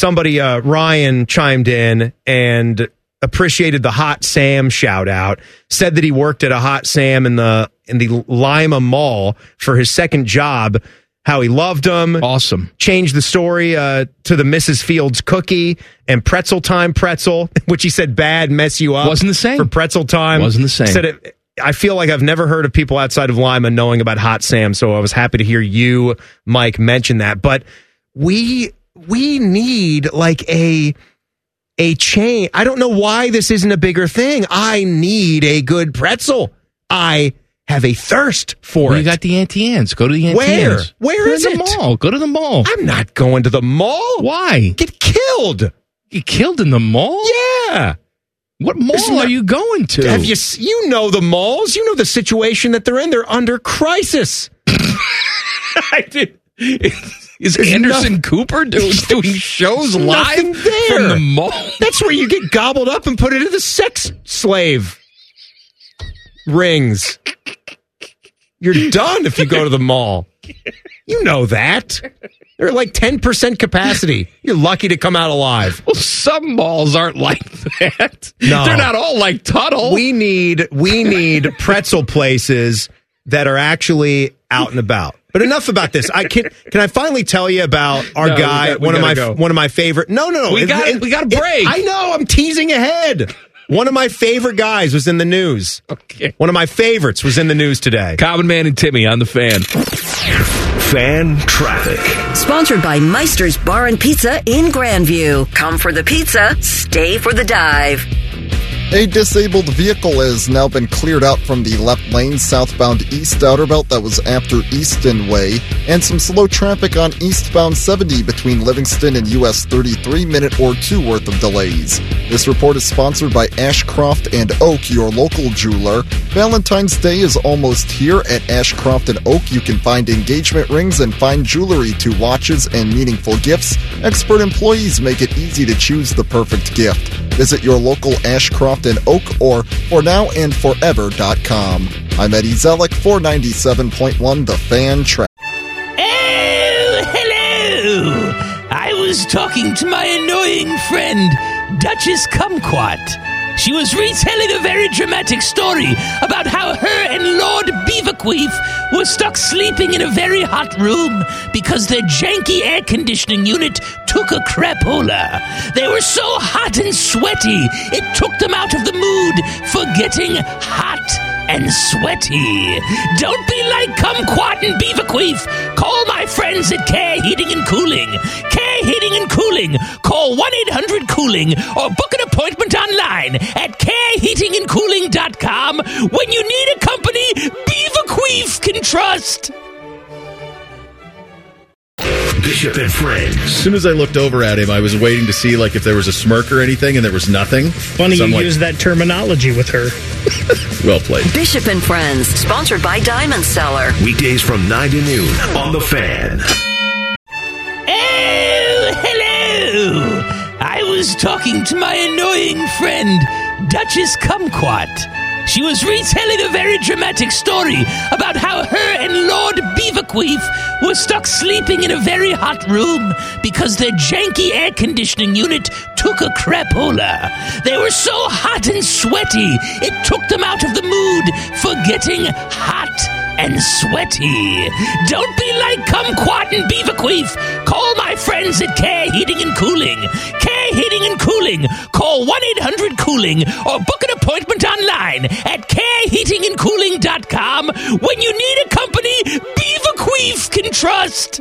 Ryan chimed in and appreciated the Hot Sam shout out, said that he worked at a Hot Sam in the Lima Mall for his second job, how he loved them. Awesome. Changed the story to the Mrs. Fields cookie and pretzel time pretzel, which he said bad, mess you up. Wasn't the same. For pretzel time. Wasn't the same. Said I feel like I've never heard of people outside of Lima knowing about Hot Sam, so I was happy to hear you, Mike, mention that. But we need like a chain. I don't know why this isn't a bigger thing. I need a good pretzel. I have a thirst for it. You got the Auntie Anne's. Go to the Auntie Anne's. Where is the it? Mall. Go to the mall. I'm not going to the mall. Why? Get killed. Get killed in the mall? Yeah. What mall are you going to? Have you know the malls? You know the situation that they're in. They're under crisis. I did. Is Anderson Cooper doing shows live from the mall? That's where you get gobbled up and put into the sex slave rings. You're done if you go to the mall. You know that. They're like 10% capacity. You're lucky to come out alive. Well, some malls aren't like that. No. They're not all like Tuttle. We need pretzel places that are actually out and about. But enough about this. Can I finally tell you about our guy? One of my favorite. No. We got a break. I know. I'm teasing ahead. One of my favorite guys was in the news. Okay. One of my favorites was in the news today. Common Man and Timmy on the Fan. Fan traffic. Sponsored by Meister's Bar and Pizza in Grandview. Come for the pizza, stay for the dive. A disabled vehicle has now been cleared out from the left lane southbound east outer belt that was after Easton Way, and some slow traffic on eastbound 70 between Livingston and US 33, minute or two worth of delays. This report is sponsored by Ashcroft and Oak, your local jeweler. Valentine's Day is almost here. At Ashcroft and Oak, you can find engagement rings and fine jewelry to watches and meaningful gifts. Expert employees make it easy to choose the perfect gift. Visit your local Ashcroft and Oak or fornowandforever.com. I'm Eddie Zellick, 497.1 The Fan Track. Oh, hello! I was talking to my annoying friend, Duchess Kumquat. She was retelling a very dramatic story about how her and Lord Beaverqueef were stuck sleeping in a very hot room because their janky air conditioning unit took a crapola. They were so hot and sweaty, it took them out of the mood for getting hot and sweaty. Don't be like Kumquat and Beaverqueef. Call my friends at Care Heating and Cooling. Care Heating and Cooling. Call 1-800-COOLING or book an appointment online at careheatingandcooling.com when you need a company Beaverqueef can trust. Bishop and Friends. As soon as I looked over at him, I was waiting to see if there was a smirk or anything, and there was nothing. Funny so you use that terminology with her. Well played. Bishop and Friends, sponsored by Diamond Cellar. Weekdays from 9 to noon on The Fan. Oh, hello! I was talking to my annoying friend, Duchess Kumquat. She was retelling a very dramatic story about how her and Lord Beaverqueef were stuck sleeping in a very hot room because their janky air conditioning unit took a crapola. They were so hot and sweaty, it took them out of the mood for getting hot and sweaty. Don't be like Kumquat and Beaverqueef. Call my friends at Care Heating and Cooling. Care Heating and Cooling. Call 1-800-COOLING or book an appointment online at careheatingandcooling.com when you need a company Beaverqueef can trust.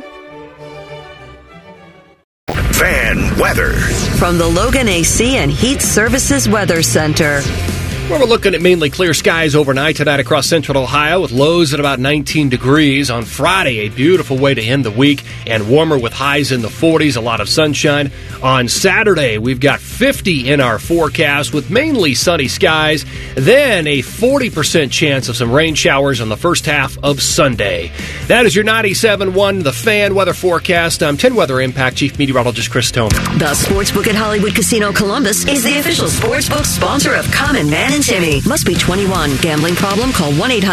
Fan weather. From the Logan AC and Heat Services Weather Center. Well, we're looking at mainly clear skies overnight tonight across central Ohio with lows at about 19 degrees. On Friday, a beautiful way to end the week and warmer with highs in the 40s, a lot of sunshine. On Saturday, we've got 50 in our forecast with mainly sunny skies, then a 40% chance of some rain showers on the first half of Sunday. That is your 97.1 The Fan weather forecast. I'm 10 Weather Impact Chief Meteorologist Chris Tome. The Sportsbook at Hollywood Casino Columbus is the official sportsbook sponsor of Common Man and Timmy. Must be 21. Gambling problem? Call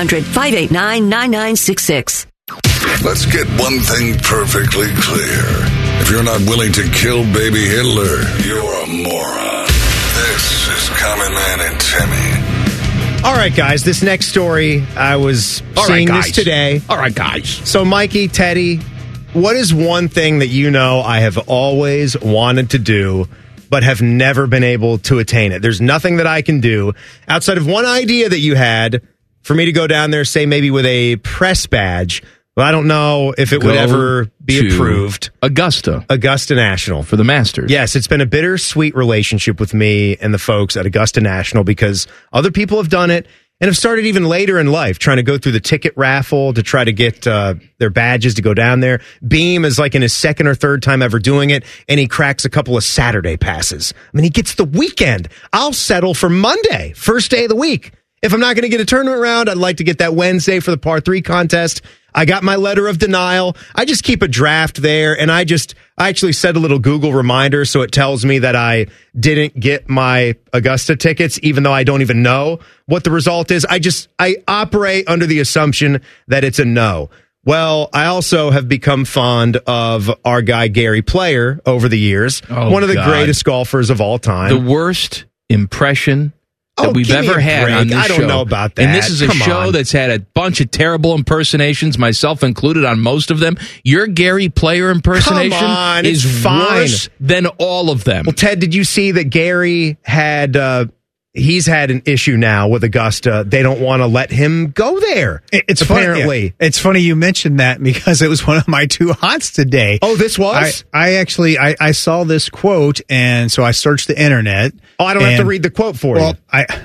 1-800-589-9966. Let's get one thing perfectly clear. If you're not willing to kill baby Hitler, you're a moron. This is Common Man and Timmy. All right, guys, this next story, I was seeing this today. All right, guys. So, Mikey, Teddy, what is one thing that you know I have always wanted to do but have never been able to attain it? There's nothing that I can do outside of one idea that you had for me to go down there, say maybe with a press badge. Well, I don't know if it would ever be approved. Augusta National. For the Masters. Yes, it's been a bittersweet relationship with me and the folks at Augusta National because other people have done it and have started even later in life trying to go through the ticket raffle to try to get their badges to go down there. Beam is like in his second or third time ever doing it, and he cracks a couple of Saturday passes. I mean, he gets the weekend. I'll settle for Monday, first day of the week. If I'm not going to get a tournament round, I'd like to get that Wednesday for the par 3 contest. I got my letter of denial. I just keep a draft there, and I actually set a little Google reminder so it tells me that I didn't get my Augusta tickets, even though I don't even know what the result is. I operate under the assumption that it's a no. Well, I also have become fond of our guy Gary Player over the years. One of the greatest golfers of all time. The worst impression that we've ever had on this show. I don't know about that. And this is a show that's had a bunch of terrible impersonations, myself included, on most of them. Your Gary Player impersonation is worse than all of them. Well, Ted, did you see that Gary had... He's had an issue now with Augusta. They don't want to let him go there. It's apparently. Funny, it's funny you mentioned that because it was one of my two haunts today. Oh, this was? I saw this quote, and so I searched the internet. Oh, I don't have to read the quote for you.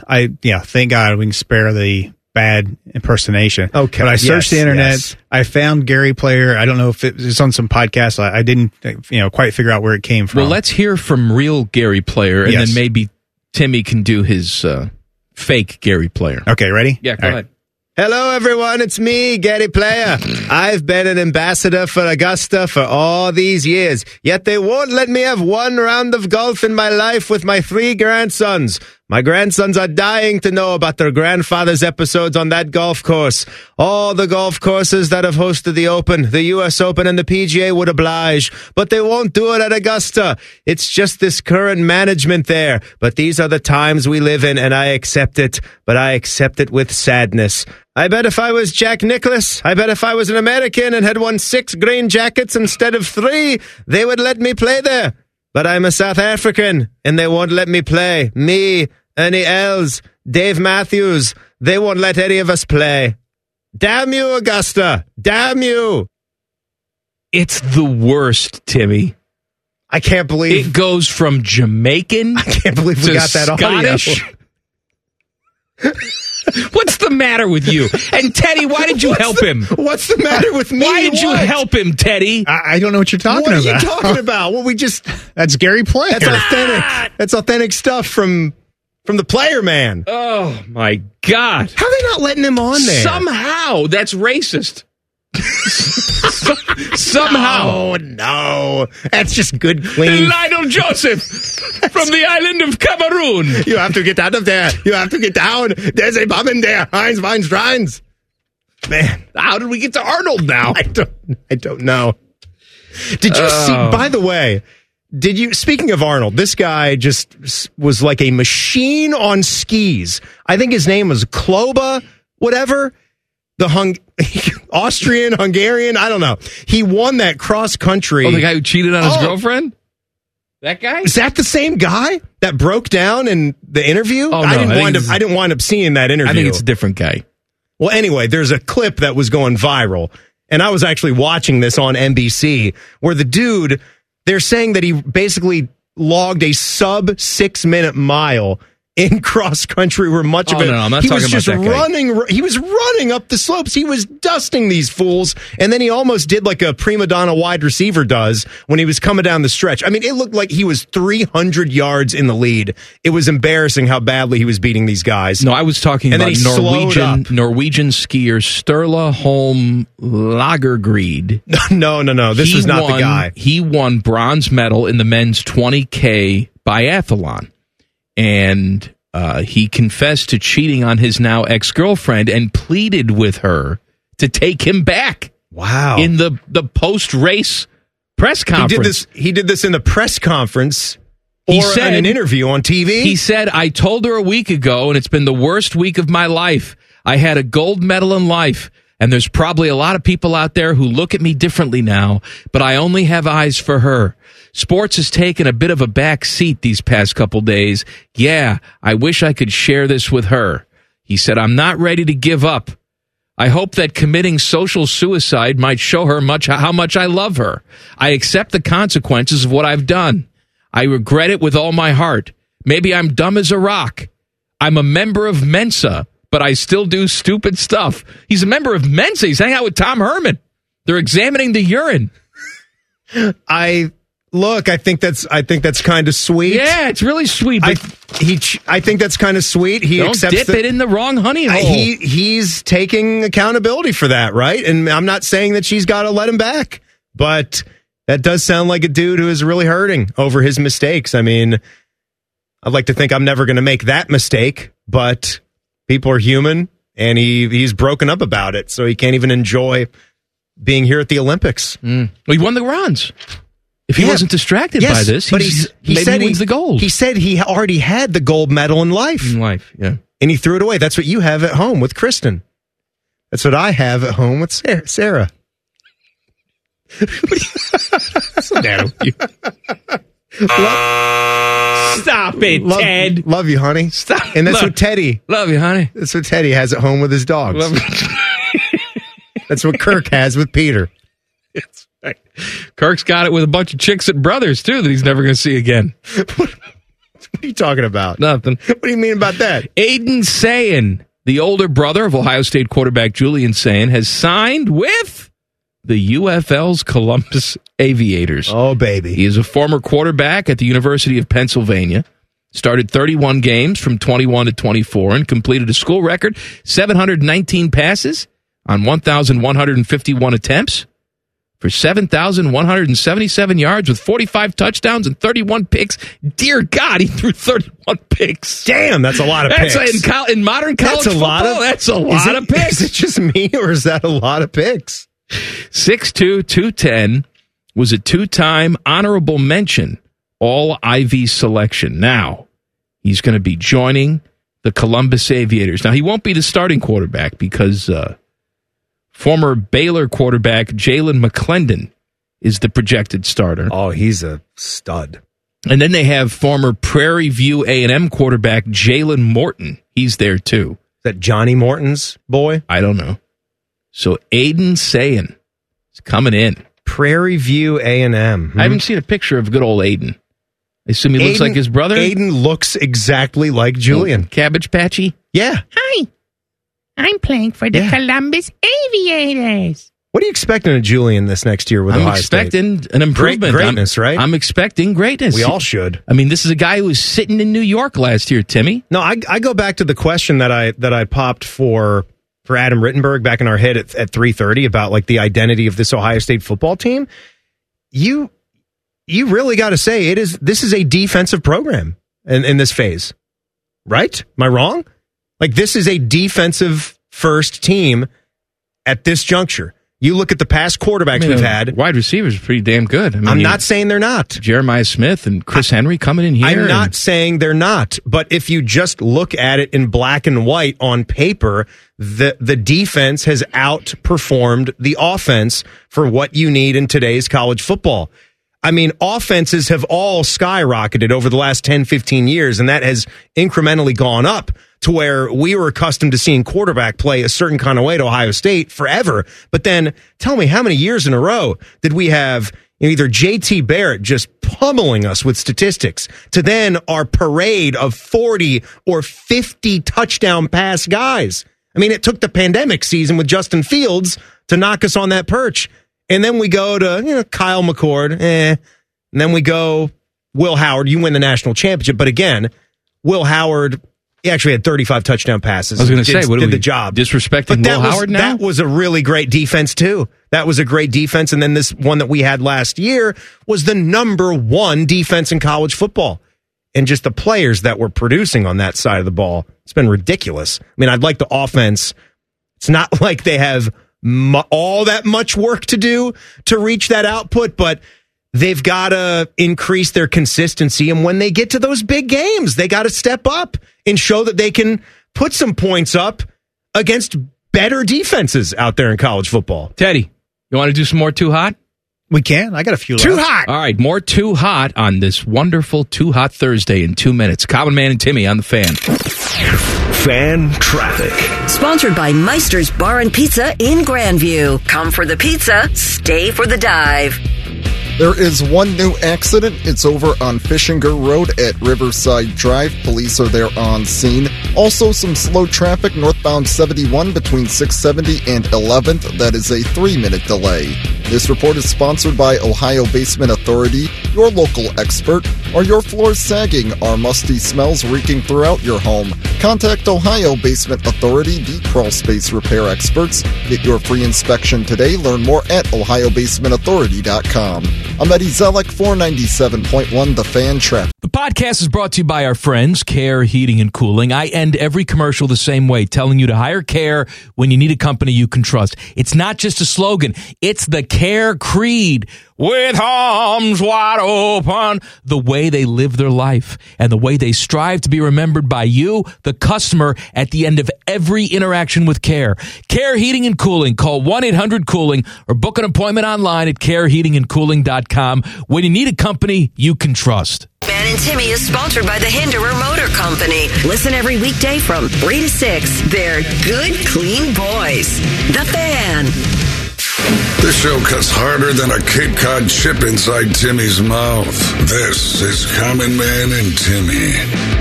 Thank God we can spare the bad impersonation. Okay. But I searched the internet. Yes. I found Gary Player. I don't know if it was on some podcast. I didn't quite figure out where it came from. Well, let's hear from real Gary Player, and then maybe Timmy can do his fake Gary Player. Okay, ready? Yeah, go ahead. Hello, everyone. It's me, Gary Player. I've been an ambassador for Augusta for all these years, yet they won't let me have one round of golf in my life with my 3 grandsons. My grandsons are dying to know about their grandfather's episodes on that golf course. All the golf courses that have hosted the Open, the U.S. Open, and the PGA would oblige, but they won't do it at Augusta. It's just this current management there. But these are the times we live in, and I accept it, but I accept it with sadness. I bet if I was Jack Nicklaus, I bet if I was an American and had won 6 green jackets instead of 3, they would let me play there. But I'm a South African, and they won't let me play. Me, Ernie Els, Dave Matthews, they won't let any of us play. Damn you, Augusta. Damn you. It's the worst, Timmy. I can't believe... It goes from Jamaican I can't believe we got that Scottish. What's the matter with you? And Teddy, why did you help him? What's the matter with me? Why did you help him, Teddy? I don't know what you're talking about. What are you talking about? Well, That's Gary Player. That's authentic. That's authentic stuff from the Player Man. Oh, my God. How are they not letting him on there? Somehow. That's racist. Somehow. No. That's just good, clean. Lionel Joseph. from the island of Cameroon. You have to get out of there. You have to get down. There's a bomb in there. Heinz, Weins, Reins. Man, how did we get to Arnold now? I don't know. Did you see, by the way, speaking of Arnold, this guy just was like a machine on skis. I think his name was Kloba, whatever. The Austrian, Hungarian, I don't know. He won that cross country. Oh, the guy who cheated on his girlfriend? That guy? Is that the same guy that broke down in the interview? Oh, no, I didn't wind up seeing that interview. I think it's a different guy. Well, anyway, there's a clip that was going viral, and I was actually watching this on NBC, where the dude, they're saying that he basically logged a sub 6-minute mile in cross country, where much of it, no, I'm not he talking was just about that guy. running. He was running up the slopes. He was dusting these fools, and then he almost did like a prima donna wide receiver does when he was coming down the stretch. I mean, it looked like he was 300 yards in the lead. It was embarrassing how badly he was beating these guys. No, I was talking and about Norwegian skier Sturla Holm Lagergried. No. This was not the guy. He won bronze medal in the men's 20K biathlon. And he confessed to cheating on his now ex-girlfriend and pleaded with her to take him back. Wow. In the post-race press conference. He did this in the press conference or in an interview on TV. He said, I told her a week ago, and it's been the worst week of my life. I had a gold medal in life, and there's probably a lot of people out there who look at me differently now, but I only have eyes for her. Sports has taken a bit of a back seat these past couple days. Yeah, I wish I could share this with her. He said, I'm not ready to give up. I hope that committing social suicide might show her how much I love her. I accept the consequences of what I've done. I regret it with all my heart. Maybe I'm dumb as a rock. I'm a member of Mensa, but I still do stupid stuff. He's a member of Mensa. He's hanging out with Tom Herman. They're examining the urine. I think that's kind of sweet. Yeah, it's really sweet. But I think that's kind of sweet. He don't accepts dip it in the wrong honey hole. He's taking accountability for that, right? And I'm not saying that she's got to let him back, but that does sound like a dude who is really hurting over his mistakes. I mean, I'd like to think I'm never going to make that mistake, but people are human, and he's broken up about it, so he can't even enjoy being here at the Olympics. Well, he won the bronze. If he wasn't distracted by this, but he said he wins the gold. He said he already had the gold medal in life. Yeah. And he threw it away. That's what you have at home with Kristen. That's what I have at home with Sarah. What's the matter with you? Stop it, Ted. Love you, honey. Stop. And that's what Teddy. Love you, honey. That's what Teddy has at home with his dogs. That's what Kirk has with Peter. It's right. Kirk's got it with a bunch of chicks at Brothers, too, that he's never going to see again. What are you talking about? Nothing. What do you mean about that? Aiden Sayin, the older brother of Ohio State quarterback Julian Sayin, has signed with the UFL's Columbus Aviators. Oh, baby. He is a former quarterback at the University of Pennsylvania. Started 31 games from 21 to 24 and completed a school record 719 passes on 1,151 attempts for 7,177 yards with 45 touchdowns and 31 picks. Dear God, he threw 31 picks. Damn, that's a lot of picks. In modern college football, that's a lot of picks. Is it just me, or is that a lot of picks? 6'2", 210, was a two-time honorable mention All-Ivy selection. Now, he's going to be joining the Columbus Aviators. Now, he won't be the starting quarterback because former Baylor quarterback Jalen McClendon is the projected starter. Oh, he's a stud. And then they have former Prairie View A&M quarterback Jalen Morton. He's there, too. Is that Johnny Morton's boy? I don't know. So Aiden Sayin is coming in. Prairie View A&M. I haven't seen a picture of good old Aiden. I assume he looks like his brother? Aiden looks exactly like Julian. Cabbage Patchy? Yeah. Hi. I'm playing for the Columbus Aviators. What are you expecting of Julian this next year with Ohio State? I'm expecting an improvement. Greatness, right? I'm expecting greatness. We all should. I mean, this is a guy who was sitting in New York last year, Timmy. No, I go back to the question that I popped for Adam Rittenberg back in our head at 3:30 about like the identity of this Ohio State football team. You you really got to say this is a defensive program in this phase, right? Am I wrong? Like, this is a defensive first team at this juncture. You look at the past quarterbacks we've had. Wide receivers are pretty damn good. I'm not saying they're not. Jeremiah Smith and Chris Henry coming in here. I'm not saying they're not. But if you just look at it in black and white on paper, the defense has outperformed the offense for what you need in today's college football. I mean, offenses have all skyrocketed over the last 10, 15 years, and that has incrementally gone up to where we were accustomed to seeing quarterback play a certain kind of way to Ohio State forever. But then tell me, how many years in a row did we have either JT Barrett just pummeling us with statistics to then our parade of 40 or 50 touchdown pass guys? I mean, it took the pandemic season with Justin Fields to knock us on that perch. And then we go to Kyle McCord, and then we go Will Howard. You win the national championship. But again, Will Howard, he actually had 35 touchdown passes. I was going to say, what did the job. Disrespecting Will Howard now? That was a really great defense, too. That was a great defense. And then this one that we had last year was the number one defense in college football. And just the players that were producing on that side of the ball, it's been ridiculous. I mean, I'd like the offense. It's not like they have all that much work to do to reach that output, but they've got to increase their consistency. And when they get to those big games, they got to step up and show that they can put some points up against better defenses out there in college football. Teddy, you want to do some more Too Hot? We can. I got a few Too left. Hot. All right, more Too Hot on this wonderful Too Hot Thursday in 2 minutes. Common Man and Timmy on the Fan. Fan traffic. Sponsored by Meister's Bar and Pizza in Grandview. Come for the pizza, stay for the dive. There is one new accident. It's over on Fishinger Road at Riverside Drive. Police are there on scene. Also, some slow traffic northbound 71 between 670 and 11th. That is a 3-minute delay. This report is sponsored by Ohio Basement Authority, your local expert. Are your floors sagging? Are musty smells reeking throughout your home? Contact Ohio Basement Authority, the crawl space repair experts. Get your free inspection today. Learn more at ohiobasementauthority.com. I'm Eddie Zellick, 497.1 The Fan Traffic. The podcast is brought to you by our friends, Care Heating and Cooling. I end every commercial the same way, telling you to hire Care when you need a company you can trust. It's not just a slogan. It's the Care creed. With arms wide open, the way they live their life and the way they strive to be remembered by you, the customer, at the end of every interaction with Care. Care Heating and Cooling. Call 1-800-COOLING or book an appointment online at careheatingandcooling.com when you need a company you can trust. Man and Timmy is sponsored by the Hinderer Motor Company. Listen every weekday from 3 to 6. They're good, clean boys. The Fan. This show cuts harder than a Cape Cod chip inside Timmy's mouth. This is Common Man and Timmy.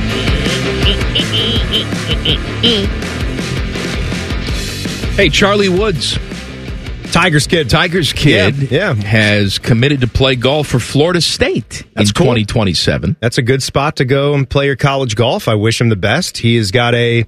Hey, Charlie Woods. Tiger's kid. Yeah. Has committed to play golf for Florida State in 2027. That's a good spot to go and play your college golf. I wish him the best. He's got all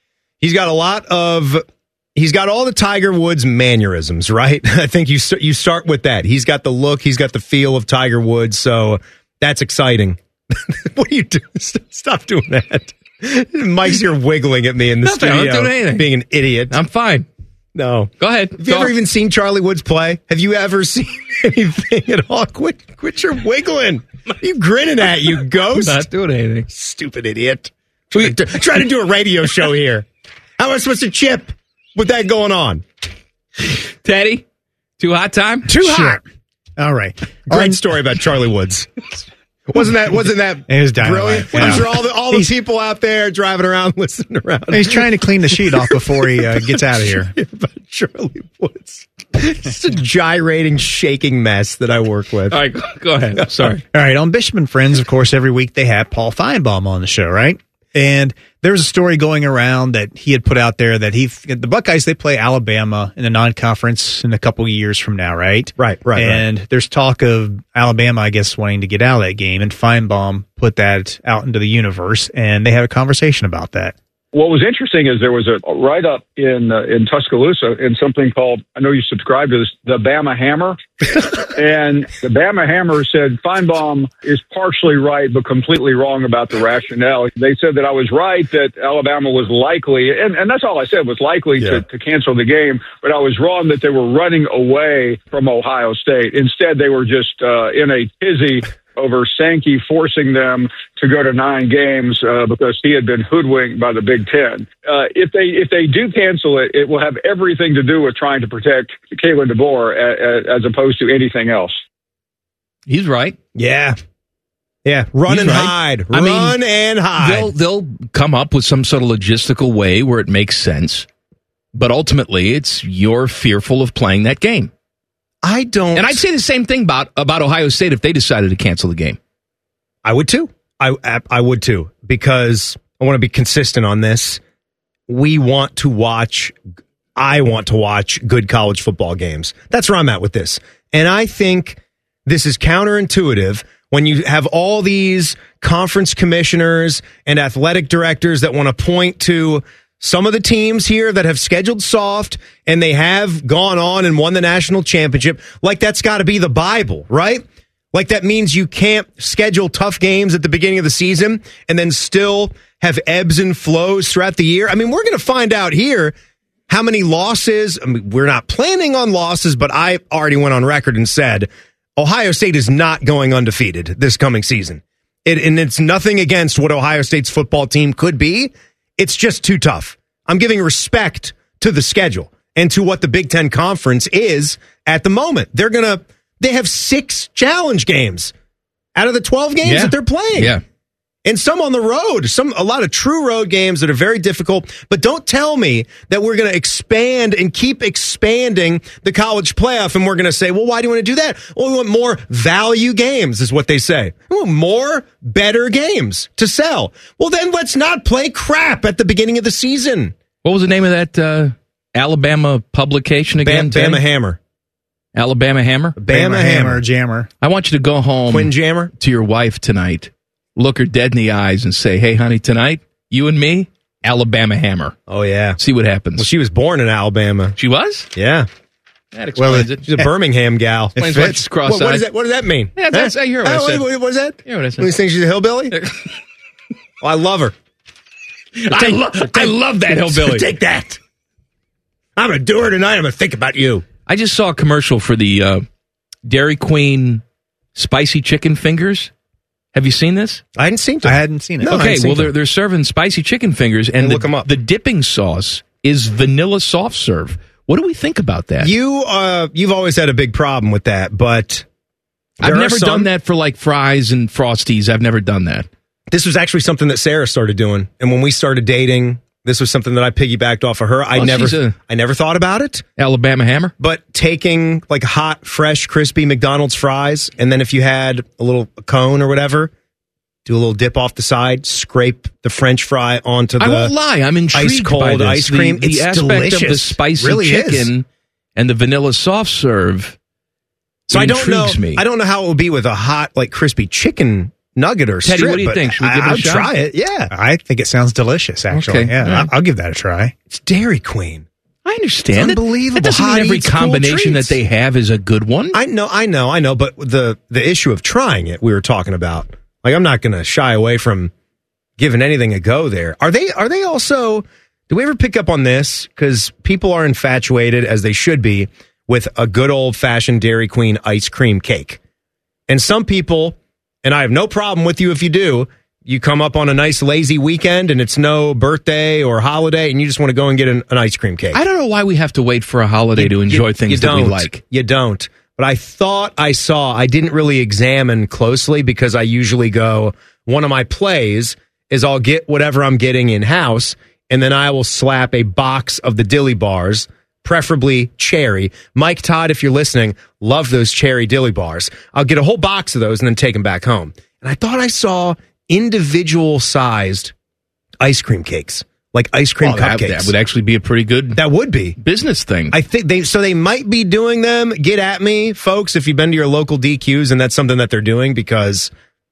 the Tiger Woods mannerisms, right? I think you start with that. He's got the look, he's got the feel of Tiger Woods, so that's exciting. What are you doing? Stop doing that. Mike's here wiggling at me in the studio. I'm not doing anything. Being an idiot. I'm fine. No. Go ahead. Have you ever even seen Charlie Woods play? Have you ever seen anything at all? Quit your wiggling. What are you grinning at, you ghost? I'm not doing anything. Stupid idiot. Trying to do a radio show here. How am I supposed to chip with that going on? Teddy, too hot time? Too hot. All right. Great story about Charlie Woods. Wasn't that it was brilliant? Yeah. I'm sure all the people out there driving around, listening around. He's trying to clean the sheet off before he gets out of here. About Charlie Woods. It's a gyrating, shaking mess that I work with. All right, go ahead. Sorry. All right, on Bishop and Friends, of course, every week they have Paul Feinbaum on the show, right? And there was a story going around that he had put out there that the Buckeyes, they play Alabama in a non-conference in a couple years from now, right? Right. And there's talk of Alabama, I guess, wanting to get out of that game, and Feinbaum put that out into the universe, and they had a conversation about that. What was interesting is there was a write-up in Tuscaloosa in something called, I know you subscribe to this, the Bama Hammer. And the Bama Hammer said Feinbaum is partially right but completely wrong about the rationale. They said that I was right, that Alabama was likely, and that's all I said, was likely to cancel the game, but I was wrong that they were running away from Ohio State. Instead, they were just in a tizzy over Sankey forcing them to go to 9 games because he had been hoodwinked by the Big Ten. If they do cancel it, it will have everything to do with trying to protect Kalen DeBoer as opposed to anything else. He's right. Yeah. Yeah, run and hide. Run and hide. They'll come up with some sort of logistical way where it makes sense, but ultimately it's you're fearful of playing that game. I don't. And I'd say the same thing about Ohio State if they decided to cancel the game. I would too. I would too, because I want to be consistent on this. I want to watch good college football games. That's where I'm at with this. And I think this is counterintuitive when you have all these conference commissioners and athletic directors that want to point to some of the teams here that have scheduled soft and they have gone on and won the national championship. Like, that's got to be the Bible, right? Like, that means you can't schedule tough games at the beginning of the season and then still have ebbs and flows throughout the year. I mean, we're going to find out here how many losses. I mean, we're not planning on losses, but I already went on record and said Ohio State is not going undefeated this coming season. And it's nothing against what Ohio State's football team could be. It's just too tough. I'm giving respect to the schedule and to what the Big Ten Conference is at the moment. They have 6 challenge games out of the 12 games that they're playing. Yeah. And some on the road, a lot of true road games that are very difficult. But don't tell me that we're going to expand and keep expanding the college playoff. And we're going to say, well, why do you want to do that? Well, we want more value games is what they say. We want more better games to sell. Well, then let's not play crap at the beginning of the season. What was the name of that Alabama publication again? Bama Hammer. Alabama Hammer? Bama Hammer. Jammer. I want you to go home Quinn Jammer? To your wife tonight. Look her dead in the eyes and say, hey, honey, tonight, you and me, Alabama Hammer. Oh, yeah. See what happens. Well, she was born in Alabama. She was? Yeah. That explains it. She's a Birmingham gal. Explains why she's cross-eyed. What does that mean? Yeah, I hear what I said. What is that? You hear what I said. You think she's a hillbilly? Well, I love her. I love that hillbilly. Take that. I'm going to do her tonight. I'm going to think about you. I just saw a commercial for the Dairy Queen spicy chicken fingers. Have you seen this? I hadn't seen it. No, okay, well, they're serving spicy chicken fingers, and the dipping sauce is vanilla soft serve. What do we think about that? You've always had a big problem with that, but I've never done that for like fries and Frosties. I've never done that. This was actually something that Sarah started doing, and when we started dating, this was something that I piggybacked off of her. I never thought about it. Alabama Hammer. But taking like hot, fresh, crispy McDonald's fries, and then if you had a little cone or whatever, do a little dip off the side, scrape the French fry onto the I won't lie, I'm intrigued ice cold by this. ice cream. The It's aspect delicious. of the spicy really chicken is. and the vanilla soft serve. So I don't know. Me. I don't know how it would be with a hot, like crispy chicken nugget or Teddy, strip. what do you but think? Should we give it a I'd shot? try it. Yeah, I think it sounds delicious. Actually, Okay. yeah, All right. I'll give that a try. It's Dairy Queen. I understand. It's unbelievable. That doesn't Hot mean every eats, cool combination treats. that they have is a good one. I know. But the issue of trying it, we were talking about. Like, I'm not going to shy away from giving anything a go there. Are they also? Do we ever pick up on this? Because people are infatuated, as they should be, with a good old fashioned Dairy Queen ice cream cake. And some people, and I have no problem with you if you do, you come up on a nice lazy weekend and it's no birthday or holiday and you just want to go and get an ice cream cake. I don't know why we have to wait for a holiday to enjoy things that we like. You don't. But I thought I didn't really examine closely because I usually go, one of my plays is I'll get whatever I'm getting in-house and then I will slap a box of the Dilly Bars, preferably cherry. Mike Todd, if you're listening, love those cherry Dilly Bars. I'll get a whole box of those and then take them back home. And I thought I saw individual sized ice cream cakes, like ice cream cupcakes. That would actually be a pretty good business thing. I think they might be doing them. Get at me, folks, if you've been to your local DQs and that's something that they're doing, because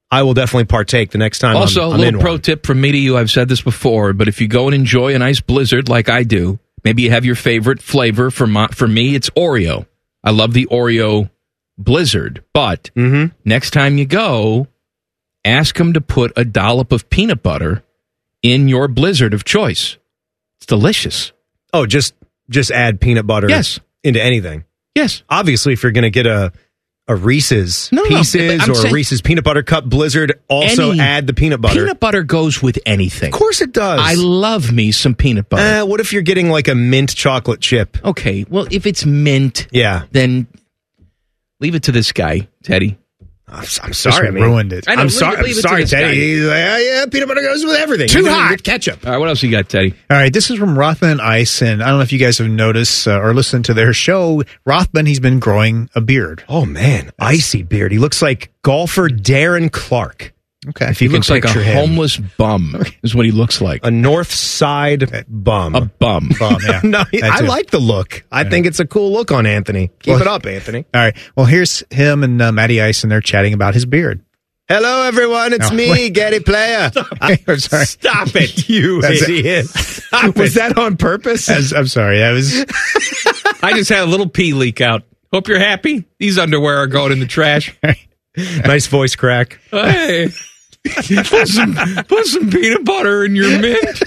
I will definitely partake the next time. Also, I'm a little in pro one. tip from me to you. I've said this before, but if you go and enjoy a nice Blizzard like I do, maybe you have your favorite flavor. For me, it's Oreo. I love the Oreo Blizzard. But next time you go, ask them to put a dollop of peanut butter in your Blizzard of choice. It's delicious. Oh, just add peanut butter into anything. Yes. Obviously, if you're going to get a Reese's Pieces or a Reese's Peanut Butter Cup Blizzard, also add the peanut butter. Peanut butter goes with anything. Of course it does. I love me some peanut butter. What if you're getting like a mint chocolate chip? Okay, well, if it's mint, then leave it to this guy, Teddy. I'm sorry. I mean, ruined it. I'm sorry, Teddy. He's like, yeah, peanut butter goes with everything. Too hot. With ketchup. All right, what else you got, Teddy? All right, this is from Rothman and Ice, and I don't know if you guys have noticed or listened to their show. Rothman, he's been growing a beard. Oh, man. Icy beard. He looks like golfer Darren Clark. Okay. If you He can looks like a picture him. homeless bum is what he looks like. A North Side bum. A bum. Yeah. No, That I too. like the look. I think it's a cool look on Anthony. Keep it up, Anthony. All right. Well, here's him and Matty Ice, and they're chatting about his beard. Hello, everyone. It's me, Getty Player. I'm sorry. Stop it, you idiot. Was that on purpose? I'm sorry. That was. I just had a little pee leak out. Hope you're happy. These underwear are going in the trash. Nice voice crack. Hey, put some peanut butter in your mint.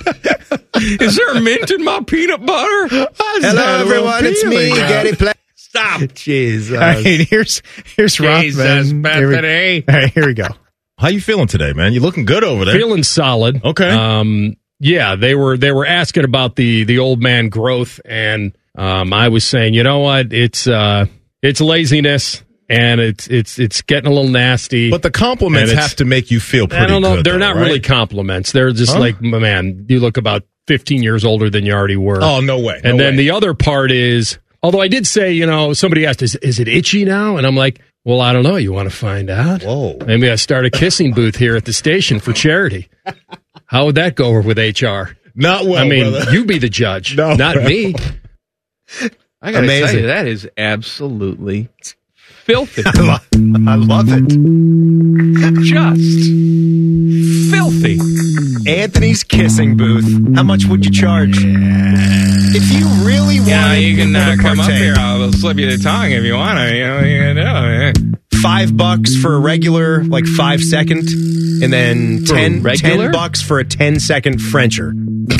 Is there mint in my peanut butter? Hello, everyone. It's me, Getty Player. Stop. Jesus. All right. Here's Rothman. Bethany. All right. Here we go. How you feeling today, man? You looking good over there? Feeling solid. Okay. Yeah, they were asking about the old man growth, and I was saying, you know what? It's laziness, and it's getting a little nasty. But the compliments have to make you feel pretty I don't know. good, They're though, not right? really compliments. They're just like, man, you look about 15 years older than you already were. Oh, no way. And then the other part is, although I did say, somebody asked, is it itchy now? And I'm like, well, I don't know. You want to find out? Whoa. Maybe I start a kissing booth here at the station for charity. How would that go over with HR? Not well, I mean, brother. you be the judge, No, not well. me. I gotta Amazing. tell you, that is absolutely filthy. I love it. Just filthy. Anthony's kissing booth. How much would you charge? If you really want to come up here. I'll slip you the tongue if you want to. You can do it. $5 for a regular, like 5 second, and then For a regular? $10 for a 10-second Frencher.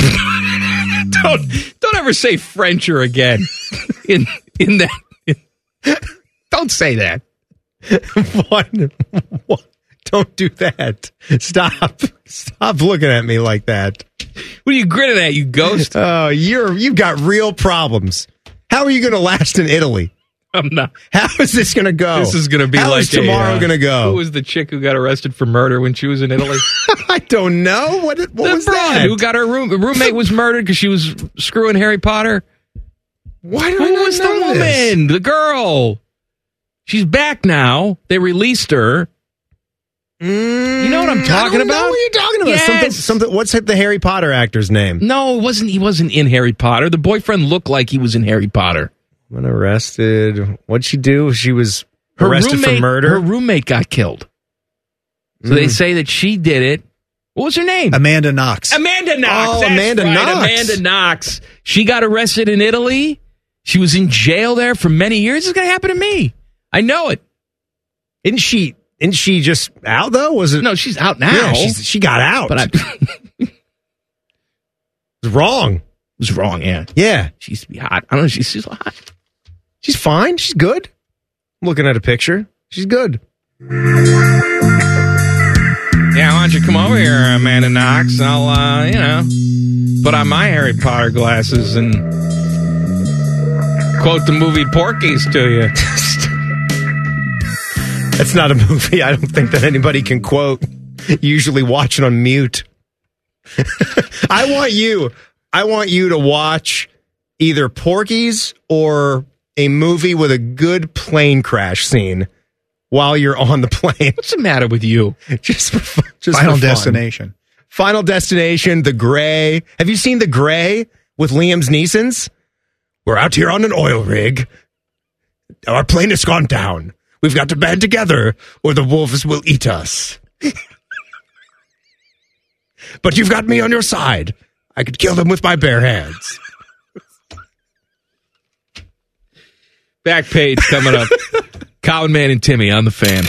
Don't ever say Frencher again. in that. Don't say that. What? Don't do that. Stop looking at me like that. What are you grinning at, you ghost? Oh, you've got real problems. How are you going to last in Italy? I'm not. How is this going to go? This is going to be How like is tomorrow going to go? Who was the chick who got arrested for murder when she was in Italy? I don't know. What was broad that? who got her roommate was murdered because she was screwing Harry Potter. Why do Who was the woman? The girl. She's back now. They released her. You know what I'm talking I don't know about? what you're talking about. Yes. Something. What's the Harry Potter actor's name? No, it wasn't. He wasn't in Harry Potter. The boyfriend looked like he was in Harry Potter. When arrested, what'd she do? She was arrested for murder. Her roommate got killed. So they say that she did it. What was her name? Amanda Knox. Amanda Knox. Oh, That's Amanda right, Knox. Amanda Knox. She got arrested in Italy. She was in jail there for many years. This is going to happen to me. I know it. Isn't she just out though? Was it? No, she's out now. Yeah, she got out. But it was wrong. It was wrong, yeah. Yeah. She used to be hot. I don't know. She's hot. She's fine. She's good. I'm looking at a picture. She's good. Yeah, why don't you come over here, Amanda Knox, and I'll, put on my Harry Potter glasses and quote the movie Porky's to you. That's not a movie I don't think that anybody can quote. Usually watch it on mute. I want you to watch either Porky's or a movie with a good plane crash scene while you're on the plane. What's the matter with you? Just Final for fun. Destination. Final Destination, The Gray. Have you seen The Gray with Liam Neeson's? We're out here on an oil rig. Our plane has gone down. We've got to band together, or the wolves will eat us. But you've got me on your side. I could kill them with my bare hands. Back page coming up. Common Man and Timmy on the Fan.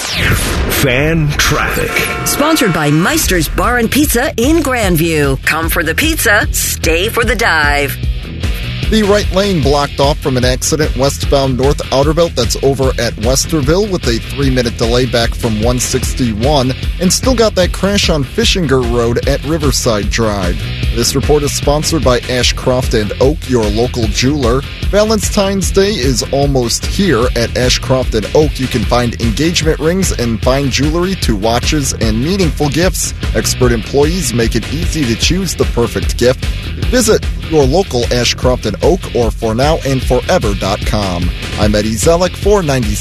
Fan traffic. Sponsored by Meister's Bar and Pizza in Grandview. Come for the pizza, stay for the dive. The right lane blocked off from an accident westbound North Outerville. That's over at Westerville with a 3-minute delay back from 161. And still got that crash on Fishinger Road at Riverside Drive. This report is sponsored by Ashcroft and Oak, your local jeweler. Valentine's Day is almost here. At Ashcroft and Oak, you can find engagement rings and fine jewelry to watches and meaningful gifts. Expert employees make it easy to choose the perfect gift. Visit your local Ashcroft and Oak or fornowandforever.com. I'm Eddie Zellick for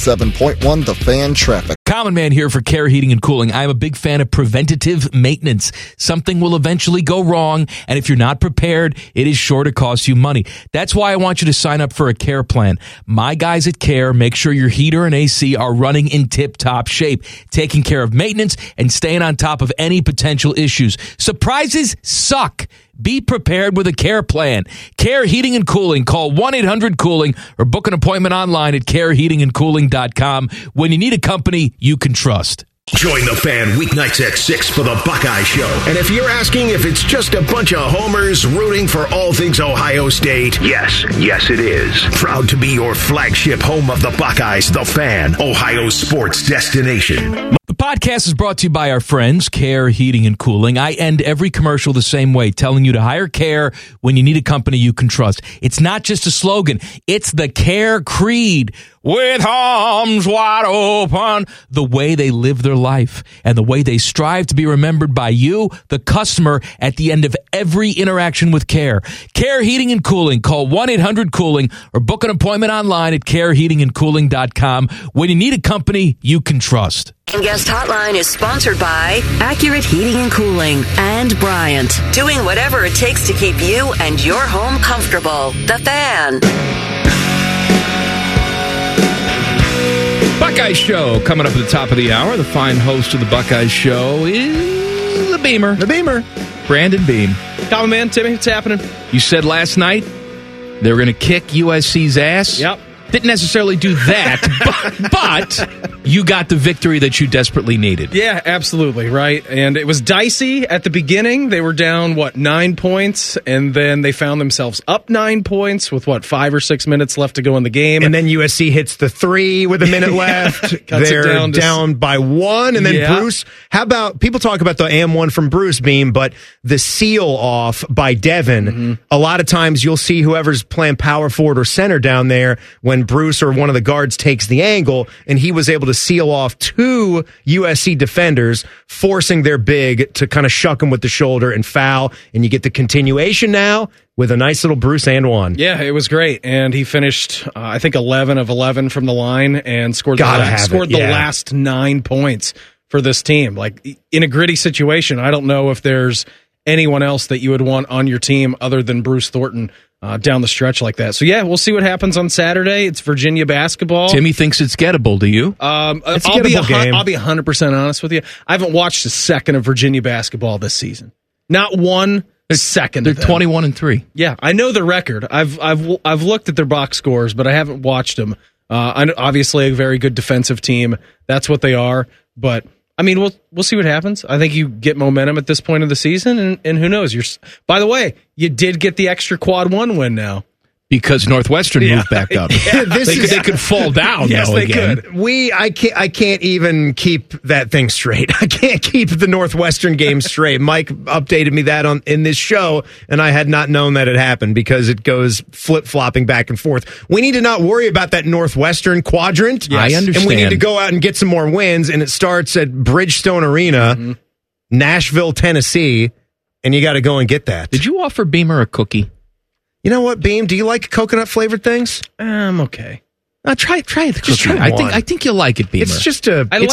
97.1 The Fan Traffic. Common Man here for Care Heating and Cooling. I'm a big fan of preventative maintenance. Something will eventually go wrong, and if you're not prepared, it is sure to cost you money. That's why I want you to sign up for a Care plan. My guys at Care make sure your heater and AC are running in tip-top shape, taking care of maintenance and staying on top of any potential issues. Surprises suck. Be prepared with a Care plan. Care Heating and Cooling. Call 1-800-COOLING or book an appointment online at careheatingandcooling.com when you need a company you can trust. Join the Fan weeknights at 6 for the Buckeye Show. And if you're asking if it's just a bunch of homers rooting for all things Ohio State, yes it is. Proud to be your flagship home of the Buckeyes, the Fan, Ohio's sports destination. The podcast is brought to you by our friends, Care Heating and Cooling. I end every commercial the same way, telling you to hire Care when you need a company you can trust. It's not just a slogan. It's the Care creed. With arms wide open, the way they live their life and the way they strive to be remembered by you, the customer, at the end of every interaction with Care. Care Heating and Cooling. Call 1-800-COOLING or book an appointment online at careheatingandcooling.com when you need a company you can trust. And Guest Hotline is sponsored by Accurate Heating and Cooling and Bryant. Doing whatever it takes to keep you and your home comfortable. The Fan. Buckeye Show coming up at the top of the hour. The fine host of the Buckeye Show is the Beamer. Brandon Beam. Common Man, Timmy, what's happening? You said last night they were going to kick USC's ass. Yep. Didn't necessarily do that, but you got the victory that you desperately needed. Yeah, absolutely, right? And it was dicey at the beginning. They were down, 9 points, and then they found themselves up 9 points with, 5 or 6 minutes left to go in the game. And then USC hits the 3 with a minute left. They're down by 1, and then Bruce. How about, people talk about the AM1 from Bruce Beam, but the seal off by Devin. Mm-hmm. A lot of times you'll see whoever's playing power forward or center down there when Bruce or one of the guards takes the angle, and he was able to seal off 2 USC defenders, forcing their big to kind of shuck him with the shoulder and foul, and you get the continuation now with a nice little Bruce and 1. Yeah, it was great, and he finished, I think, 11 of 11 from the line and scored the last 9 points for this team. Like, in a gritty situation, I don't know if there's anyone else that you would want on your team other than Bruce Thornton down the stretch like that. So, yeah, we'll see what happens on Saturday. It's Virginia basketball. Timmy thinks it's gettable. Do you? It's a gettable game. I'll be 100% honest with you. I haven't watched a second of Virginia basketball this season. Not one second. They're 21-3. Yeah, I know the record. I've looked at their box scores, but I haven't watched them. Obviously, a very good defensive team. That's what they are. But I mean, we'll see what happens. I think you get momentum at this point of the season, and who knows? By the way, you did get the extra quad 1 win now. Because Northwestern moved back up. They could fall down. Yes, though, they again. could. I can't even keep that thing straight. I can't keep the Northwestern game straight. Mike updated me that in this show, and I had not known that it happened because it goes flip-flopping back and forth. We need to not worry about that Northwestern quadrant. Yes. I understand. And we need to go out and get some more wins, and it starts at Bridgestone Arena, Nashville, Tennessee, and you got to go and get that. Did you offer Beamer a cookie? You know what, Beam? Do you like coconut flavored things? I'm okay. Try the cookie. I think you'll like it, Beamer. It's just a. I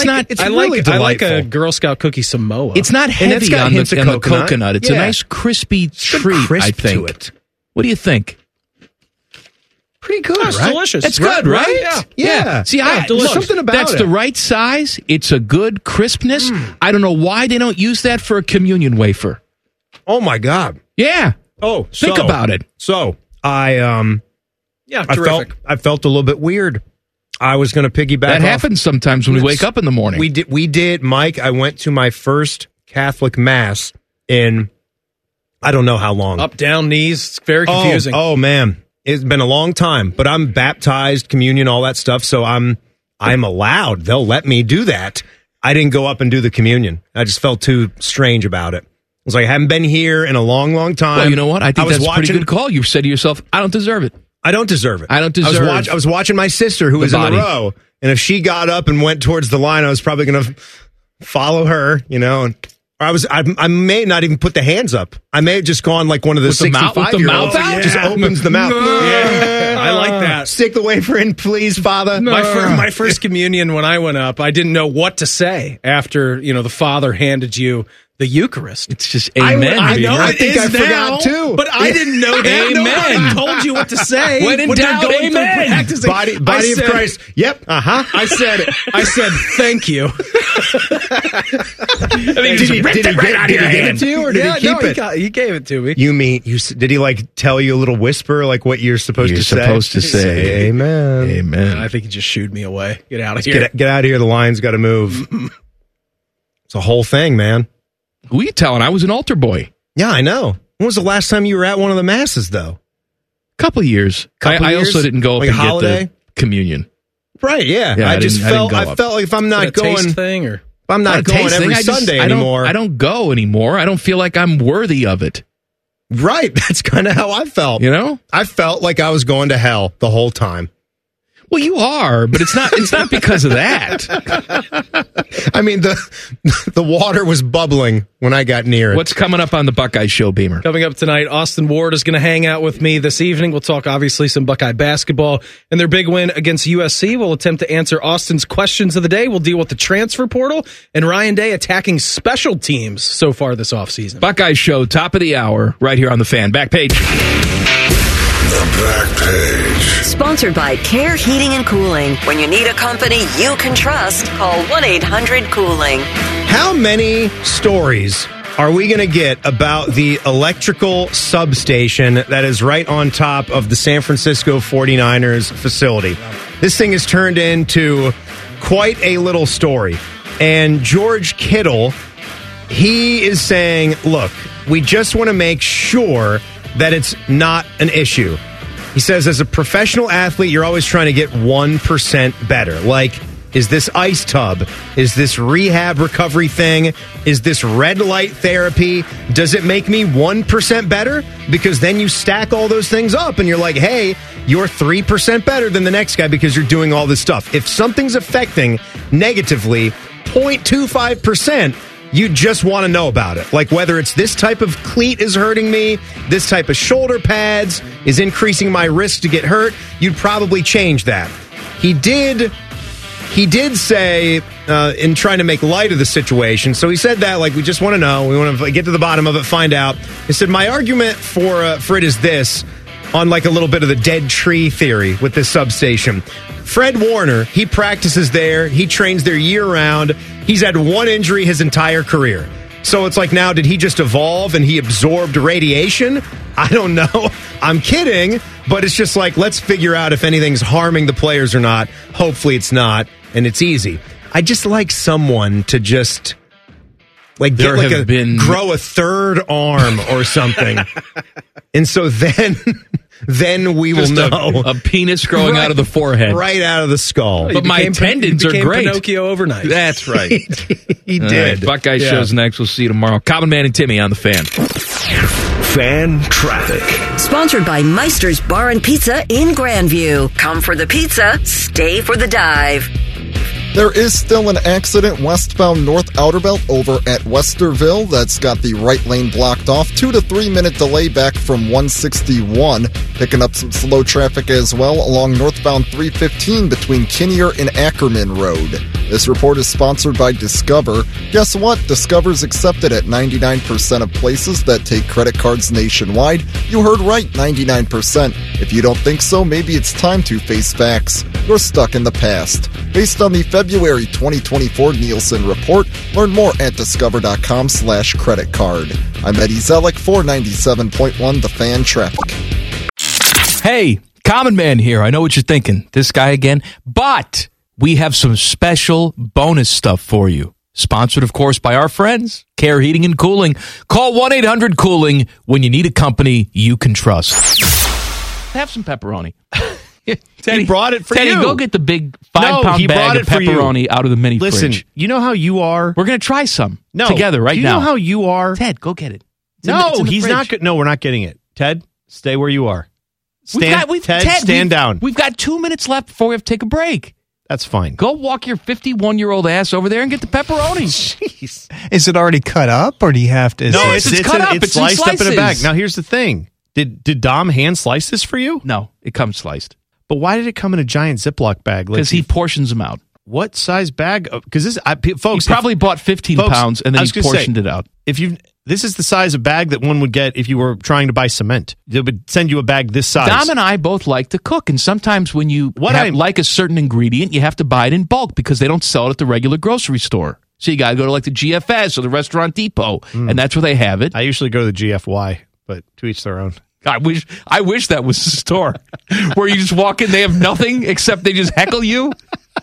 like a Girl Scout cookie Samoa. It's not heavy on the coconut. It's a nice crispy treat. Crisp I think. To it. What do you think? Pretty good, It's right? delicious. It's good, right? Yeah. See, there's something about that's it. the right size. It's a good crispness. I don't know why they don't use that for a communion wafer. Oh my God. Yeah. Oh, Think about it. So I Yeah, I terrific. felt a little bit weird. I was going to piggyback. That off- happens sometimes when we wake up in the morning. We did, Mike. I went to my first Catholic mass in I don't know how long. Up, down, knees. It's very confusing. Oh man, it's been a long time. But I'm baptized, communion, all that stuff. So I'm allowed. They'll let me do that. I didn't go up and do the communion. I just felt too strange about it. I was like, I haven't been here in a long, long time. Well, you know what? I think was that's a pretty good call. You said to yourself, I don't deserve it. I don't deserve it. I don't deserve I was watching my sister who was in body. the row, and if she got up and went towards the line, I was probably going to follow her, you know. And I may not even put the hands up. I may have just gone like one of the With the mouth- with the 65-year-olds. mouth out? Just opens the mouth. Yeah, I like that. Stick the wafer in, please, Father. My first communion when I went up, I didn't know what to say after the father handed you the Eucharist. It's just amen. I know I it think is I forgot now, too. but I didn't know that. Amen. Nobody told you what to say. When in they're doubt, going through amen. practicing. Body I of said- Christ. Yep. I said thank you. Did he give it to you, or did he keep it? He gave it to me. You mean did he like tell you a little whisper like what you're supposed to say? You're supposed to say, Amen. Amen. I think he just shooed me away. Get out of here. Get out of here. The line's got to move. It's a whole thing, man. Who are you telling? I was an altar boy. Yeah, I know. When was the last time you were at one of the masses, though? Couple years. Couple I years? also didn't go up Like and holiday? get the communion. Right, yeah. Yeah, I just felt I didn't go up. like if I'm not Is it a taste going, thing or if I'm not Not a going taste every thing. I just- Sunday I don't- anymore. I don't go anymore. I don't feel like I'm worthy of it. Right, that's kind of how I felt. You know? I felt like I was going to hell the whole time. Well, you are, but it's not because of that. I mean, the water was bubbling when I got near it. What's coming up on the Buckeye Show, Beamer? Coming up tonight, Austin Ward is going to hang out with me this evening. We'll talk, obviously, some Buckeye basketball and their big win against USC. We'll attempt to answer Austin's questions of the day. We'll deal with the transfer portal and Ryan Day attacking special teams so far this offseason. Buckeye Show, top of the hour, right here on the Fan. Back page. The Back Page. Sponsored by Care Heating and Cooling. When you need a company you can trust, call 1-800-COOLING. How many stories are we going to get about the electrical substation that is right on top of the San Francisco 49ers facility? This thing has turned into quite a little story. And George Kittle, he is saying, look, we just want to make sure that it's not an issue. He says, as a professional athlete, you're always trying to get 1% better. Like, is this ice tub? Is this rehab recovery thing? Is this red light therapy? Does it make me 1% better? Because then you stack all those things up and you're like, hey, you're 3% better than the next guy because you're doing all this stuff. If something's affecting negatively 0.25%, you just want to know about it. Like whether it's this type of cleat is hurting me, this type of shoulder pads is increasing my risk to get hurt, you'd probably change that. He did say, in trying to make light of the situation, so he said that, like, we just want to know, we want to get to the bottom of it, find out. He said, my argument for it is this, on like a little bit of the dead tree theory with this substation. Fred Warner, he practices there, he trains there year-round, he's had one injury his entire career. So it's like, now, did he just evolve and he absorbed radiation? I don't know. I'm kidding, but it's just like, let's figure out if anything's harming the players or not. Hopefully it's not, and it's easy. I just like someone to just like get like grow a third arm or something. And so then we will Just know. A penis growing out of the forehead. Right out of the skull. But my tendons are great. Pinocchio overnight. That's right. He All did. right, Buckeye Show's next. We'll see you tomorrow. Common Man and Timmy on the Fan. Fan traffic. Sponsored by Meister's Bar and Pizza in Grandview. Come for the pizza, stay for the dive. There is still an accident westbound North Outer Belt over at Westerville. That's got the right lane blocked off. 2 to 3 minute delay back from 161. Picking up some slow traffic as well along northbound 315 between Kinnear and Ackerman Road. This report is sponsored by Discover. Guess what? Discover's accepted at 99% of places that take credit cards nationwide. You heard right, 99%. If you don't think so, maybe it's time to face facts. You're stuck in the past. Based on the February 2024 Nielsen report, learn more at discover.com/credit card. I'm Eddie Zellick, 497.1 The Fan Traffic. Hey, Common Man here. I know what you're thinking. This guy again. But we have some special bonus stuff for you. Sponsored, of course, by our friends, Care Heating and Cooling. Call 1-800-COOLING when you need a company you can trust. Have some pepperoni. Teddy, he brought it for Teddy, you. Go get the big 5-pound bag of pepperoni out of the mini fridge. Listen, you know how you are? We're going to try some together right now. Do you know how you are? Ted, go get it. He's not good. No, we're not getting it. Ted, stay where you are. Ted, stand down. We've got 2 minutes left before we have to take a break. That's fine. Go walk your 51-year-old ass over there and get the pepperoni. Jeez. Is it already cut up, or do you have to? No, it's cut up. It's sliced up in a bag. slices. Now, here's the thing. Did Dom hand slice this for you? No, it comes sliced. But why did it come in a giant Ziploc bag? Because he portions them out. What size bag? Because folks, he probably bought 15 pounds and then he portioned it out. This is the size of bag that one would get if you were trying to buy cement. They would send you a bag this size. Dom and I both like to cook, and sometimes when you like a certain ingredient, you have to buy it in bulk because they don't sell it at the regular grocery store. So you got to go to like the GFS or the Restaurant Depot, and that's where they have it. I usually go to the GFY, but to each their own. I wish that was the store where you just walk in, they have nothing except they just heckle you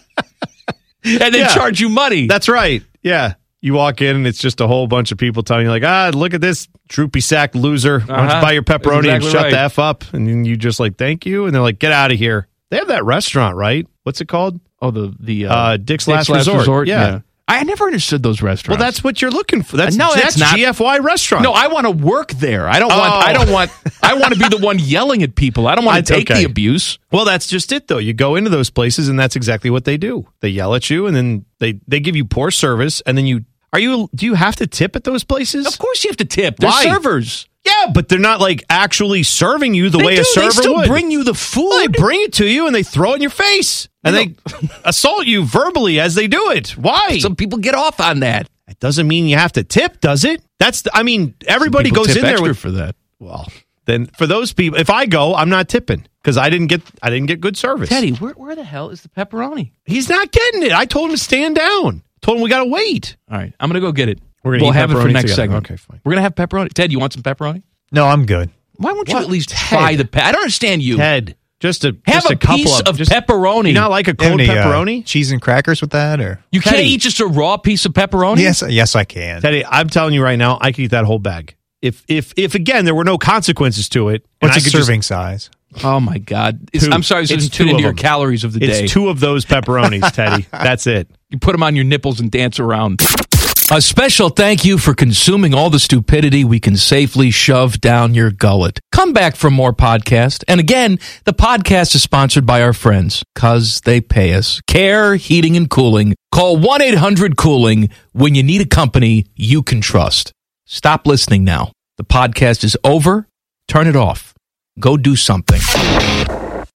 and they charge you money. That's right. Yeah. You walk in and it's just a whole bunch of people telling you like, look at this droopy sack loser. Why don't you buy your pepperoni and shut the F up? And then you just like, thank you. And they're like, get out of here. They have that restaurant, right? What's it called? Oh, the Dick's Last Resort. Yeah. I never understood those restaurants. Well, that's what you're looking for. That's not GFY restaurant. No, I want to work there. I want to be the one yelling at people. I don't want to take the abuse. Well, that's just it though. You go into those places and that's exactly what they do. They yell at you and then they give you poor service and then do you have to tip at those places? Of course you have to tip. They're Why? servers. Yeah, but they're not like actually serving you the way a server They still would. bring you the food. Well, they bring it to you and they throw it in your face. And they assault you verbally as they do it. Why? Some people get off on that. That doesn't mean you have to tip, does it? Everybody goes in there for that. Well, then for those people, if I go, I'm not tipping because I didn't get good service. Teddy, where the hell is the pepperoni? He's not getting it. I told him to stand down. Told him we got to wait. All right, I'm going to go get it. We'll have it for next together. segment. Okay, fine. We're going to have pepperoni. Ted, you want some pepperoni? No, I'm good. Why won't you at least try the I don't understand you. Ted, have a couple piece of pepperoni. You not like a cold pepperoni? Cheese and crackers with that? Or You can't eat just a raw piece of pepperoni? Yes, I can. Teddy, I'm telling you right now, I could eat that whole bag. If again, there were no consequences to it. What's a serving size? Oh, my God. I'm sorry, this isn't tune into your calories of the day. It's 2 of those pepperonis, Teddy. That's it. You put them on your nipples and dance around. A special thank you for consuming all the stupidity we can safely shove down your gullet. Come back for more podcast. And again, the podcast is sponsored by our friends, because they pay us. Care Heating and Cooling. Call 1-800-COOLING when you need a company you can trust. Stop listening now. The podcast is over. Turn it off. Go do something.